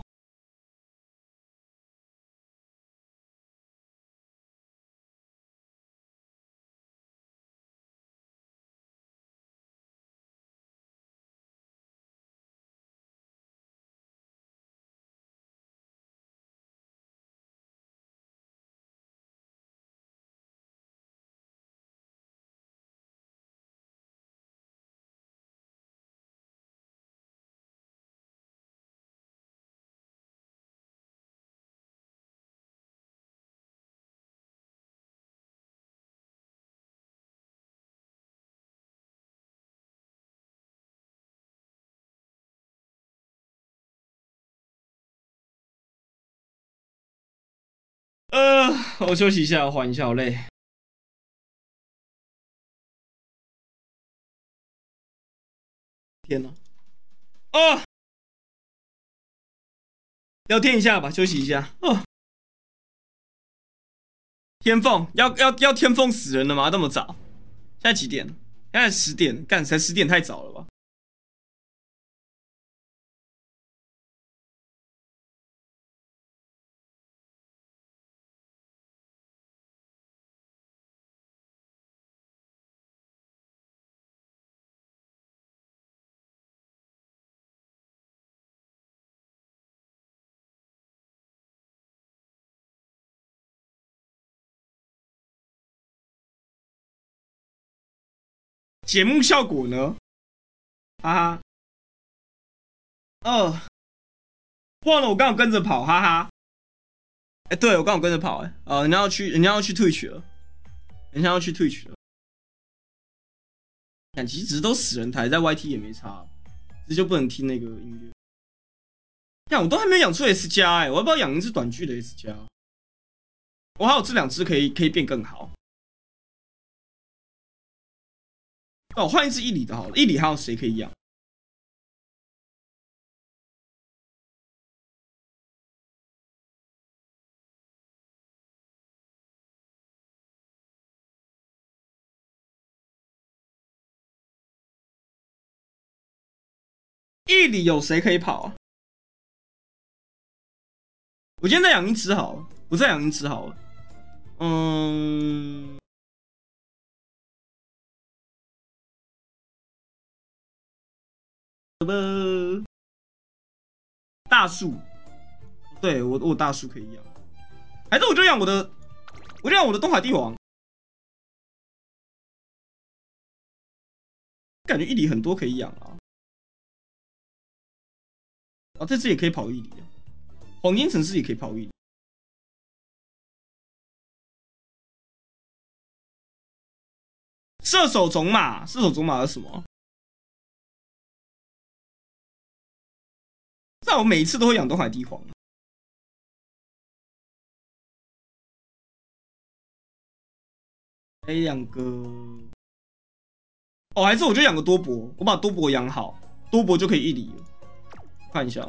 我休息一下，缓一下，好累。天哪！哦，聊天一下吧，休息一下。哦，天凤要天凤死人了吗？这么早？现在几点？现在10点，干才10点，太早了吧？节目效果呢？哈哈。忘了我刚好跟着跑，哈哈。对我刚好跟着跑，人家要去退取了，人家要去退取了。但其实都死人台，在 YT 也没差，这就不能听那个音乐。看我都还没养出 S 加我要不要养一只短距的 S 加？我还有这2只可以变更好。那我换一只1里的好了，1里还有谁可以养？1里有谁可以跑啊？我今天再养一只好了，我再养一只好了。大树，对我大树可以养，还是我就养我的东海帝王。感觉1里很多可以养啊。这只也可以跑1里啊，黄金城市也可以跑1里。射手种马是什么？但我每一次都会养东海帝皇。养个还是我就养个多博，我把多博养好，多博就可以1里了。看一下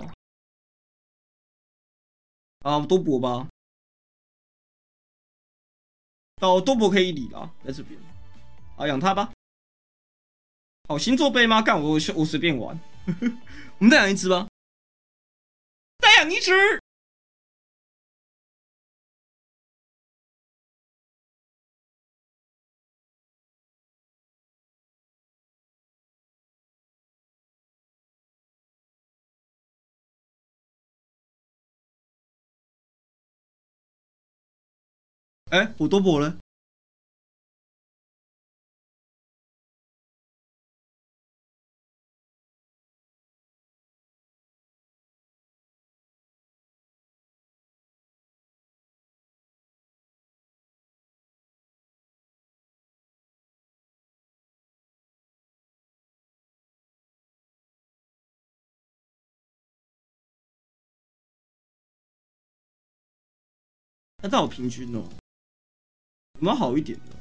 多博吧。 到多博可以理啦，在这边啊，养他吧。好星座杯吗？干我随便玩，我们再养一只吧，再养一只。哎，我多博了。那这好平均哦，有没有好一点的？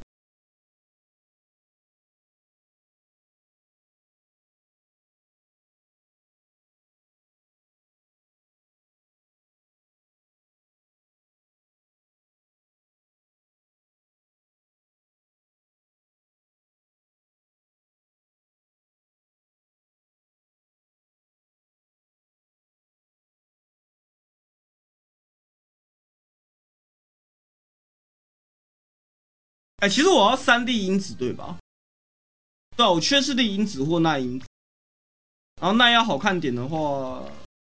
哎，其实我要3D 因子对吧？对啊，我缺是丽因子或耐因子，然后耐要好看点的话，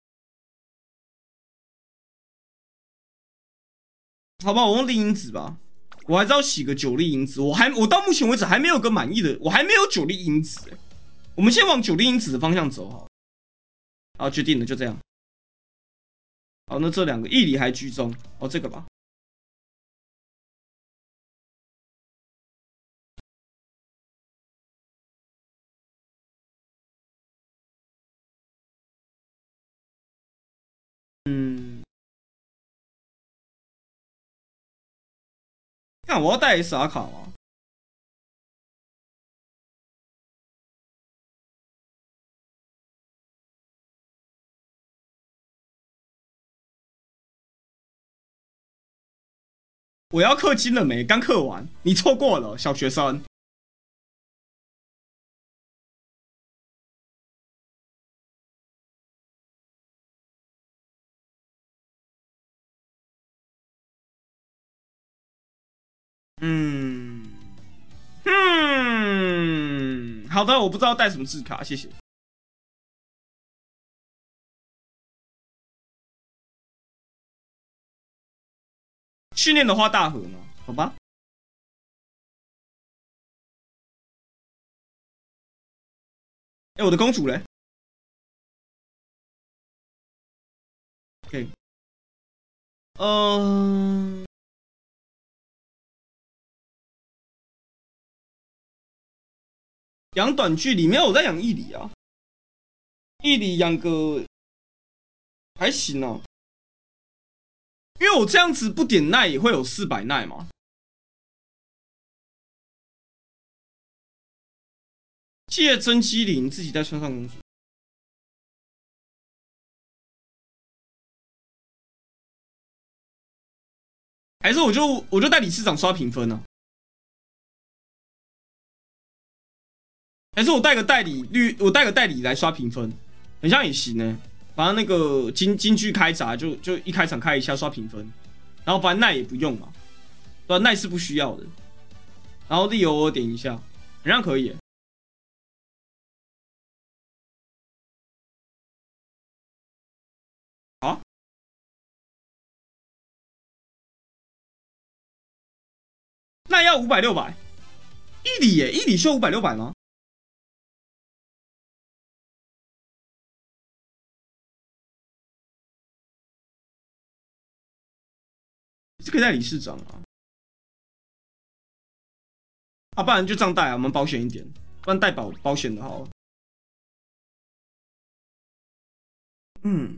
好吧，我用丽因子吧。我还是要洗个9粒因子，我到目前为止还没有个满意的，我还没有9粒因子哎。我们先往9粒因子的方向走好。好，决定了，就这样。好，那这2个义理还居中，哦，这个吧。嗯，看我要带 SR 卡吗？我要氪金了没？刚氪完，你错过了，小学生。嗯，好的，我不知道带什么字卡，谢谢。训练的话大河吗？好吧。哎，我的公主嘞？OK，养短距离没有，我在养义理啊。义理养个还行哦、因为我这样子不点耐也会有400耐嘛。借真机灵自己再穿上公主，还是我就带理事长刷评分呢、啊？还是我带个代理我带个代理来刷评分，很像也行呢、反正那个京剧开闸就一开场开一下刷评分，然后反正耐也不用嘛，对吧、耐是不需要的，然后利偶尔点一下，好像可以、欸。好、啊，那要500、600，一里耶，一里需要500、600吗？是可以带理事长啊，啊，不然就这样带啊，我们保险一点，不然带保险的好。嗯。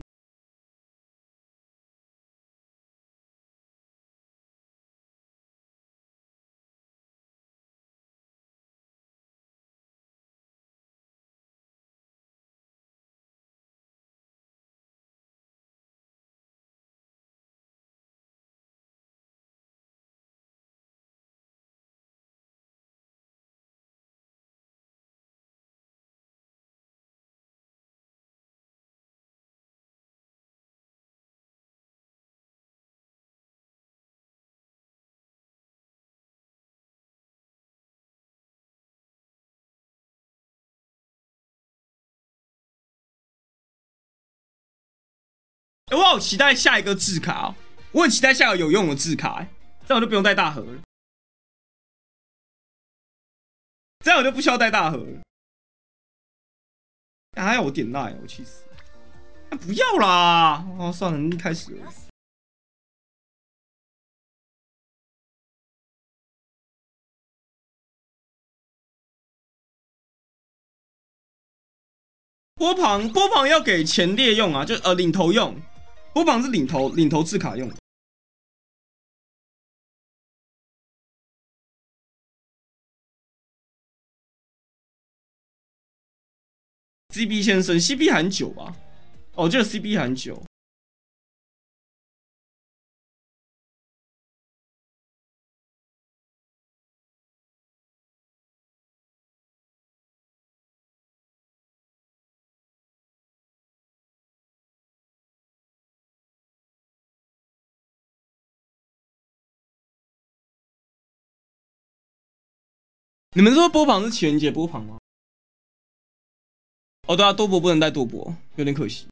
我好期待下一个字卡哦，我很期待下一个有用的字卡，这样我就不用带大盒了，这样我就不需要带大盒了。还要我点赖，我气死！不要啦！哦，算了，一开始而已。波旁要给前列用啊，就领头用。波旁是领头字卡用。CB 先生 ，CB 还很久吧？哦，这个 CB 还很久。你们说波旁是情人节波旁吗？哦，对啊，多博不能带多博，有点可惜。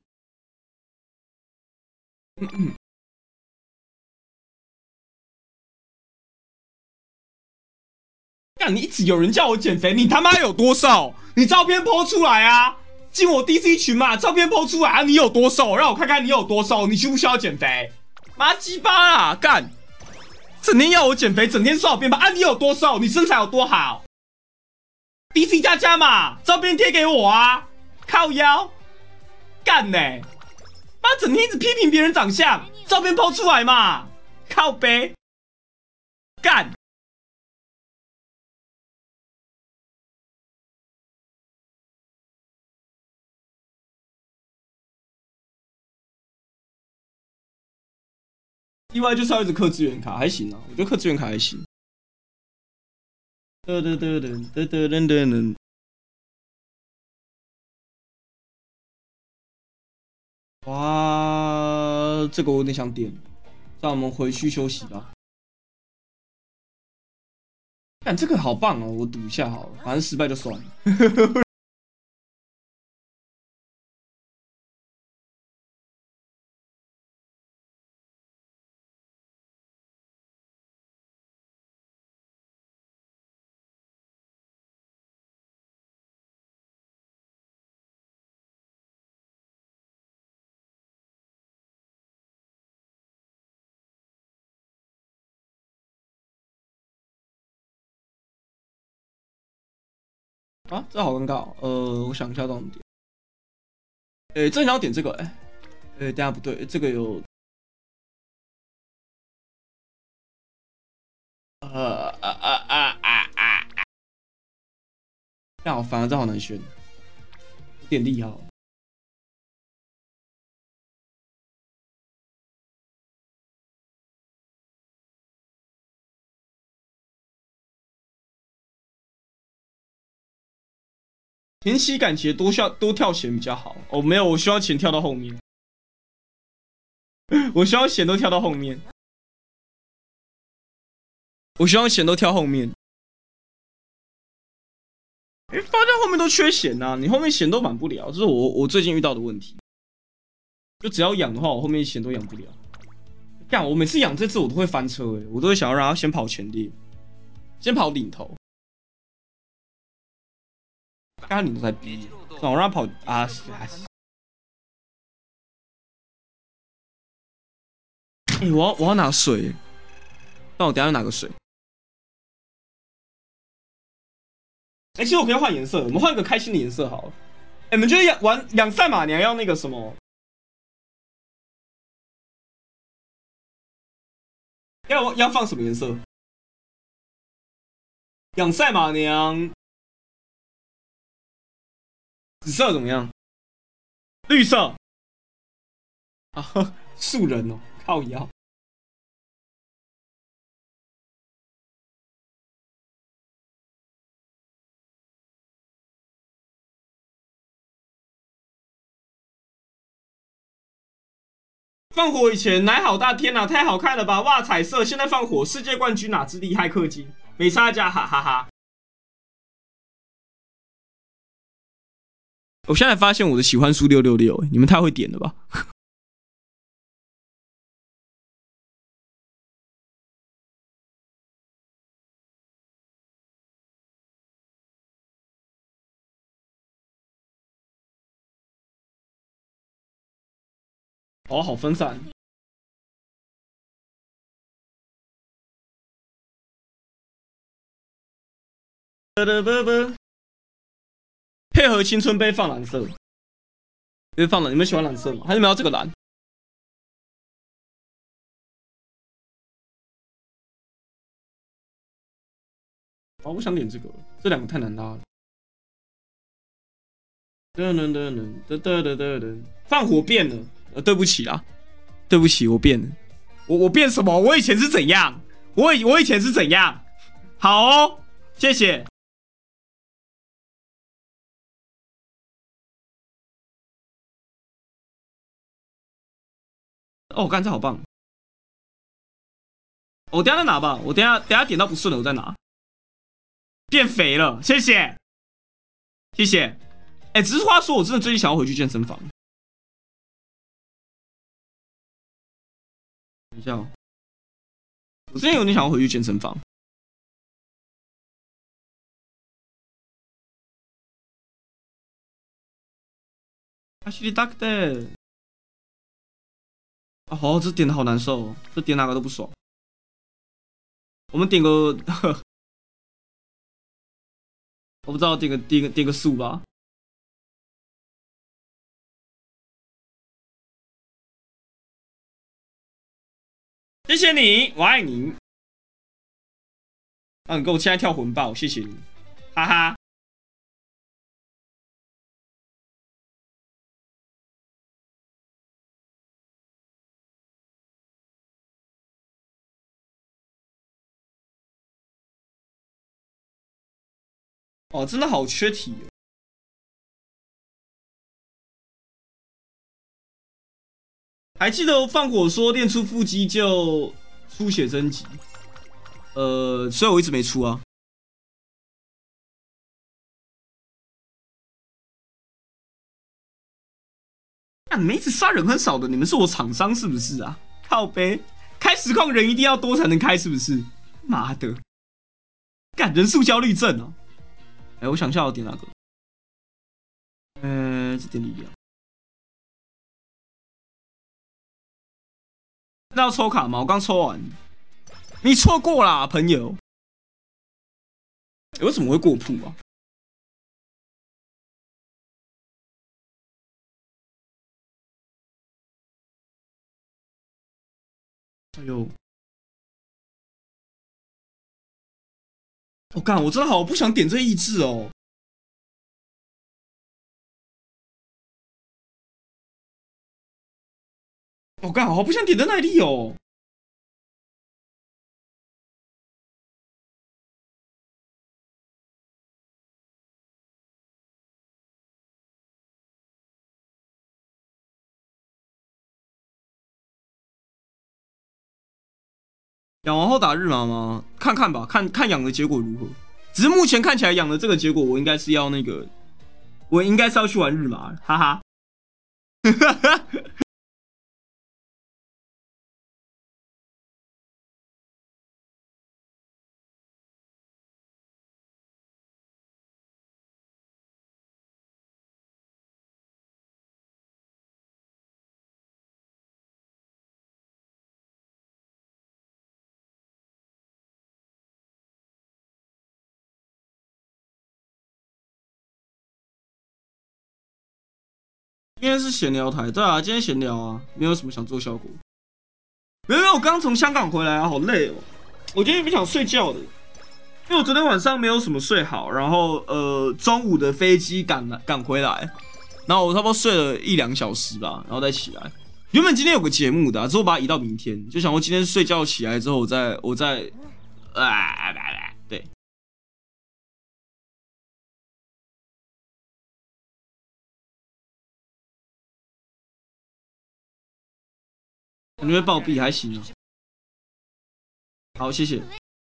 干，你一直有人叫我减肥，你他妈有多瘦？你照片 po 出来啊！进我 DC 群嘛，照片 po 出来啊！你有多瘦？让我看看你有多瘦，你需不需要减肥？妈鸡巴啦，干！整天要我减肥，整天说我变胖啊！你有多瘦？你身材有多好？DC 加加嘛，照片贴给我啊！靠腰，干呢、欸？妈，整天一直批评别人长相，照片 po 出来嘛，靠背，干！意外就是要一直氪资源卡，还行啊，我觉得氪资源卡还行。噔噔噔噔噔噔噔噔。哇，这个我有点想点，让我们回去休息吧。看这个好棒哦，我赌一下好了，反正失败就算了。啊，这好尴尬哦。我想一下到底点。正想要点这个，等下不对，这个有这好烦啊，这好难选，点力好。前期感觉多跳弦比较好。哦，没有，我需要钱跳到后面，我需要弦都跳到后面，我需要弦都跳后面。发现后面都缺弦呐、你后面弦都满不了，这是我最近遇到的问题。就只要养的话，我后面弦都养不了。干，我每次养这次我都会翻车我都会想要让他先跑前列，先跑领头。刚刚领头才逼，让我让他跑啊！我要拿水，但我等下要拿个水。其实我可以换颜色，我们换一个开心的颜色好了。你们觉得养赛马娘要那个什么？要放什么颜色？养赛马娘，紫色怎么样？绿色啊，素人哦，靠腰。放火以前奶好大，天哪，太好看了吧！哇，彩色，现在放火，世界冠军哪支厉害氪金？没差价，哈哈哈。我现在发现我的喜欢数666，你们太会点了吧？ 哦，好分散。配合青春杯放蓝色，因为放蓝，你们喜欢蓝色吗？还是你们要这个蓝？哦，我想点这个，这两个太难拉了。噔噔噔噔噔噔噔噔，放火变了，对不起啦，对不起，我变了，我变什么？我以前是怎样？我以前是怎样？好哦，谢谢。哦，干这好棒！我等下再拿吧，我等下点到不顺了，我再拿。变肥了，谢谢，谢谢。哎，只是话说，我真的最近想要回去健身房。等一下哦，我最近有点想要回去健身房。阿西里达克的，哦，这点的好难受哦，这点哪个都不爽。我们点个，我不知道点个素吧。谢谢你，我爱你。啊，你给我现在跳魂爆，谢谢你，哈哈。哦，真的好缺体哦。还记得放火说练出腹肌就出写真集，所以我一直没出啊。啊，你们一直杀人很少的，你们是我厂商是不是啊？靠背，开实况人一定要多才能开是不是？妈的，干人数焦虑症啊！哎，我想一下，我点哪个？这点力量。那要抽卡吗？我刚抽完。你错过啦，朋友。为什么会过铺啊？哎呦！我干，我真的好不想点这意志哦。我干，好不想点这耐力哦。养完后打日麻吗？看看吧，看看养的结果如何。只是目前看起来养的这个结果，我应该是要那个，我应该是要去玩日麻，哈哈。今天是闲聊台，对啊，今天闲聊啊，没有什么想做效果。没有，我刚从香港回来啊，好累哦。我今天不想睡觉的，因为我昨天晚上没有什么睡好，然后中午的飞机赶回来，然后我差不多睡了1-2小时吧，然后再起来。原本今天有个节目的、之后把它移到明天，就想说今天睡觉起来之后我再对。你会暴毙还行啊。好，谢谢。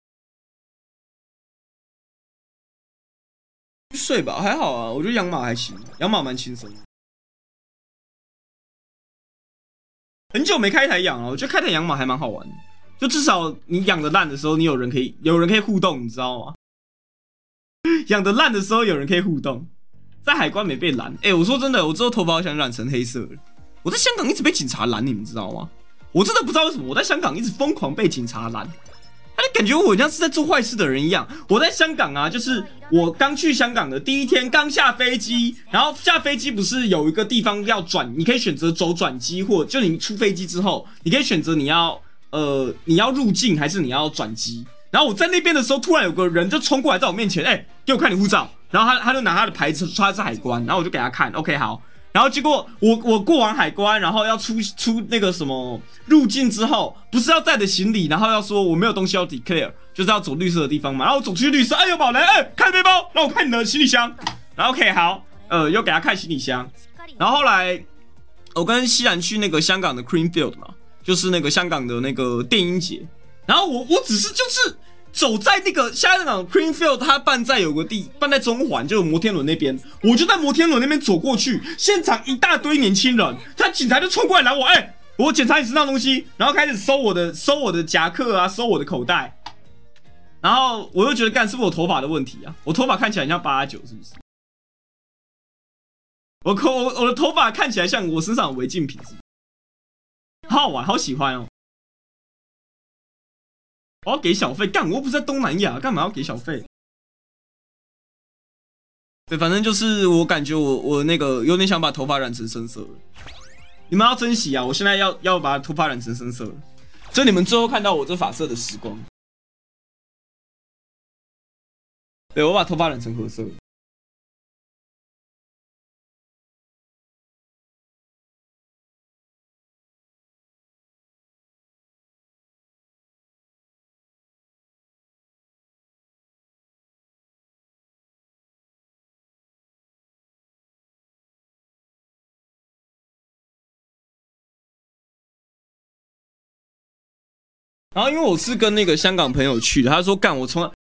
睡吧，还好啊，我觉得养马还行，养马蛮轻松的。很久没开台养了，我觉得开台养马还蛮好玩的，就至少你养的烂的时候，你有人可以互动，你知道吗？养的烂的时候有人可以互动，在海关没被拦。哎、我说真的，我之后头发好想染成黑色的， 我在香港一直被警察拦，你们知道吗？我真的不知道为什么我在香港一直疯狂被警察拦，他就感觉我像是在做坏事的人一样。我在香港啊，就是我刚去香港的第一天，刚下飞机，然后下飞机不是有一个地方要转，你可以选择走转机，或就你出飞机之后，你可以选择你要入境还是你要转机。然后我在那边的时候，突然有个人就冲过来在我面前，给我看你护照。然后他就拿他的牌子说他是海关，然后我就给他看 ，OK 好。然后结果我过完海关，然后要出那个什么入境之后，不是要带着行李，然后要说我没有东西要 declare， 就是要走绿色的地方嘛。然后我走出去绿色，有宝人，看背包，让我看你的行李箱。然后 OK 好，又给他看行李箱。然后后来我跟西兰去那个香港的 Creamfield 嘛，就是那个香港的那个电音节。然后我只是就是走在那个香港 Creamfield， 它办在中环，就有摩天轮那边，我就在摩天轮那边走过去，现场一大堆年轻人，警察就冲过来拦我，我检查你身上东西，然后开始搜我的夹克啊，搜我的口袋，然后我又觉得是不是我头发的问题啊？我头发看起来很像89是不是？我的头发看起来像我身上有违禁品是不是？好好玩，好喜欢哦。我要给小费，干！我又不是在东南亚，干嘛要给小费？对，反正就是我感觉我那个有点想把头发染成深色了，你们要珍惜啊！我现在要把头发染成深色了，就你们最后看到我这发色的时光。对，我把头发染成褐色。然后因为我是跟那个香港朋友去的，他说干我从来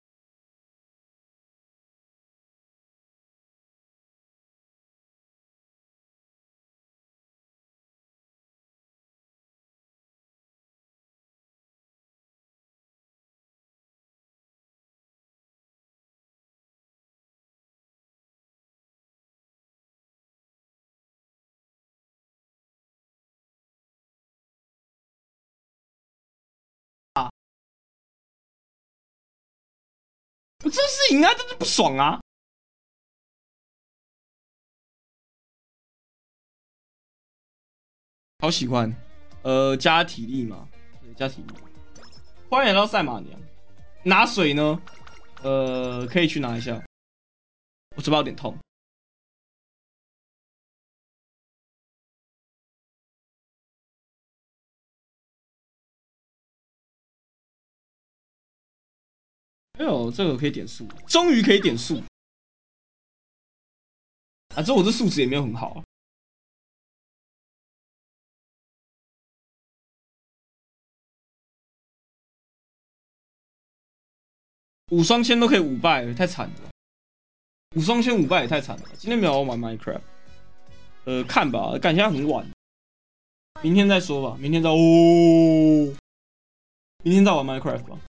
这是赢啊，这是不爽啊！好喜欢，加体力嘛，对，加体力。欢迎来到赛马娘，拿水呢？可以去拿一下。我嘴巴有点痛。哎呦，这个可以点数，终于可以点数啊！这我这素质也没有很好啊。5双签都可以5败，太惨了。5双签5败也太惨了。今天没有玩 Minecraft，看吧，感觉很晚，明天再说吧，明天再玩 Minecraft 吧。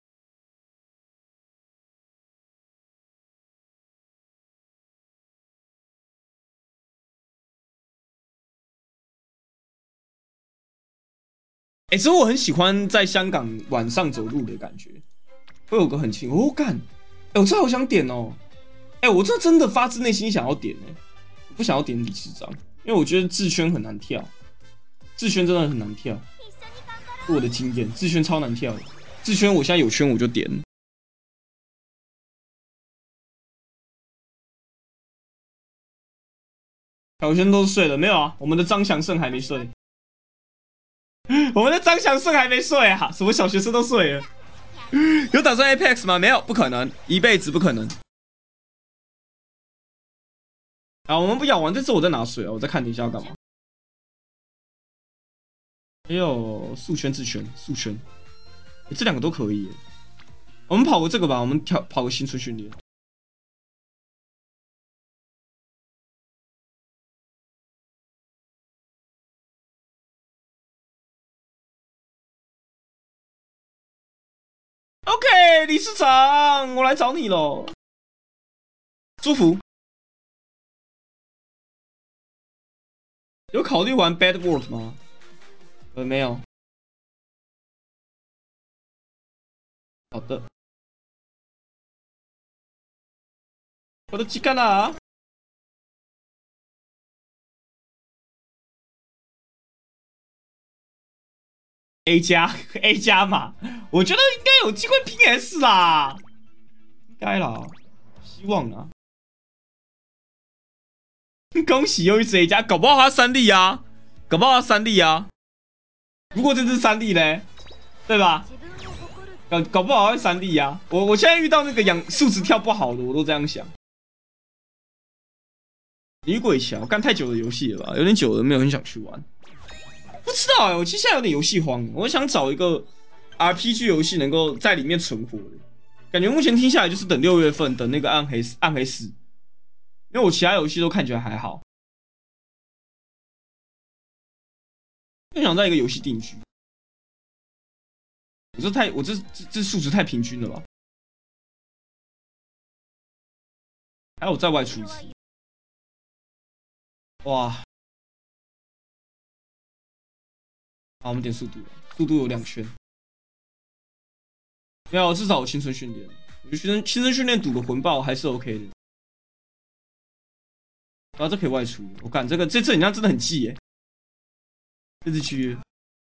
其实我很喜欢在香港晚上走路的感觉，会有个很轻干，我这好想点哦，我这真的发自内心想要点我不想要点理事长，因为我觉得智圈很难跳，智圈真的很难跳，我的经验，智圈超难跳的，智圈我现在有圈我就点。小轩都睡了没有啊？我们的张祥胜还没睡。我们的张祥胜还没睡啊！什么小学生都睡了？有打算 Apex 吗？没有，不可能，一辈子不可能。啊，我们不咬完这次我在拿水啊，我在看等一下要干嘛。还有速圈、自圈、速圈，这2个都可以。我们跑个这个吧，我们跑个新村训练。OK， 理事长，我来找你喽。祝福。 有考虑玩 Bad World 吗？没有。好的。我的鸡干啦！A 加 A 加嘛，我觉得应该有机会拼 S 啦，应该啦，希望啊。恭喜又一只 A 加，搞不好他3粒啊，搞不好他3粒啊。如果这只3粒嘞，对吧？搞不好会3粒啊。我现在遇到那个数值跳不好的，我都这样想。女鬼桥干太久的游戏了吧？有点久了，没有很想去玩。不知道哎，我其实现在有点游戏荒，我想找一个 RPG 游戏能够在里面存活的。感觉目前听下来就是等6月份等那个暗黑4，因为我其他游戏都看起来还好。就想在一个游戏定居。我这数值太平均了吧？还有再外出一次。哇！好，我们点速度，速度有2圈。没有，至少有青春训练。我觉得青春训练赌个魂爆还是 OK 的。啊，这可以外出。我感这次你这样真的很气耶。这次区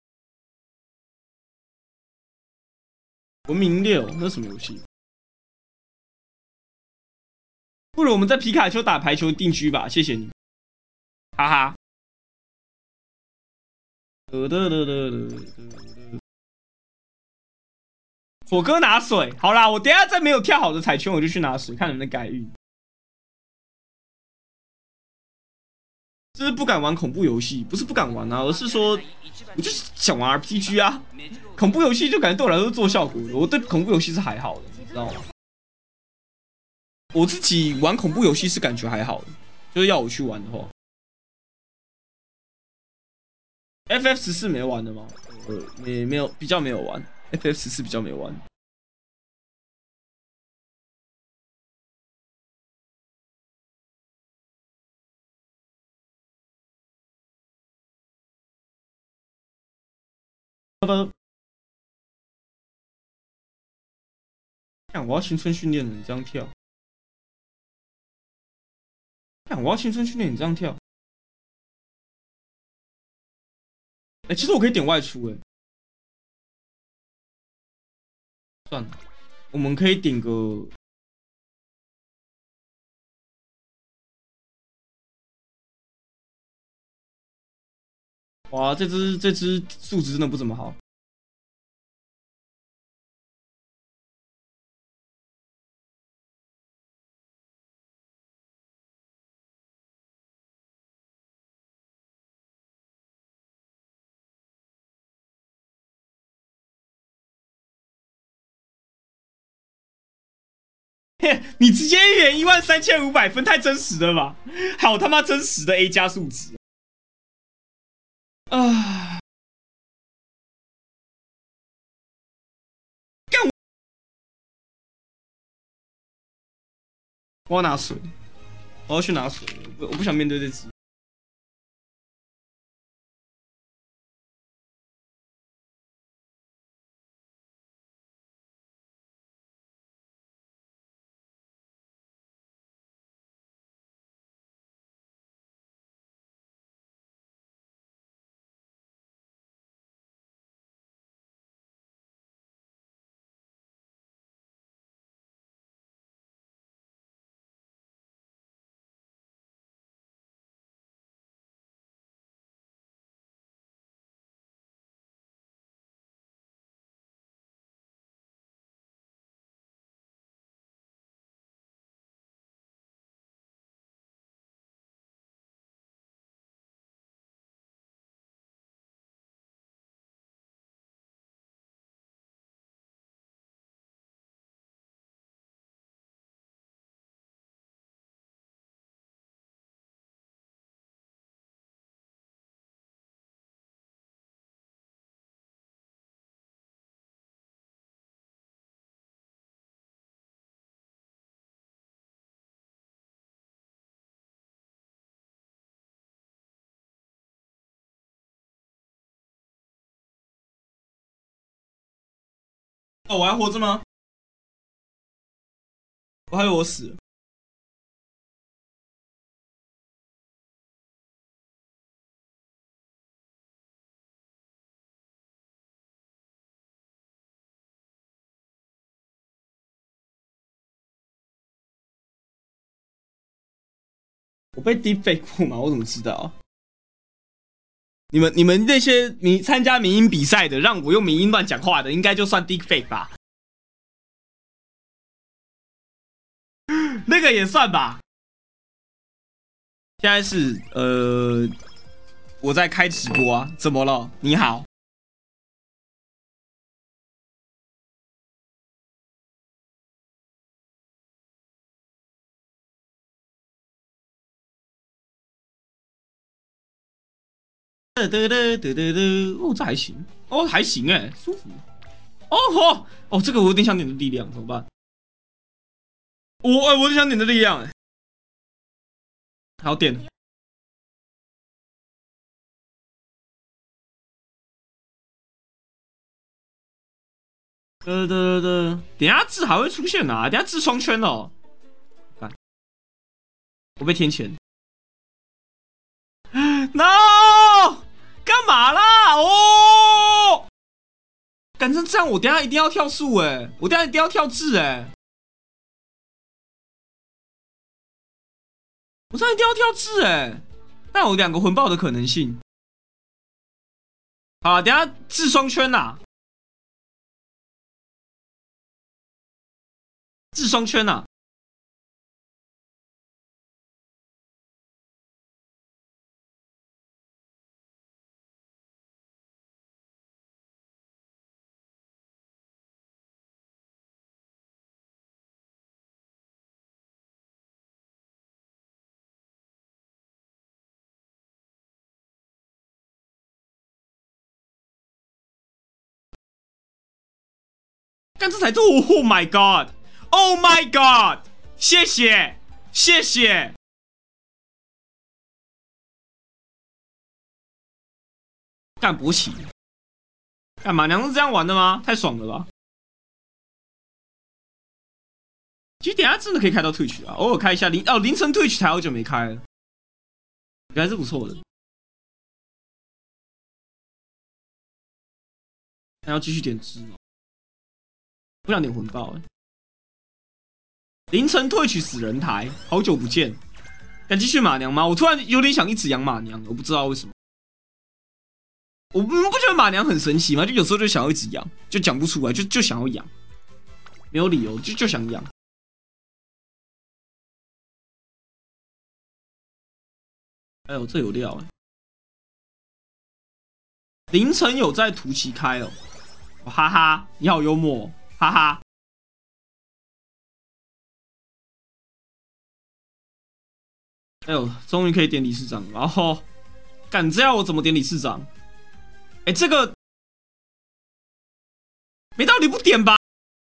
文明6那是什么游戏？不如我们在皮卡丘打排球定居吧，谢谢你，哈哈。火哥拿水，好啦，我等一下再没有跳好的彩圈，我就去拿水，看能不能改运。这是不敢玩恐怖游戏，不是不敢玩啊，而是说，我就是想玩 RPG 啊。恐怖游戏就感觉对我来说是做效果的，我对恐怖游戏是还好的，你知道吗？我自己玩恐怖游戏是感觉还好的，就是要我去玩的话，FF14没玩的吗？没有，比较没有玩 ，FF14比较没玩。看我要青春训练了，你这样跳。看我要青春训练，你这样跳。哎，其实我可以点外出，哎，算了，我们可以点个。哇，这只素质真的不怎么好。你直接预言13500分，太真实了吧？好他妈真实的 A 加数值啊！我要拿水，我要去拿水，我不想面对这只。 哦，我还活着吗？我还以为我死了。我被 deepfake 过吗？我怎么知道啊？你们那些参加民音比赛的，让我用民音乱讲话的，应该就算 deepfake 吧？那个也算吧。现在是我在开直播啊，怎么了？你好。哦，这还行，哦，还行哎，舒服。哦吼，哦，这个我有点想点的力量，怎么办？我有点想点的力量哎，好点。等下字还会出现啊，等下字双圈哦。干，我被天谴。No，干嘛啦？哦，干成这样，我等下一定要跳树哎，我等下一定要跳字哎，我等下一定要跳字哎。但有2个魂爆的可能性。好啊，等下字双圈呐，字双圈呐。干这才对 ！Oh my god！Oh my god！谢谢，谢谢。干勃起，干马娘是这样玩的吗？太爽了吧！其实等下真的可以开到 Twitch 啊，偶尔开一下凌晨 Twitch 才好久没开了，还是不错的。还要继续点汁哦，不想点魂爆哎。凌晨 Twitch 死人台，好久不见，敢继续马娘吗？我突然有点想一直养马娘，我不知道为什么。我们不觉得马娘很神奇吗？就有时候就想要一直养，就讲不出来，就想要养，没有理由，就想养。哎呦，这有料哎！凌晨有在图奇开哦，哈哈，你好幽默哦，哈哈。哎呦，终于可以点理事长了，然后干这样我怎么点理事长？哎，这个没道理不点吧？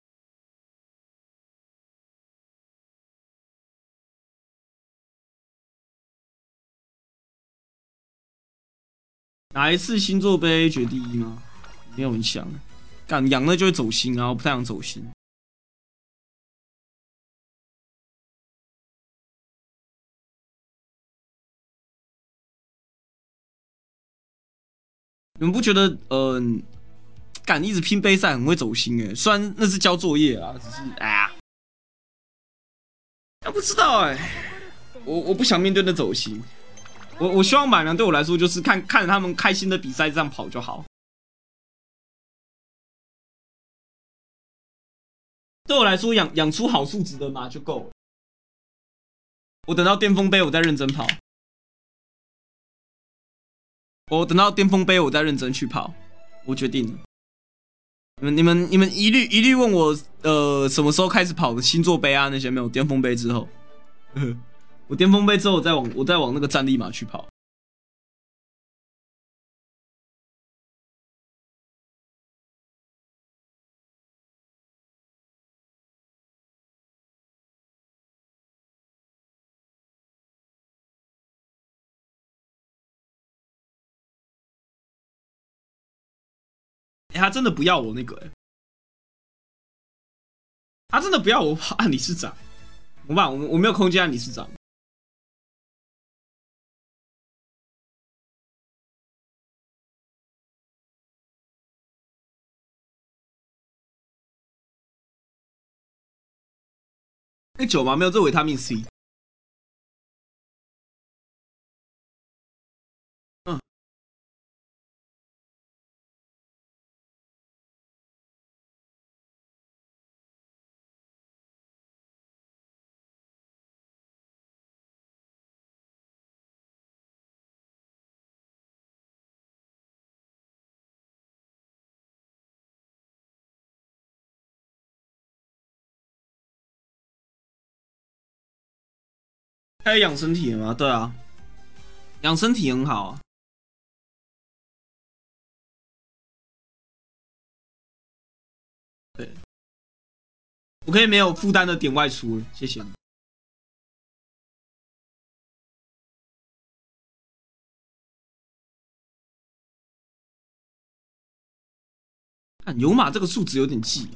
哪一次星座杯决第一吗？没有很想，干养了就会走心啊，我不太想走心。你们不觉得敢一直拼杯赛很会走心哎？虽然那是交作业啊，只是哎呀，不知道哎，我不想面对那走心。我希望马良对我来说就是看着他们开心的比赛这样跑就好。对我来说养出好素质的马就够了。我等到巅峰杯我再认真跑。我等到巅峰杯我再认真去跑。我决定了。你们一律问我什么时候开始跑的星座杯啊那些没有巅峰杯之后，我巅峰杯之后我再往那个战力马去跑。他真的不要我那个他真的不要我按理事长，怎么办？我没有空间按理事长。那酒吗？没有，这维他命 C。嗯，开始养身体了吗？对啊，养身体很好啊。对，我可以没有负担的点外出了，谢谢你。看有马这个数值有点记。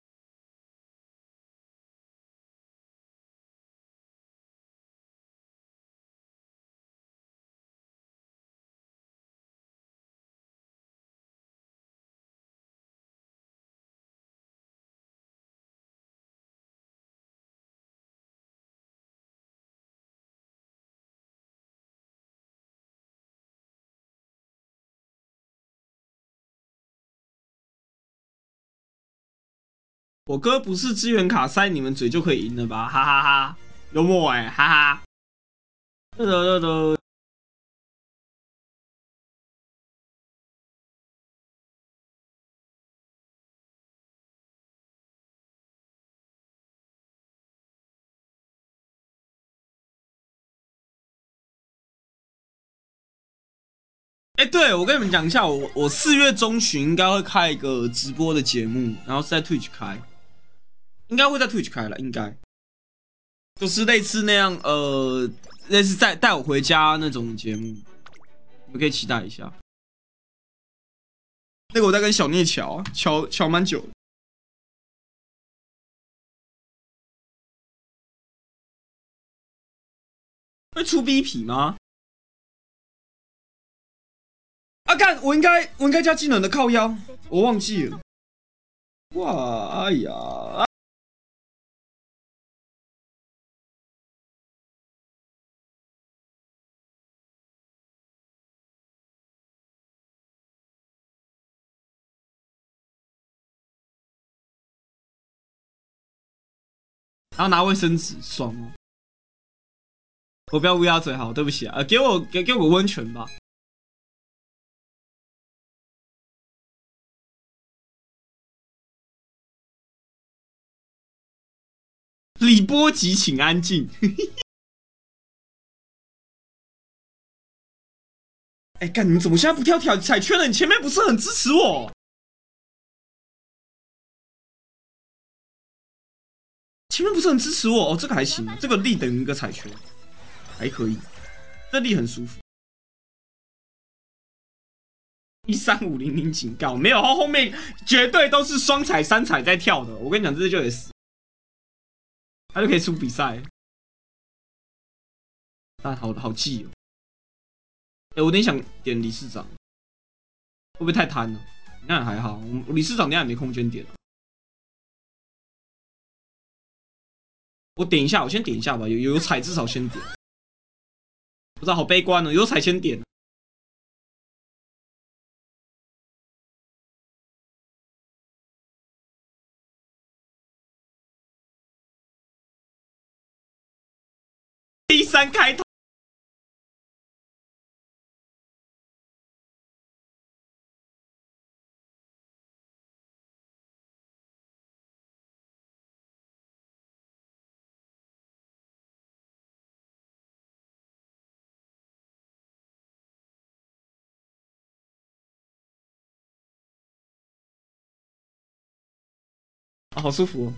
我哥不是支援卡塞你们嘴就可以赢了吧？哈哈哈，幽默哎、欸，哈哈。哎、欸，对我跟你们讲一下，我4月中旬应该会开一个直播的节目，然后是在 Twitch 开，应该会在 Twitch 开了，应该就是类似那样，类似带我回家那种节目，你们可以期待一下。那个我在跟小聂瞧啊，瞧蛮久的。会出 B 皮吗？啊干！我应该加技能的靠腰，我忘记了。哇，哎呀！然后拿卫生纸，爽哦！我不要乌鸦嘴好，对不起啊，给我个温泉吧。李波吉，请安静。哎干，你们怎么现在不跳彩圈了？你前面不是很支持我？前面不是很支持我哦，这个还行，这个力等于一个彩球，还可以，这力很舒服。13500警告，没有后面绝对都是双彩3彩在跳的。我跟你讲，这就也是，他就可以出比赛。但好记哦。哎、欸，我有点想点理事长，会不会太贪了？那还好，我理事长等下也没空间点。我点一下，我先点一下吧，有彩至少先点。不知道，好悲观哦，有彩先点。第3开头。啊，好舒服哦。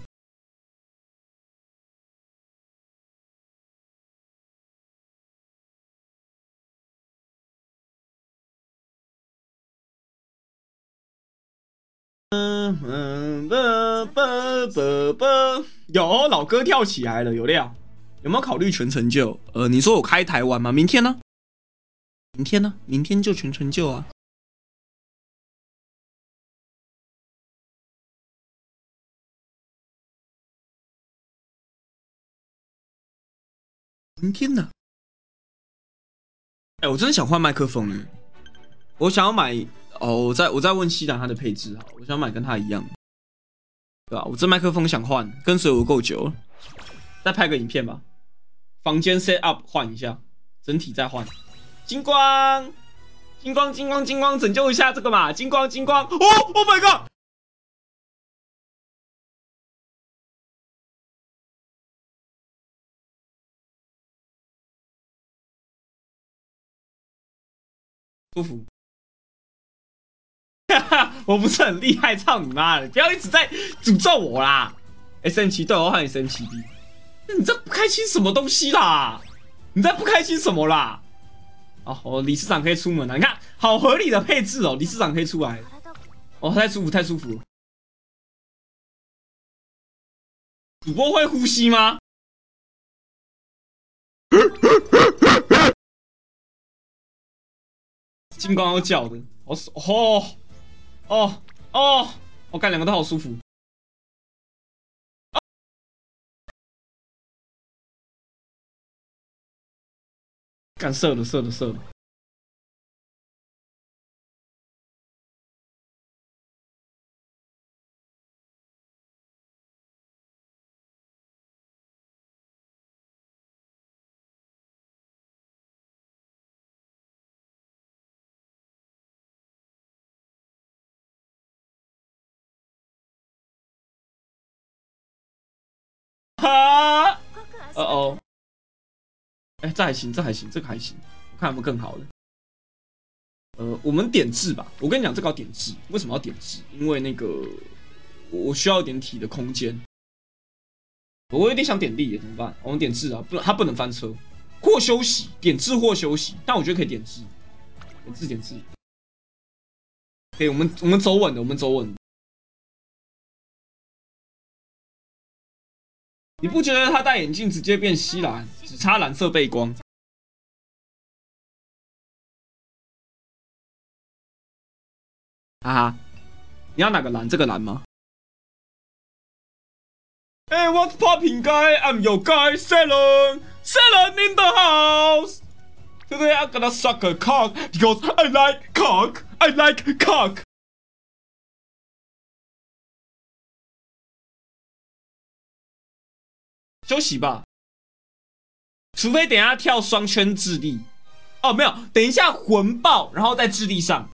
有老哥跳起来了，有料。有没有考虑全成就？你说我开台湾吗？明天呢？明天呢？明天就全成就啊！明天呢？我真的想换麦克风耶！我想要买我再问西兰他的配置好，我想买跟他一样，对吧？我这麦克风想换，跟随我够久了，再拍个影片吧。房间 set up 换一下，整体再换。金光，金光，金光，金光，拯救一下这个嘛！金光，金光！Oh my god！ 舒服。我不是很厉害，操你妈的！不要一直在诅咒我啦。SM7对，我换 SM7B。你这不开心什么东西啦？你在不开心什么啦？哦，理事长可以出门了，你看，好合理的配置哦，理事长可以出来。哦，太舒服，太舒服。主播会呼吸吗？金光要叫的，我看两个都好舒服。干射了，射了，射了。哈，这还行，这还行，这个还行，我看有没有更好的。我们点痣吧。我跟你讲，这个要点痣，为什么要点痣？因为那个我需要一点体的空间。我有点想点力，怎么办？我们点痣啊，他不能翻车，或休息，点痣或休息。但我觉得可以点痣，点痣，点痣。可以，我们走稳的，我们走稳的。你不觉得他戴眼镜直接变西蓝，只差蓝色背光？哈哈，你要哪个蓝？这个蓝吗？Hey, what's popping, guy? I'm your guy, Selen. Selen in the house. Today I'm gonna suck a cock because I like cock. I like cock. 休息吧，除非等一下跳双圈智力。哦，没有，等一下魂爆，然后在智力上。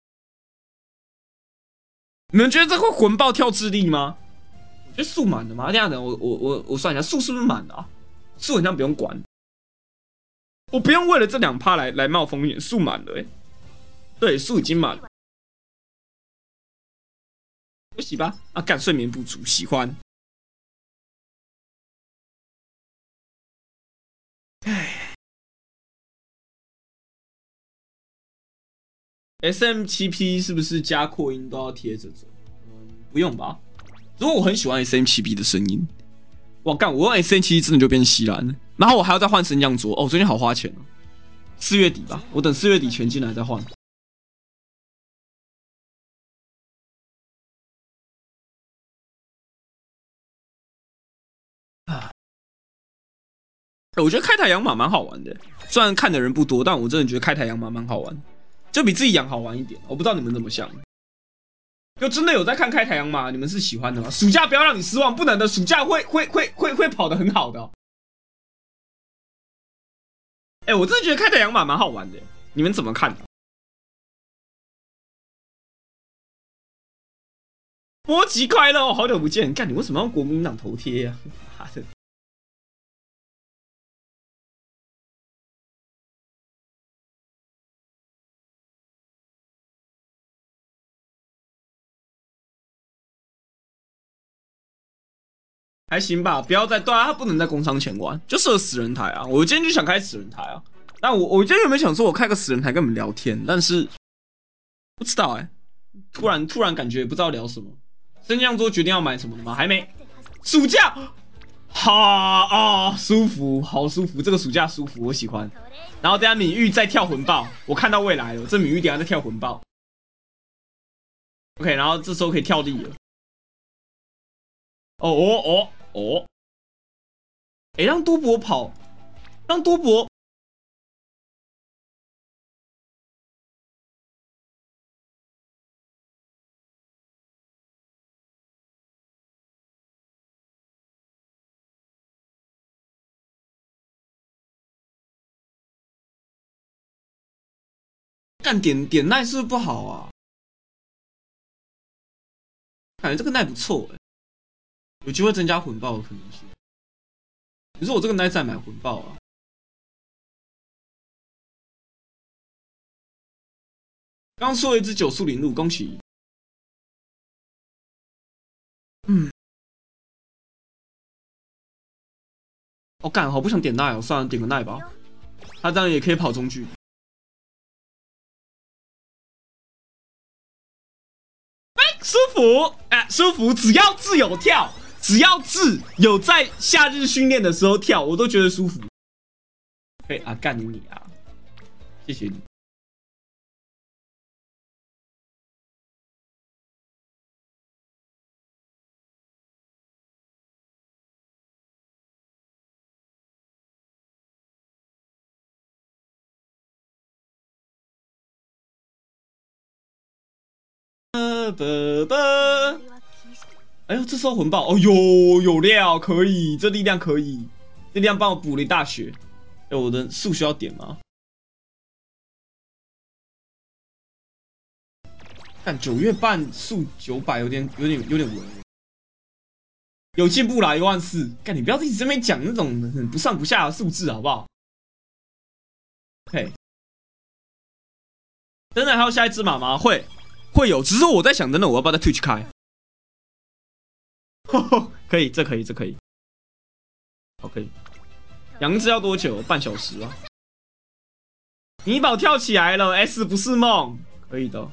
你们觉得这会魂爆跳智力吗？我觉得速满的嘛。这样等我算一下，速是不是满的啊？速好像不用管，我不用为了这2%来冒风险，速满了对，速已经满了。休息吧。啊，干睡眠不足，喜欢。SM7P 是不是加扩音都要贴着走？不用吧。如果我很喜欢 SM7P 的声音，哇干，我用 SM7 真的就变西蓝了。然后我还要再换升降桌哦，最近好花钱哦。4月底吧，我等4月底全进来再换。我觉得开台养马蛮好玩的，虽然看的人不多，但我真的觉得开台养马蛮好玩，就比自己养好玩一点。我不知道你们怎么想，就真的有在看开台养马，你们是喜欢的吗？暑假不要让你失望，不能的，暑假会跑得很好的我真的觉得开台养马蛮好玩的，你们怎么看？波吉快乐哦，好久不见！干，你为什么要国民党头贴啊？妈的！还行吧，不要再对啊，他不能在工商前玩，就适合死人台啊！我今天就想开死人台啊，但我今天有没有想说我开个死人台跟你们聊天？但是不知道突然感觉不知道聊什么。升降桌决定要买什么了吗？还没。 暑假，好啊、哦，舒服，好舒服，这个暑假舒服，我喜欢。然后等下敏玉再跳魂爆，我看到未来了，这敏玉等下再跳魂爆。OK， 然后这时候可以跳地了。哦哦哦哦，哎，让多博跑，让多博。干点奈是不是不好啊？感觉这个奈不错哎、有机会增加魂爆的可能性。你说我这个奈再买魂爆啊？刚说了一只九速零路，恭喜。嗯，我干，好不想点奈哦，算了，点个奈吧。他这样也可以跑中距。舒服，哎，舒服。只要字有跳，只要字有在夏日训练的时候跳，我都觉得舒服。可以啊，干你啊！谢谢你。哎呦，这时候魂爆，哦呦，有料，可以，这力量可以，这力量帮我补了一大血。哎，我的速需要点吗？看9月半速900，有点稳，有进步啦，14000。干，你不要一直这边讲那种很不上不下的数字好不好？嘿，等等还有下一只马吗？会有，只是我在想，等等我要不要在 Twitch 开？可以，这可以，这可以。OK， 杨志要多久？半小时啊。米宝跳起来了 ，S 不是梦，可以的。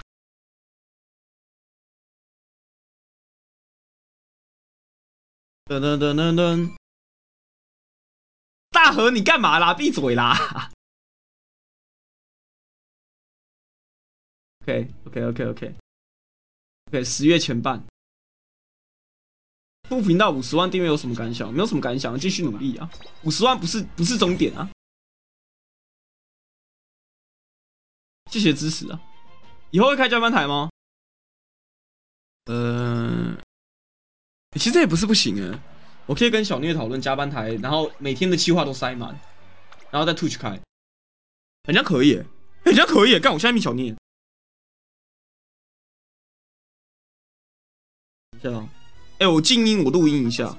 噔噔噔噔噔，大河你干嘛啦？闭嘴啦！OK， 10月前半，副频道50万订阅有什么感想？没有什么感想，继续努力啊！50万不是终点啊！谢谢支持啊！以后会开加班台吗？其实也不是不行哎，我可以跟小聂讨论加班台，然后每天的计划都塞满，然后在 Twitch 开，人家可以，人家可以，干我现在密小聂，这样，哎，我静音，我录音一下。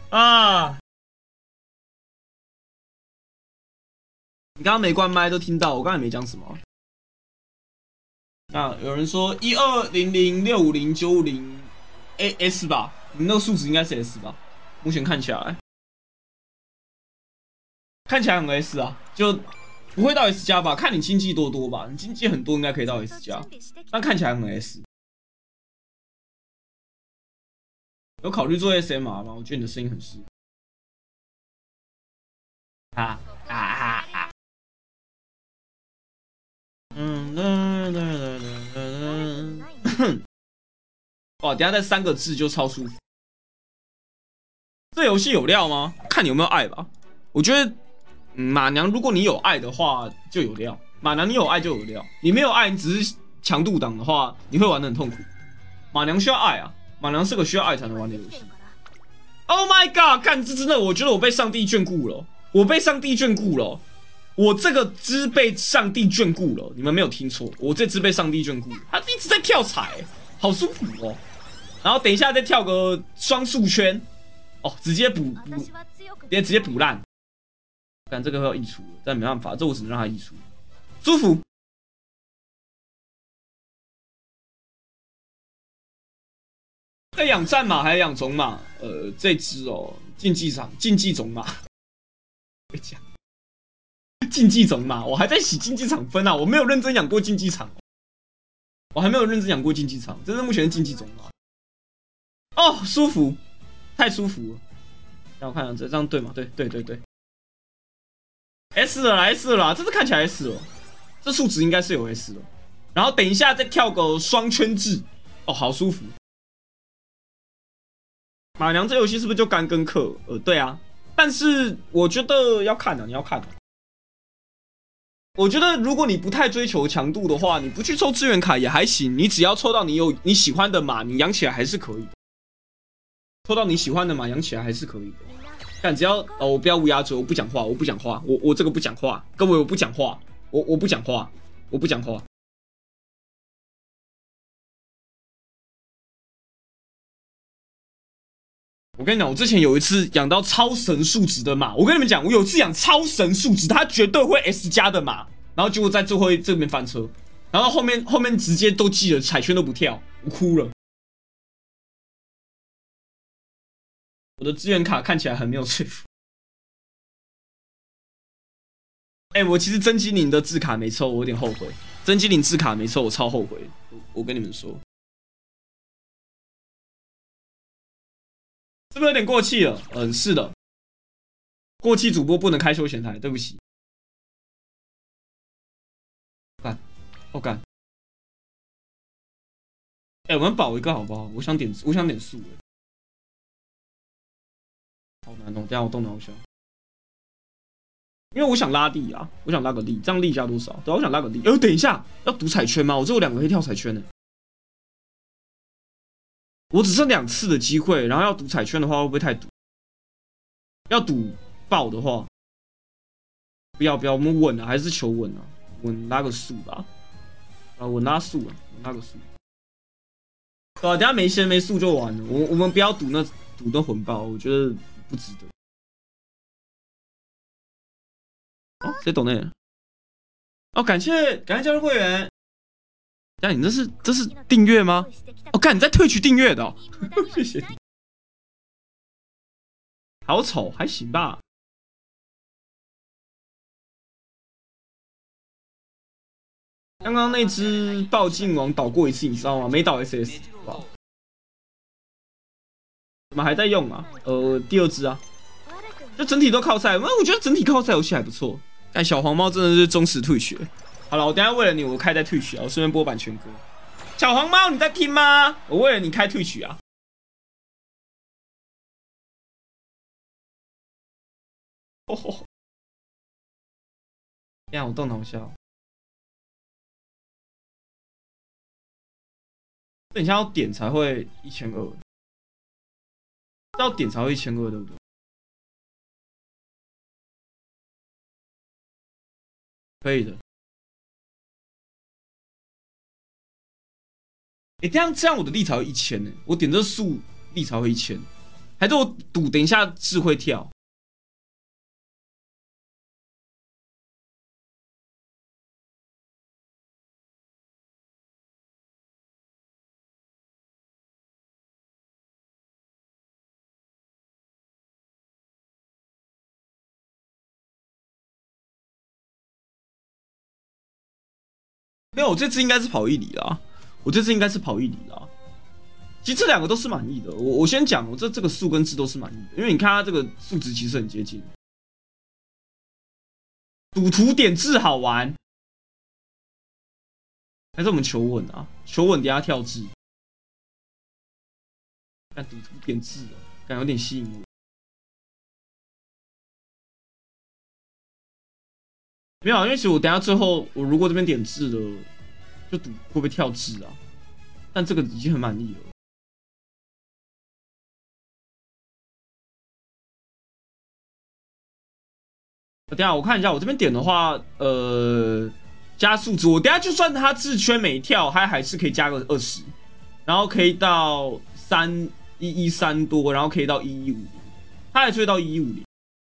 啊！你刚刚没关麦都听到，我刚才没讲什么。那有人说120065095A S 吧，你那个数值应该是 S 吧？目前看起来很 S 啊，就不会到 S 加吧？看你经济多多吧，你经济很多应该可以到 S 加，但看起来很 S。有考虑做 SMR 吗？我觉得你的声音很适合。啊啊啊啊！哇，等下再3个字就超舒服。这游戏有料吗？看你有没有爱吧。我觉得，马娘，如果你有爱的话，就有料。马娘，你有爱就有料。你没有爱，你只是强度党的话，你会玩得很痛苦。马娘需要爱啊，马娘是个需要爱才能玩的游戏。Oh my god！ 干，这真的，我觉得我被上帝眷顾了，我被上帝眷顾了，我这个只被上帝眷顾了。你们没有听错，我这只被上帝眷顾了。他一直在跳彩，好舒服哦。然后等一下再跳个双速圈，哦，直接补烂。看这个要溢出了，但没办法，这我只能让它溢出，舒服。在养战马还是养种马？这只哦，竞技种马。会讲竞技种马，我还在洗竞技场分啊，我没有认真养过竞技场，我还没有认真养过竞技场，这是目前的竞技种马。哦，舒服，太舒服了。让我看看这样对吗？对。S 了啦 ，S 了啦，这次看起来 S 了，这数值应该是有 S 了。然后等一下再跳个双圈制，哦，好舒服。马娘这游戏是不是就干跟氪？对啊，但是我觉得要看啊，你要看啊。我觉得如果你不太追求强度的话，你不去抽资源卡也还行，你只要抽到你喜欢的马，你养起来还是可以。抽到你喜欢的马，养起来还是可以的。但只要我不要乌鸦嘴，我不讲话，我这个不讲话，各位我不讲话，我不讲话，我不讲话。我跟你讲，我之前有一次养到超神数值的马，我跟你们讲，我有一次养超神数值，它绝对会 S 加的马，然后结果在最后这边翻车，然后后面直接都记了，彩圈都不跳，我哭了。我的资源卡看起来很没有说服。我其实真机灵的字卡没抽，我有点后悔。真机灵字卡没抽，我超后悔。我跟你们说，是不是有点过气了？是的，过气主播不能开休闲台，对不起。干，我干。我们保一个好不好？我想点数。好难哦，等下我动脑一下。因为我想拉力啊，我想拉个力，这样力加多少？对，我想拉个力。等一下，要赌彩圈吗？我只有2个可以跳彩圈呢。我只剩2次的机会，然后要赌彩圈的话，会不会太赌？要赌爆的话，不要，我们稳啊，还是求稳啊，稳拉个数吧。稳拉数啊，稳拉个数。对啊，等下没钱没数就完了。我们不要赌那混爆，我觉得不值得。哦，谁懂那？哦，感谢加入会员。那你这是订阅吗？哦，干你在Twitch订阅的哦，谢谢你。好丑，还行吧。刚刚那只暴镜王倒过一次，你知道吗？没倒 SS， 哇！怎么还在用啊？第2只啊，就整体都靠赛。我觉得整体靠赛游戏还不错。但小黄猫真的是忠实Twitch。好了，我等下为了你，我开在Twitch啊，我顺便播版权歌。小黄猫，你在听吗？我为了你开Twitch啊。哦，这样我动脑一下。等一下要点才会1200，要点才会1200，对不对？可以的。这样我的力才会1000呢。我点这数力才会1000。 还是我赌等一下智慧跳？没有，我这次应该是跑1里啦。我这次应该是跑1里啦。其实这2个都是满意的。我先讲，我这个数跟字都是满意的，因为你看它这个数值其实很接近。赌徒点字好玩，还是我们求稳啊？求稳，等下跳字。但赌徒点字哦，感觉有点吸引我。没有，因为其实我等下最后，我如果这边点字了，就赌会不会跳字啊？但这个已经很满意了。等下我看一下，我这边点的话，加数值，我等下就算他字圈没跳，他还是可以加个20，然后可以到3113多，然后可以到1150，他还是会到1150。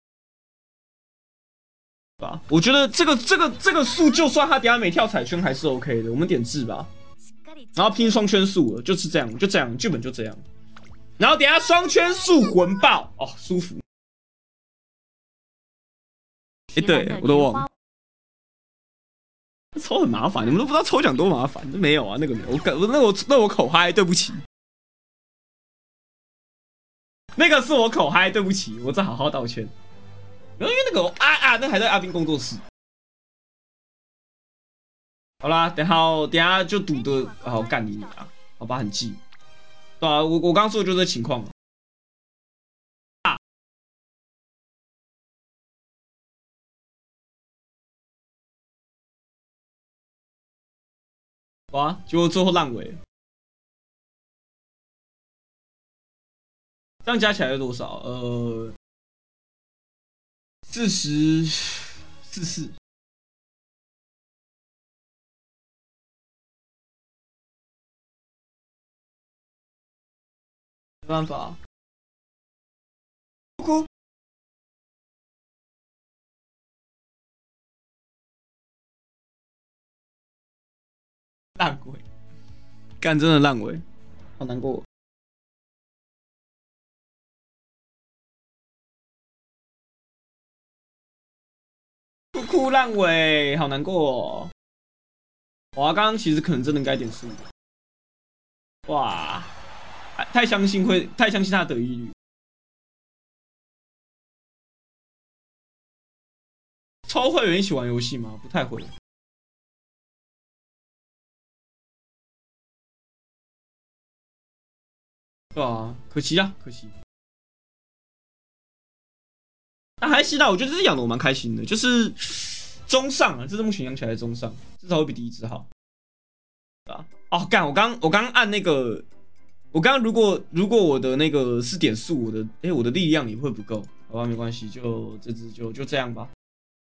吧，我觉得这个数，就算他等下没跳彩圈还是 OK 的。我们点字吧，然后拼双圈数了，就是这样，就这样，剧本就这样。然后等下双圈数魂爆哦，舒服。对，我都忘了。抽很麻烦，你们都不知道抽奖多麻烦。没有啊，那个没有，那我口嗨，对不起。那个是我口嗨，对不起，我再好好道歉。因为那个那还在阿斌工作室。好啦，等下就赌的，好干你啊，好吧，很记。对啊，我刚刚说的就是这情况。哇，结果最后烂尾，这样加起来是多少？44，没办法，哭烂尾，干真的烂尾，好难过。哭烂尾，好难过哦。哇，刚刚其实可能真的该点数。哇，太相信他的得意率。抽会员一起玩游戏吗？不太会。对啊，可惜啊，可惜。但还行啦，我觉得这只养的我蛮开心的，就是中上啊，这只目前养起来的中上，至少会比第一只好。对啊，哦，干，我刚按那个，我刚刚如果我的那个是点数，我的力量也会不够，好吧，没关系，就这只就这样吧。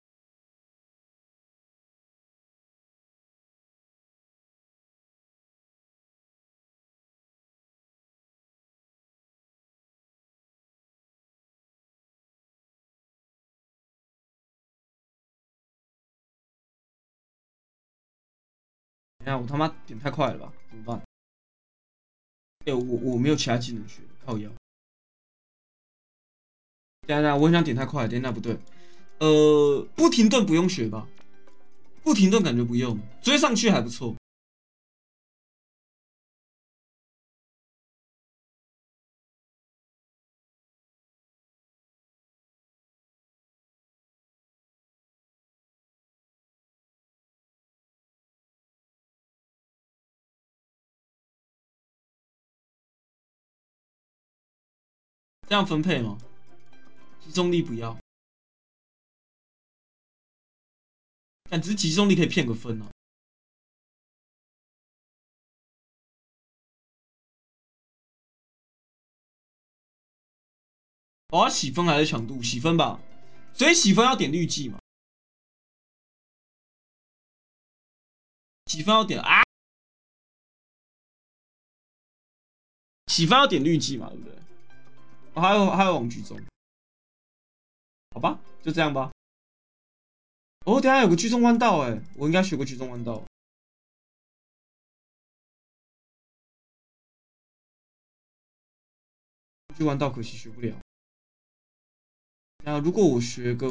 你看我他妈点太快了吧，怎么办？我没有其他技能学，靠腰。等一下，我很想点太快了，等一下不对，不停顿不用学吧？不停顿感觉不用，追上去还不错。这样分配吗？集中力不要，但只是集中力可以骗个分啊。我要洗分还是强度？洗分吧，所以洗分要点滤镜嘛？洗分要点啊？洗分要点滤镜嘛？对不对？ 还有网剧中，好吧，就这样吧。哦，等下有个居中弯道哎，我应该学过居中弯道。居弯道可惜学不了。那如果我学个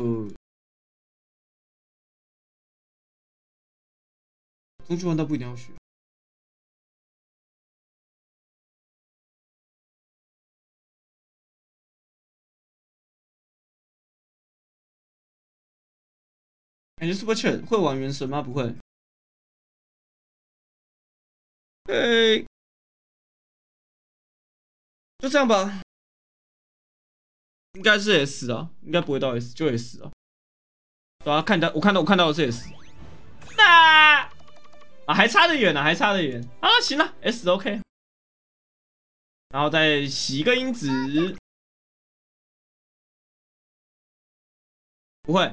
中居弯道不一定要学。感觉 Super Chat 会玩原神吗？不会。就这样吧。应该是 S 啊，应该不会到 S，就 S 啊。对啊，我看到的是 S。还差得远呢，还差得远啊！行了，S OK。然后再洗一个因子，不会。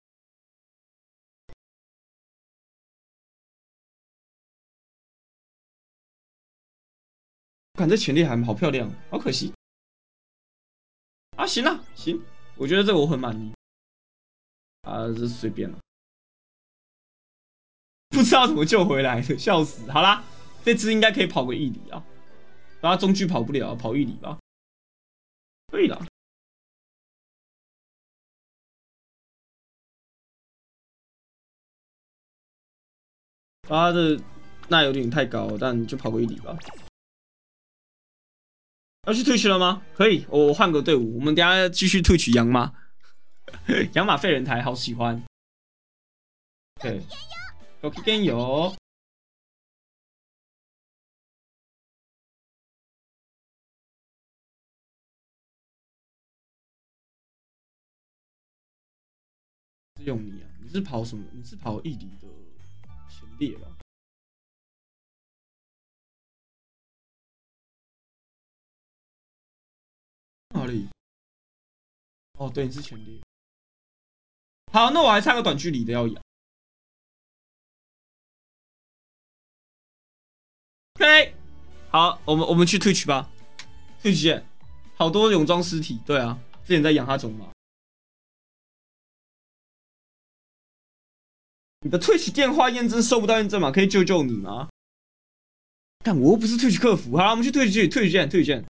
看这前列还好漂亮，好可惜啊！行了，行，我觉得这个我很满意啊，这随便了。不知道怎么救回来的，笑死！好啦，这只应该可以跑个1里啊，然后中距跑不了，跑1里吧，可以了。他的那有点太高，但就跑个1里吧。要去退区了吗？可以，我换个队伍，我们等下继续退取养马。养马废人台，好喜欢。对，狗屁跟有。是用你啊？你是跑什么？你是跑1里的前列吧？哪里？哦，对，你是前列。好，那我还差个短距离的要养。OK，好，我们去退区吧。退区见。好多泳装尸体，对啊，之前在养他种马。你的退取电话验证收不到验证码，可以救救你吗？但我又不是退取客服，好，我们去退取见，退取见。